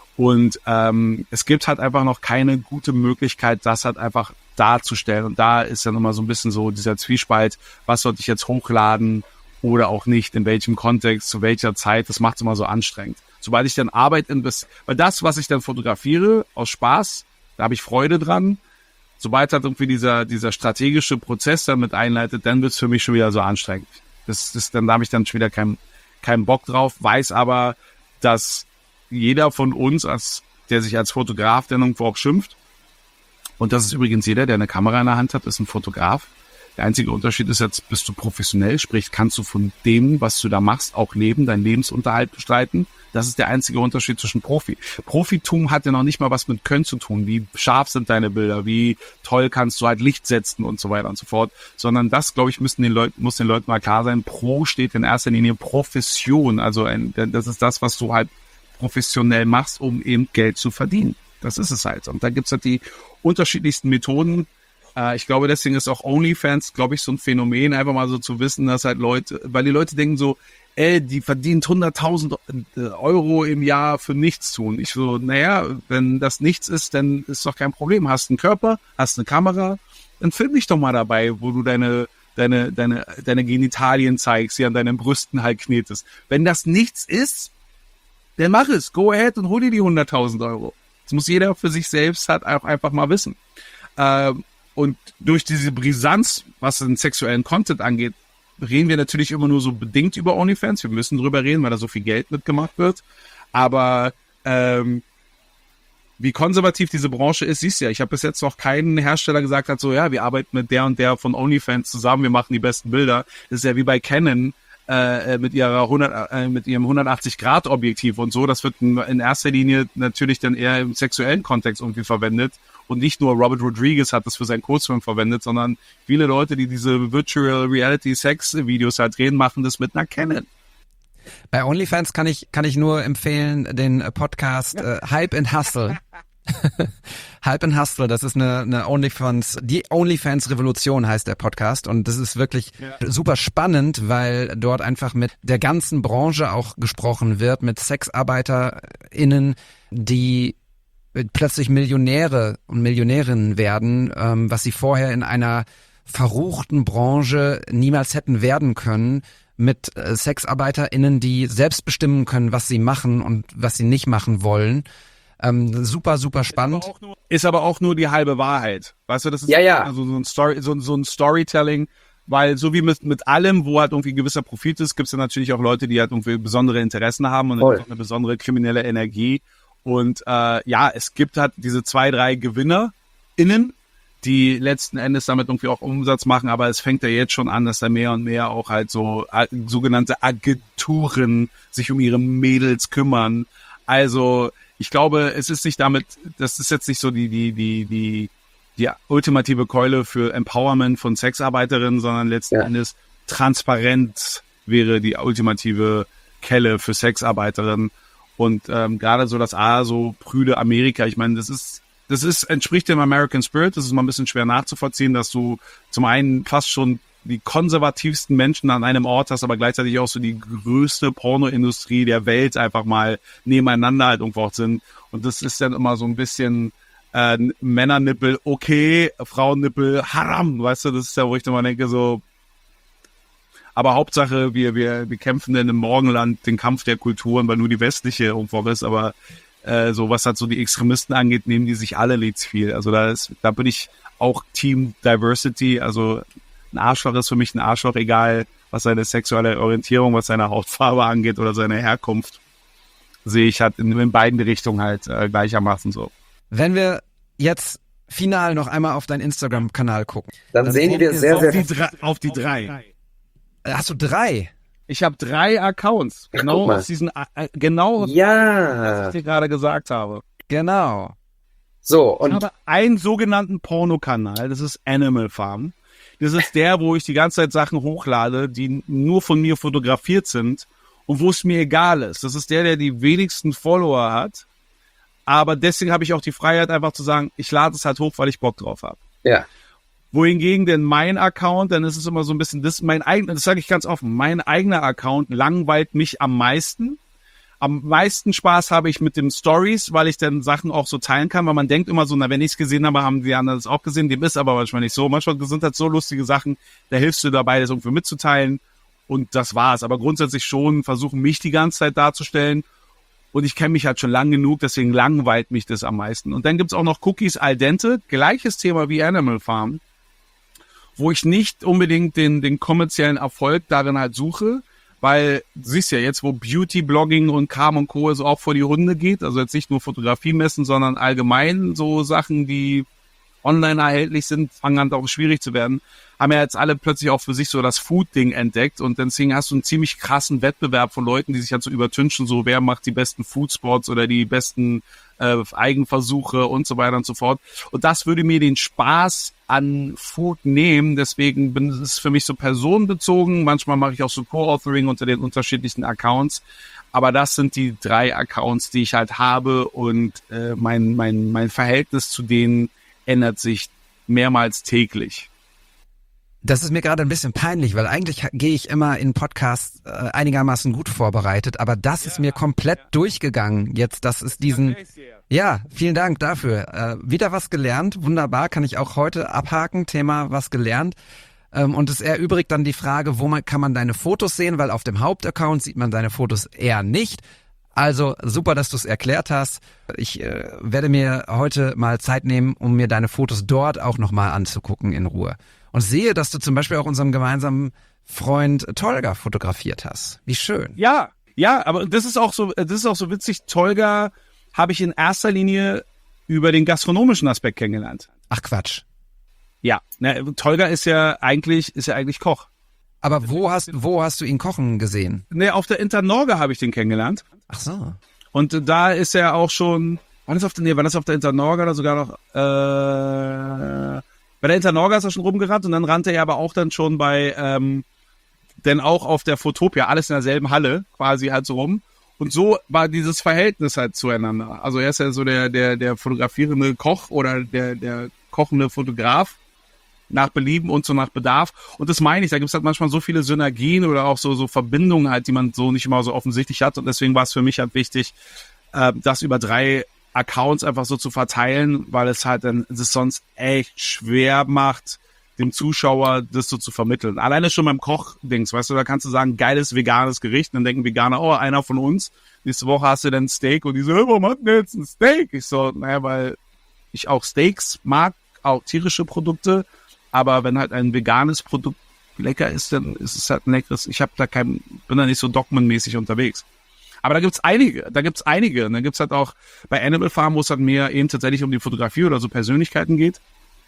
Und ähm, es gibt halt einfach noch keine gute Möglichkeit, das halt einfach darzustellen. Und da ist dann immer so ein bisschen so dieser Zwiespalt, was sollte ich jetzt hochladen oder auch nicht, in welchem Kontext, zu welcher Zeit, das macht es immer so anstrengend. Sobald ich dann Arbeit investiere, weil das, was ich dann fotografiere, aus Spaß, da habe ich Freude dran. Sobald halt irgendwie dieser dieser strategische Prozess damit einleitet, dann wird es für mich schon wieder so anstrengend. Das, das, dann da habe ich dann schon wieder keinen keinen Bock drauf, weiß aber, dass jeder von uns, als der sich als Fotograf dann irgendwo auch schimpft, und das ist übrigens jeder, der eine Kamera in der Hand hat, ist ein Fotograf. Der einzige Unterschied ist jetzt, bist du professionell, sprich, kannst du von dem, was du da machst, auch leben, deinen Lebensunterhalt bestreiten. Das ist der einzige Unterschied zwischen Profi. Profitum hat ja noch nicht mal was mit Können zu tun. Wie scharf sind deine Bilder? Wie toll kannst du halt Licht setzen und so weiter und so fort. Sondern das, glaube ich, müssen den Leuten, muss den Leuten mal klar sein. Pro steht in erster Linie Profession. Also ein, das ist das, was du halt professionell machst, um eben Geld zu verdienen. Das ist es halt. Und da gibt's halt die unterschiedlichsten Methoden. Äh, ich glaube, deswegen ist auch OnlyFans, glaube ich, so ein Phänomen, einfach mal so zu wissen, dass halt Leute, weil die Leute denken so, ey, die verdient hunderttausend Euro im Jahr für nichts tun. Ich so, naja, wenn das nichts ist, dann ist doch kein Problem. Hast einen Körper, hast eine Kamera, dann film dich doch mal dabei, wo du deine deine deine deine Genitalien zeigst, sie an deinen Brüsten halt knetest. Wenn das nichts ist, dann mach es. Go ahead und hol dir die hunderttausend Euro. Das muss jeder für sich selbst halt auch einfach mal wissen. Ähm, und durch diese Brisanz, was den sexuellen Content angeht, reden wir natürlich immer nur so bedingt über OnlyFans. Wir müssen drüber reden, weil da so viel Geld mitgemacht wird. Aber ähm, wie konservativ diese Branche ist, siehst du ja. Ich habe bis jetzt noch keinen Hersteller gesagt hat, so ja, wir arbeiten mit der und der von OnlyFans zusammen, wir machen die besten Bilder. Das ist ja wie bei Canon äh, mit ihrer hundert, äh, mit ihrem hundertachtzig Grad Objektiv und so. Das wird in, in erster Linie natürlich dann eher im sexuellen Kontext irgendwie verwendet. Und nicht nur Robert Rodriguez hat das für seinen Kurzfilm verwendet, sondern viele Leute, die diese Virtual Reality Sex Videos halt drehen, machen das mit einer Canon. Bei OnlyFans kann ich kann ich nur empfehlen den Podcast äh, Hype and Hustle. Hype and Hustle, das ist eine, eine OnlyFans, die OnlyFans Revolution heißt der Podcast und das ist wirklich ja. super spannend, weil dort einfach mit der ganzen Branche auch gesprochen wird, mit SexarbeiterInnen, die plötzlich Millionäre und Millionärinnen werden, ähm, was sie vorher in einer verruchten Branche niemals hätten werden können, mit äh, SexarbeiterInnen, die selbst bestimmen können, was sie machen und was sie nicht machen wollen. Ähm, super, super spannend. Ist aber, nur, ist aber auch nur die halbe Wahrheit. Weißt du, das ist ja, ja. Also so ein Story, so, so ein Storytelling, weil so wie mit, mit allem, wo halt irgendwie ein gewisser Profit ist, gibt es ja natürlich auch Leute, die halt irgendwie besondere Interessen haben und auch eine besondere kriminelle Energie. Und äh, ja, es gibt halt diese zwei, drei GewinnerInnen, die letzten Endes damit irgendwie auch Umsatz machen, aber es fängt ja jetzt schon an, dass da mehr und mehr auch halt so äh, sogenannte Agenturen sich um ihre Mädels kümmern. Also ich glaube, es ist nicht damit, das ist jetzt nicht so die die die die die ultimative Keule für Empowerment von Sexarbeiterinnen, sondern letzten ja. Endes Transparenz wäre die ultimative Kelle für Sexarbeiterinnen. Und ähm, gerade so das A, so prüde Amerika, ich meine, das ist, das ist, entspricht dem American Spirit, das ist mal ein bisschen schwer nachzuvollziehen, dass du zum einen fast schon die konservativsten Menschen an einem Ort hast, aber gleichzeitig auch so die größte Pornoindustrie der Welt einfach mal nebeneinander halt irgendwo auch sind. Und das ist dann immer so ein bisschen äh, Männernippel, okay, Frauennippel, haram, weißt du, das ist ja, wo ich dann mal denke, so, aber Hauptsache, wir, wir, wir kämpfen denn im Morgenland den Kampf der Kulturen, weil nur die westliche irgendwo ist, aber äh, so was halt so die Extremisten angeht, nehmen die sich alle nichts viel. Also da ist, da bin ich auch Team Diversity, also ein Arschloch ist für mich ein Arschloch, egal was seine sexuelle Orientierung, was seine Hautfarbe angeht oder seine Herkunft, sehe ich halt in, in beiden Richtungen halt äh, gleichermaßen so. Wenn wir jetzt final noch einmal auf deinen Instagram-Kanal gucken, dann, dann sehen wir sehr, sehr... Auf die, drei, auf die drei. Hast du drei? Ich habe drei Accounts. Genau aus diesen, äh, genau, ja. was ich dir gerade gesagt habe. Genau. So, und ich habe einen sogenannten Pornokanal, das ist Animal Farm. Das ist der, wo ich die ganze Zeit Sachen hochlade, die nur von mir fotografiert sind und wo es mir egal ist. Das ist der, der die wenigsten Follower hat. Aber deswegen habe ich auch die Freiheit, einfach zu sagen, ich lade es halt hoch, weil ich Bock drauf habe. Ja. Wohingegen denn mein Account, dann ist es immer so ein bisschen, das mein eigener, das sage ich ganz offen, mein eigener Account langweilt mich am meisten. Am meisten Spaß habe ich mit den Stories, weil ich dann Sachen auch so teilen kann, weil man denkt immer so, na, wenn ich es gesehen habe, haben die anderen es auch gesehen. Dem ist aber manchmal nicht so. Manchmal sind halt so lustige Sachen, da hilfst du dabei, das irgendwie mitzuteilen und das war's. Aber grundsätzlich schon versuchen, mich die ganze Zeit darzustellen und ich kenne mich halt schon lang genug, deswegen langweilt mich das am meisten. Und dann gibt's auch noch Cookies al dente, gleiches Thema wie Animal Farm, wo ich nicht unbedingt den, den kommerziellen Erfolg darin halt suche, weil du siehst ja jetzt, wo Beauty-Blogging und Kram und Co. so auch vor die Hunde geht, also jetzt nicht nur Fotografie-Messen, sondern allgemein so Sachen, die online erhältlich sind, fangen an auch schwierig zu werden, haben ja jetzt alle plötzlich auch für sich so das Food-Ding entdeckt und deswegen hast du einen ziemlich krassen Wettbewerb von Leuten, die sich halt so übertünchen, so wer macht die besten Foodspots oder die besten äh, Eigenversuche und so weiter und so fort. Und das würde mir den Spaß an Food nehmen, deswegen bin es für mich so personenbezogen. Manchmal mache ich auch so Co-Authoring unter den unterschiedlichen Accounts, aber das sind die drei Accounts, die ich halt habe und äh, mein mein mein Verhältnis zu denen ändert sich mehrmals täglich. Das ist mir gerade ein bisschen peinlich, weil eigentlich gehe ich immer in Podcasts äh, einigermaßen gut vorbereitet, aber das ja, ist mir komplett ja. durchgegangen. Jetzt, das ist diesen... Ja, vielen Dank dafür. Äh, wieder was gelernt, wunderbar, kann ich auch heute abhaken, Thema was gelernt. Ähm, und es erübrigt dann die Frage, wo man, kann man deine Fotos sehen, weil auf dem Hauptaccount sieht man deine Fotos eher nicht. Also super, dass du es erklärt hast. Ich äh, werde mir heute mal Zeit nehmen, um mir deine Fotos dort auch nochmal anzugucken in Ruhe. Und sehe, dass du zum Beispiel auch unserem gemeinsamen Freund Tolga fotografiert hast. Wie schön. Ja, ja, aber das ist auch so, das ist auch so witzig. Tolga habe ich in erster Linie über den gastronomischen Aspekt kennengelernt. Ach Quatsch. Ja, ne, Tolga ist ja eigentlich, ist ja eigentlich Koch. Aber wo hast, wo hast du ihn kochen gesehen? Ne, auf der Internorga habe ich den kennengelernt. Ach so. Und da ist er auch schon, war das auf der, nee, war das auf der Internorga oder sogar noch, äh, bei der Internorga ist er schon rumgerannt und dann rannte er aber auch dann schon bei, ähm, denn auch auf der Fotopia, alles in derselben Halle, quasi halt so rum. Und so war dieses Verhältnis halt zueinander. Also er ist ja so der, der, der fotografierende Koch oder der, der kochende Fotograf nach Belieben und so nach Bedarf. Und das meine ich, da gibt es halt manchmal so viele Synergien oder auch so, so Verbindungen halt, die man so nicht immer so offensichtlich hat. Und deswegen war es für mich halt wichtig, äh, das über drei Accounts einfach so zu verteilen, weil es halt dann es sonst echt schwer macht, dem Zuschauer das so zu vermitteln. Alleine schon beim Koch-Dings, weißt du, da kannst du sagen, geiles veganes Gericht, und dann denken Veganer, oh, einer von uns. Nächste Woche hast du dann ein Steak und die so, warum hat denn jetzt ein Steak? Ich so, naja, weil ich auch Steaks mag, auch tierische Produkte, aber wenn halt ein veganes Produkt lecker ist, dann ist es halt ein leckeres. Ich habe da kein, bin da nicht so dogmenmäßig unterwegs. Aber da gibt's einige, da gibt's einige. Und dann gibt's halt auch bei Animal Farm, wo es halt mehr eben tatsächlich um die Fotografie oder so Persönlichkeiten geht.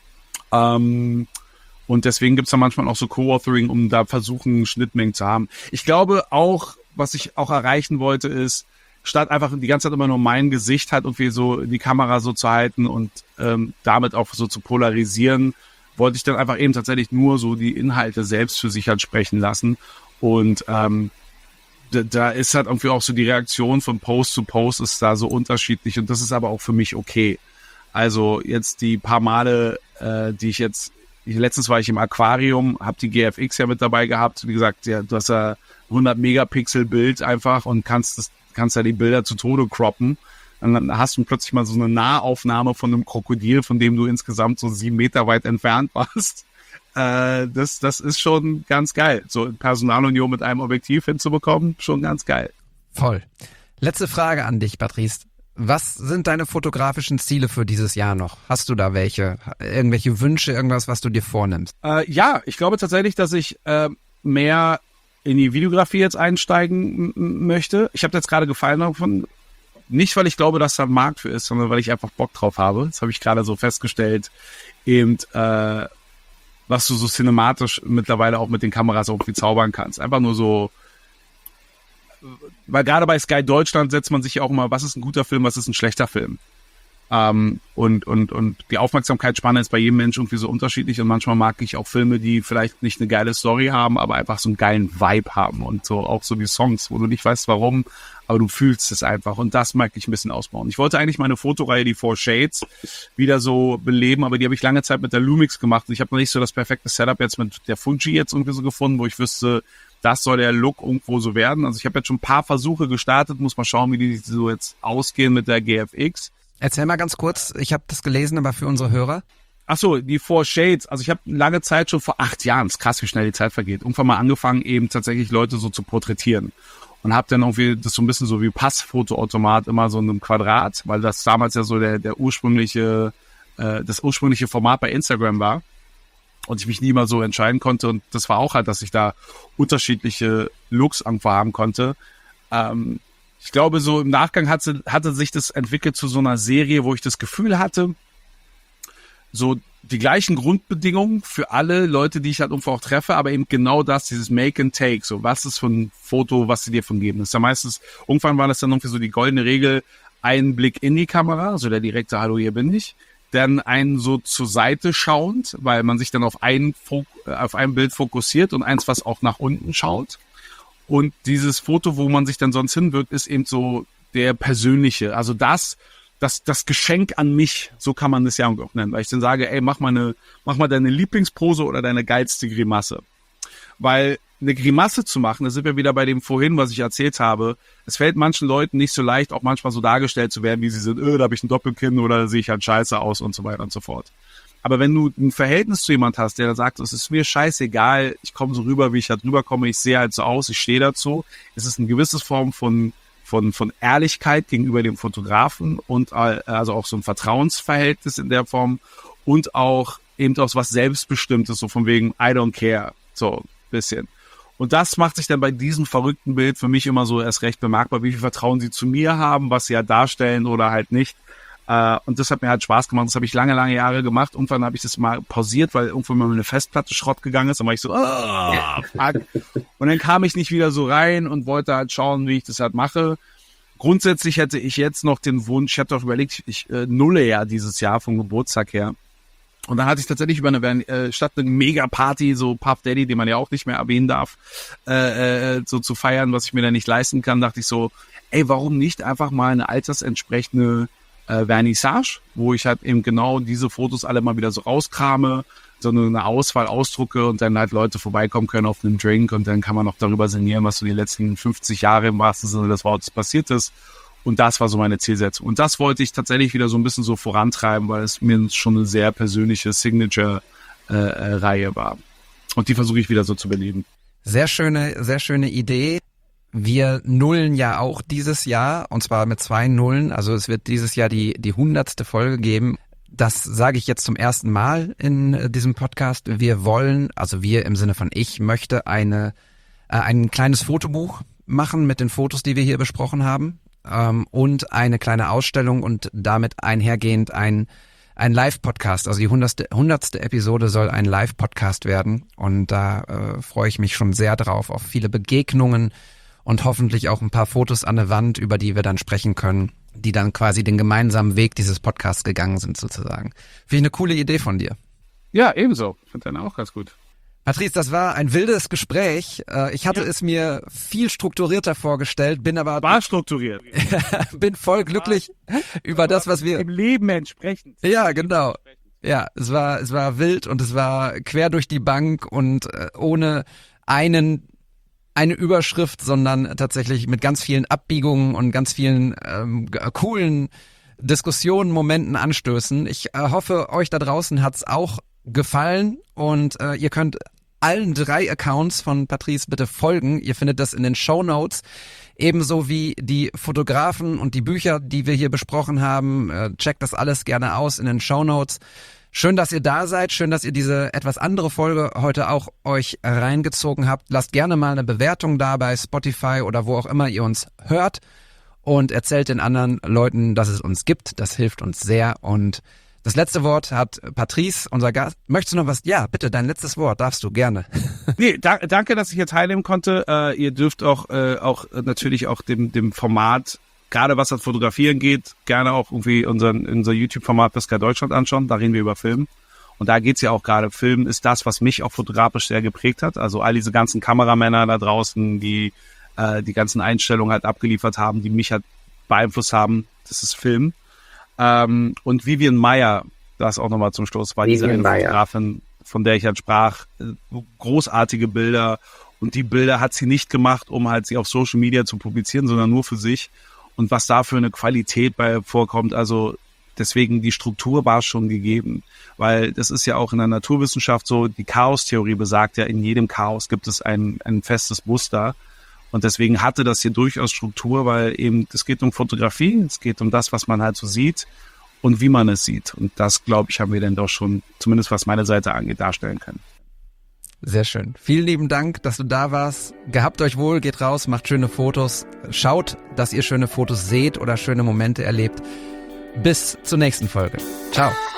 Ähm, und deswegen gibt's da manchmal auch so Co-Authoring, um da versuchen, Schnittmengen zu haben. Ich glaube auch, was ich auch erreichen wollte, ist, statt einfach die ganze Zeit immer nur mein Gesicht halt irgendwie so die Kamera so zu halten und ähm, damit auch so zu polarisieren, wollte ich dann einfach eben tatsächlich nur so die Inhalte selbst für sich halt sprechen lassen. Und ähm, da, da ist halt irgendwie auch so die Reaktion von Post zu Post ist da so unterschiedlich und das ist aber auch für mich okay. Also jetzt die paar Male, äh, die ich jetzt, ich, letztens war ich im Aquarium, habe die G F X ja mit dabei gehabt. Wie gesagt, ja, du hast ja hundert Megapixel Bild einfach und kannst das, kannst ja die Bilder zu Tode croppen. Und dann hast du plötzlich mal so eine Nahaufnahme von einem Krokodil, von dem du insgesamt so sieben Meter weit entfernt warst. Äh, das, das ist schon ganz geil. So Personalunion mit einem Objektiv hinzubekommen, schon ganz geil. Voll. Letzte Frage an dich, Patrice. Was sind deine fotografischen Ziele für dieses Jahr noch? Hast du da welche? Irgendwelche Wünsche, irgendwas, was du dir vornimmst? Äh, ja, ich glaube tatsächlich, dass ich äh, mehr in die Videografie jetzt einsteigen m- möchte. Ich habe jetzt gerade Gefallen davon. Nicht, weil ich glaube, dass da ein Markt für ist, sondern weil ich einfach Bock drauf habe. Das habe ich gerade so festgestellt, eben äh, was du so cinematisch mittlerweile auch mit den Kameras irgendwie zaubern kannst. Einfach nur so, weil gerade bei Sky Deutschland setzt man sich ja auch immer, was ist ein guter Film, was ist ein schlechter Film. Ähm, und, und, und die Aufmerksamkeitsspanne ist bei jedem Menschen irgendwie so unterschiedlich und manchmal mag ich auch Filme, die vielleicht nicht eine geile Story haben, aber einfach so einen geilen Vibe haben und so auch so die Songs, wo du nicht weißt warum, aber du fühlst es einfach und das mag ich ein bisschen ausbauen. Ich wollte eigentlich meine Fotoreihe, die Four Shades, wieder so beleben, aber die habe ich lange Zeit mit der Lumix gemacht und ich habe noch nicht so das perfekte Setup jetzt mit der Fuji jetzt irgendwie so gefunden, wo ich wüsste, das soll der Look irgendwo so werden. Also ich habe jetzt schon ein paar Versuche gestartet, muss mal schauen, wie die so jetzt ausgehen mit der G F X. Erzähl mal ganz kurz, ich habe das gelesen, aber für unsere Hörer. Ach so, die Four Shades. Also ich habe lange Zeit, schon vor acht Jahren, ist krass, wie schnell die Zeit vergeht, irgendwann mal angefangen, eben tatsächlich Leute so zu porträtieren. Und habe dann irgendwie das so ein bisschen so wie Passfotoautomat immer so in einem Quadrat, weil das damals ja so der der ursprüngliche, äh, das ursprüngliche Format bei Instagram war. Und ich mich nie mal so entscheiden konnte. Und das war auch halt, dass ich da unterschiedliche Looks irgendwo haben konnte. Ähm, ich glaube, so im Nachgang hatte, hatte sich das entwickelt zu so einer Serie, wo ich das Gefühl hatte, so die gleichen Grundbedingungen für alle Leute, die ich halt irgendwo auch treffe, aber eben genau das, dieses Make and Take, so was ist für ein Foto, was sie dir von geben. Das ist ja meistens, irgendwann war das dann irgendwie so die goldene Regel, ein Blick in die Kamera, so der direkte Hallo, hier bin ich, dann einen so zur Seite schauend, weil man sich dann auf ein, auf ein Bild fokussiert und eins, was auch nach unten schaut. Und dieses Foto, wo man sich dann sonst hinwirkt, ist eben so der persönliche, also das, Das, das Geschenk an mich, so kann man das ja auch nennen, weil ich dann sage, ey, mach mal eine, mach mal deine Lieblingspose oder deine geilste Grimasse. Weil eine Grimasse zu machen, da sind wir wieder bei dem vorhin, was ich erzählt habe, es fällt manchen Leuten nicht so leicht, auch manchmal so dargestellt zu werden, wie sie sind, öh, da habe ich ein Doppelkinn oder da sehe ich halt scheiße aus und so weiter und so fort. Aber wenn du ein Verhältnis zu jemand hast, der dann sagt, es ist mir scheißegal, ich komme so rüber, wie ich halt rüberkomme, ich sehe halt so aus, ich stehe dazu, es ist eine gewisse Form von von von Ehrlichkeit gegenüber dem Fotografen und also auch so ein Vertrauensverhältnis in der Form und auch eben auch was Selbstbestimmtes, so von wegen I don't care, so ein bisschen. Und das macht sich dann bei diesem verrückten Bild für mich immer so erst recht bemerkbar, wie viel Vertrauen sie zu mir haben, was sie ja darstellen oder halt nicht. Äh, und das hat mir halt Spaß gemacht. Das habe ich lange, lange Jahre gemacht. Irgendwann habe ich das mal pausiert, weil irgendwann mal eine Festplatte Schrott gegangen ist. Dann war ich so, ah, fuck. Und dann kam ich nicht wieder so rein und wollte halt schauen, wie ich das halt mache. Grundsätzlich hätte ich jetzt noch den Wunsch, ich hatte auch überlegt, ich äh, nulle ja dieses Jahr vom Geburtstag her. Und dann hatte ich tatsächlich über eine, äh, statt eine Mega-Party, so Puff Daddy, den man ja auch nicht mehr erwähnen darf, äh, äh, so zu feiern, was ich mir da nicht leisten kann, dachte ich so, ey, warum nicht einfach mal eine altersentsprechende äh, Vernissage, wo ich halt eben genau diese Fotos alle mal wieder so rauskrame, so eine Auswahl ausdrucke und dann halt Leute vorbeikommen können auf einen Drink und dann kann man noch darüber sinnieren, was so die letzten fünfzig Jahre im wahrsten Sinne des Wortes passiert ist. Und das war so meine Zielsetzung. Und das wollte ich tatsächlich wieder so ein bisschen so vorantreiben, weil es mir schon eine sehr persönliche Signature-Reihe äh, war. Und die versuche ich wieder so zu beleben. Sehr schöne, sehr schöne Idee. Wir nullen ja auch dieses Jahr, und zwar mit zwei Nullen. Also es wird dieses Jahr die die hundertste Folge geben. Das sage ich jetzt zum ersten Mal in diesem Podcast. Wir wollen, also wir im Sinne von ich, möchte eine äh, ein kleines Fotobuch machen mit den Fotos, die wir hier besprochen haben. Ähm, und eine kleine Ausstellung und damit einhergehend ein ein Live-Podcast. Also die hundertste, hundertste Episode soll ein Live-Podcast werden und da äh, freue ich mich schon sehr drauf, auf viele Begegnungen und hoffentlich auch ein paar Fotos an der Wand, über die wir dann sprechen können, die dann quasi den gemeinsamen Weg dieses Podcasts gegangen sind sozusagen. Finde ich eine coole Idee von dir. Ja, ebenso. Finde deine auch ganz gut. Patrice, das war ein wildes Gespräch. Ich hatte ja. es mir viel strukturierter vorgestellt, bin aber... War strukturiert. bin voll glücklich war, über das, was wir... Im Leben entsprechend. Ja, genau. Ja, es war, es war wild und es war quer durch die Bank und ohne einen, eine Überschrift, sondern tatsächlich mit ganz vielen Abbiegungen und ganz vielen ähm, coolen Diskussionen, Momenten, Anstößen. Ich äh, hoffe, euch da draußen hat's auch gefallen und äh, ihr könnt allen drei Accounts von Patrice bitte folgen. Ihr findet das in den Shownotes, ebenso wie die Fotografen und die Bücher, die wir hier besprochen haben. Äh, checkt das alles gerne aus in den Shownotes. Schön, dass ihr da seid. Schön, dass ihr diese etwas andere Folge heute auch euch reingezogen habt. Lasst gerne mal eine Bewertung da bei Spotify oder wo auch immer ihr uns hört und erzählt den anderen Leuten, dass es uns gibt. Das hilft uns sehr und das letzte Wort hat Patrice, unser Gast. Möchtest du noch was? Ja, bitte, dein letztes Wort darfst du, gerne. Nee, da, danke, dass ich hier teilnehmen konnte. Äh, ihr dürft auch, äh, auch natürlich auch dem, dem Format, gerade was das Fotografieren geht, gerne auch irgendwie unseren, unser YouTube-Format Sky Deutschland anschauen. Da reden wir über Film. Und da geht's ja auch gerade. Film ist das, was mich auch fotografisch sehr geprägt hat. Also all diese ganzen Kameramänner da draußen, die äh, die ganzen Einstellungen halt abgeliefert haben, die mich halt beeinflusst haben. Das ist Film. Ähm, und Vivian Maier, das auch nochmal zum Schluss, war diese eine Fotografin, von der ich halt sprach, großartige Bilder. Und die Bilder hat sie nicht gemacht, um halt sie auf Social Media zu publizieren, sondern nur für sich. Und was da für eine Qualität bei vorkommt, also deswegen die Struktur war schon gegeben. Weil das ist ja auch in der Naturwissenschaft so, die Chaostheorie besagt ja, in jedem Chaos gibt es ein, ein festes Muster. Und deswegen hatte das hier durchaus Struktur, weil eben es geht um Fotografie, es geht um das, was man halt so sieht und wie man es sieht. Und das, glaube ich, haben wir dann doch schon, zumindest was meine Seite angeht, darstellen können. Sehr schön. Vielen lieben Dank, dass du da warst. Gehabt euch wohl, geht raus, macht schöne Fotos. Schaut, dass ihr schöne Fotos seht oder schöne Momente erlebt. Bis zur nächsten Folge. Ciao.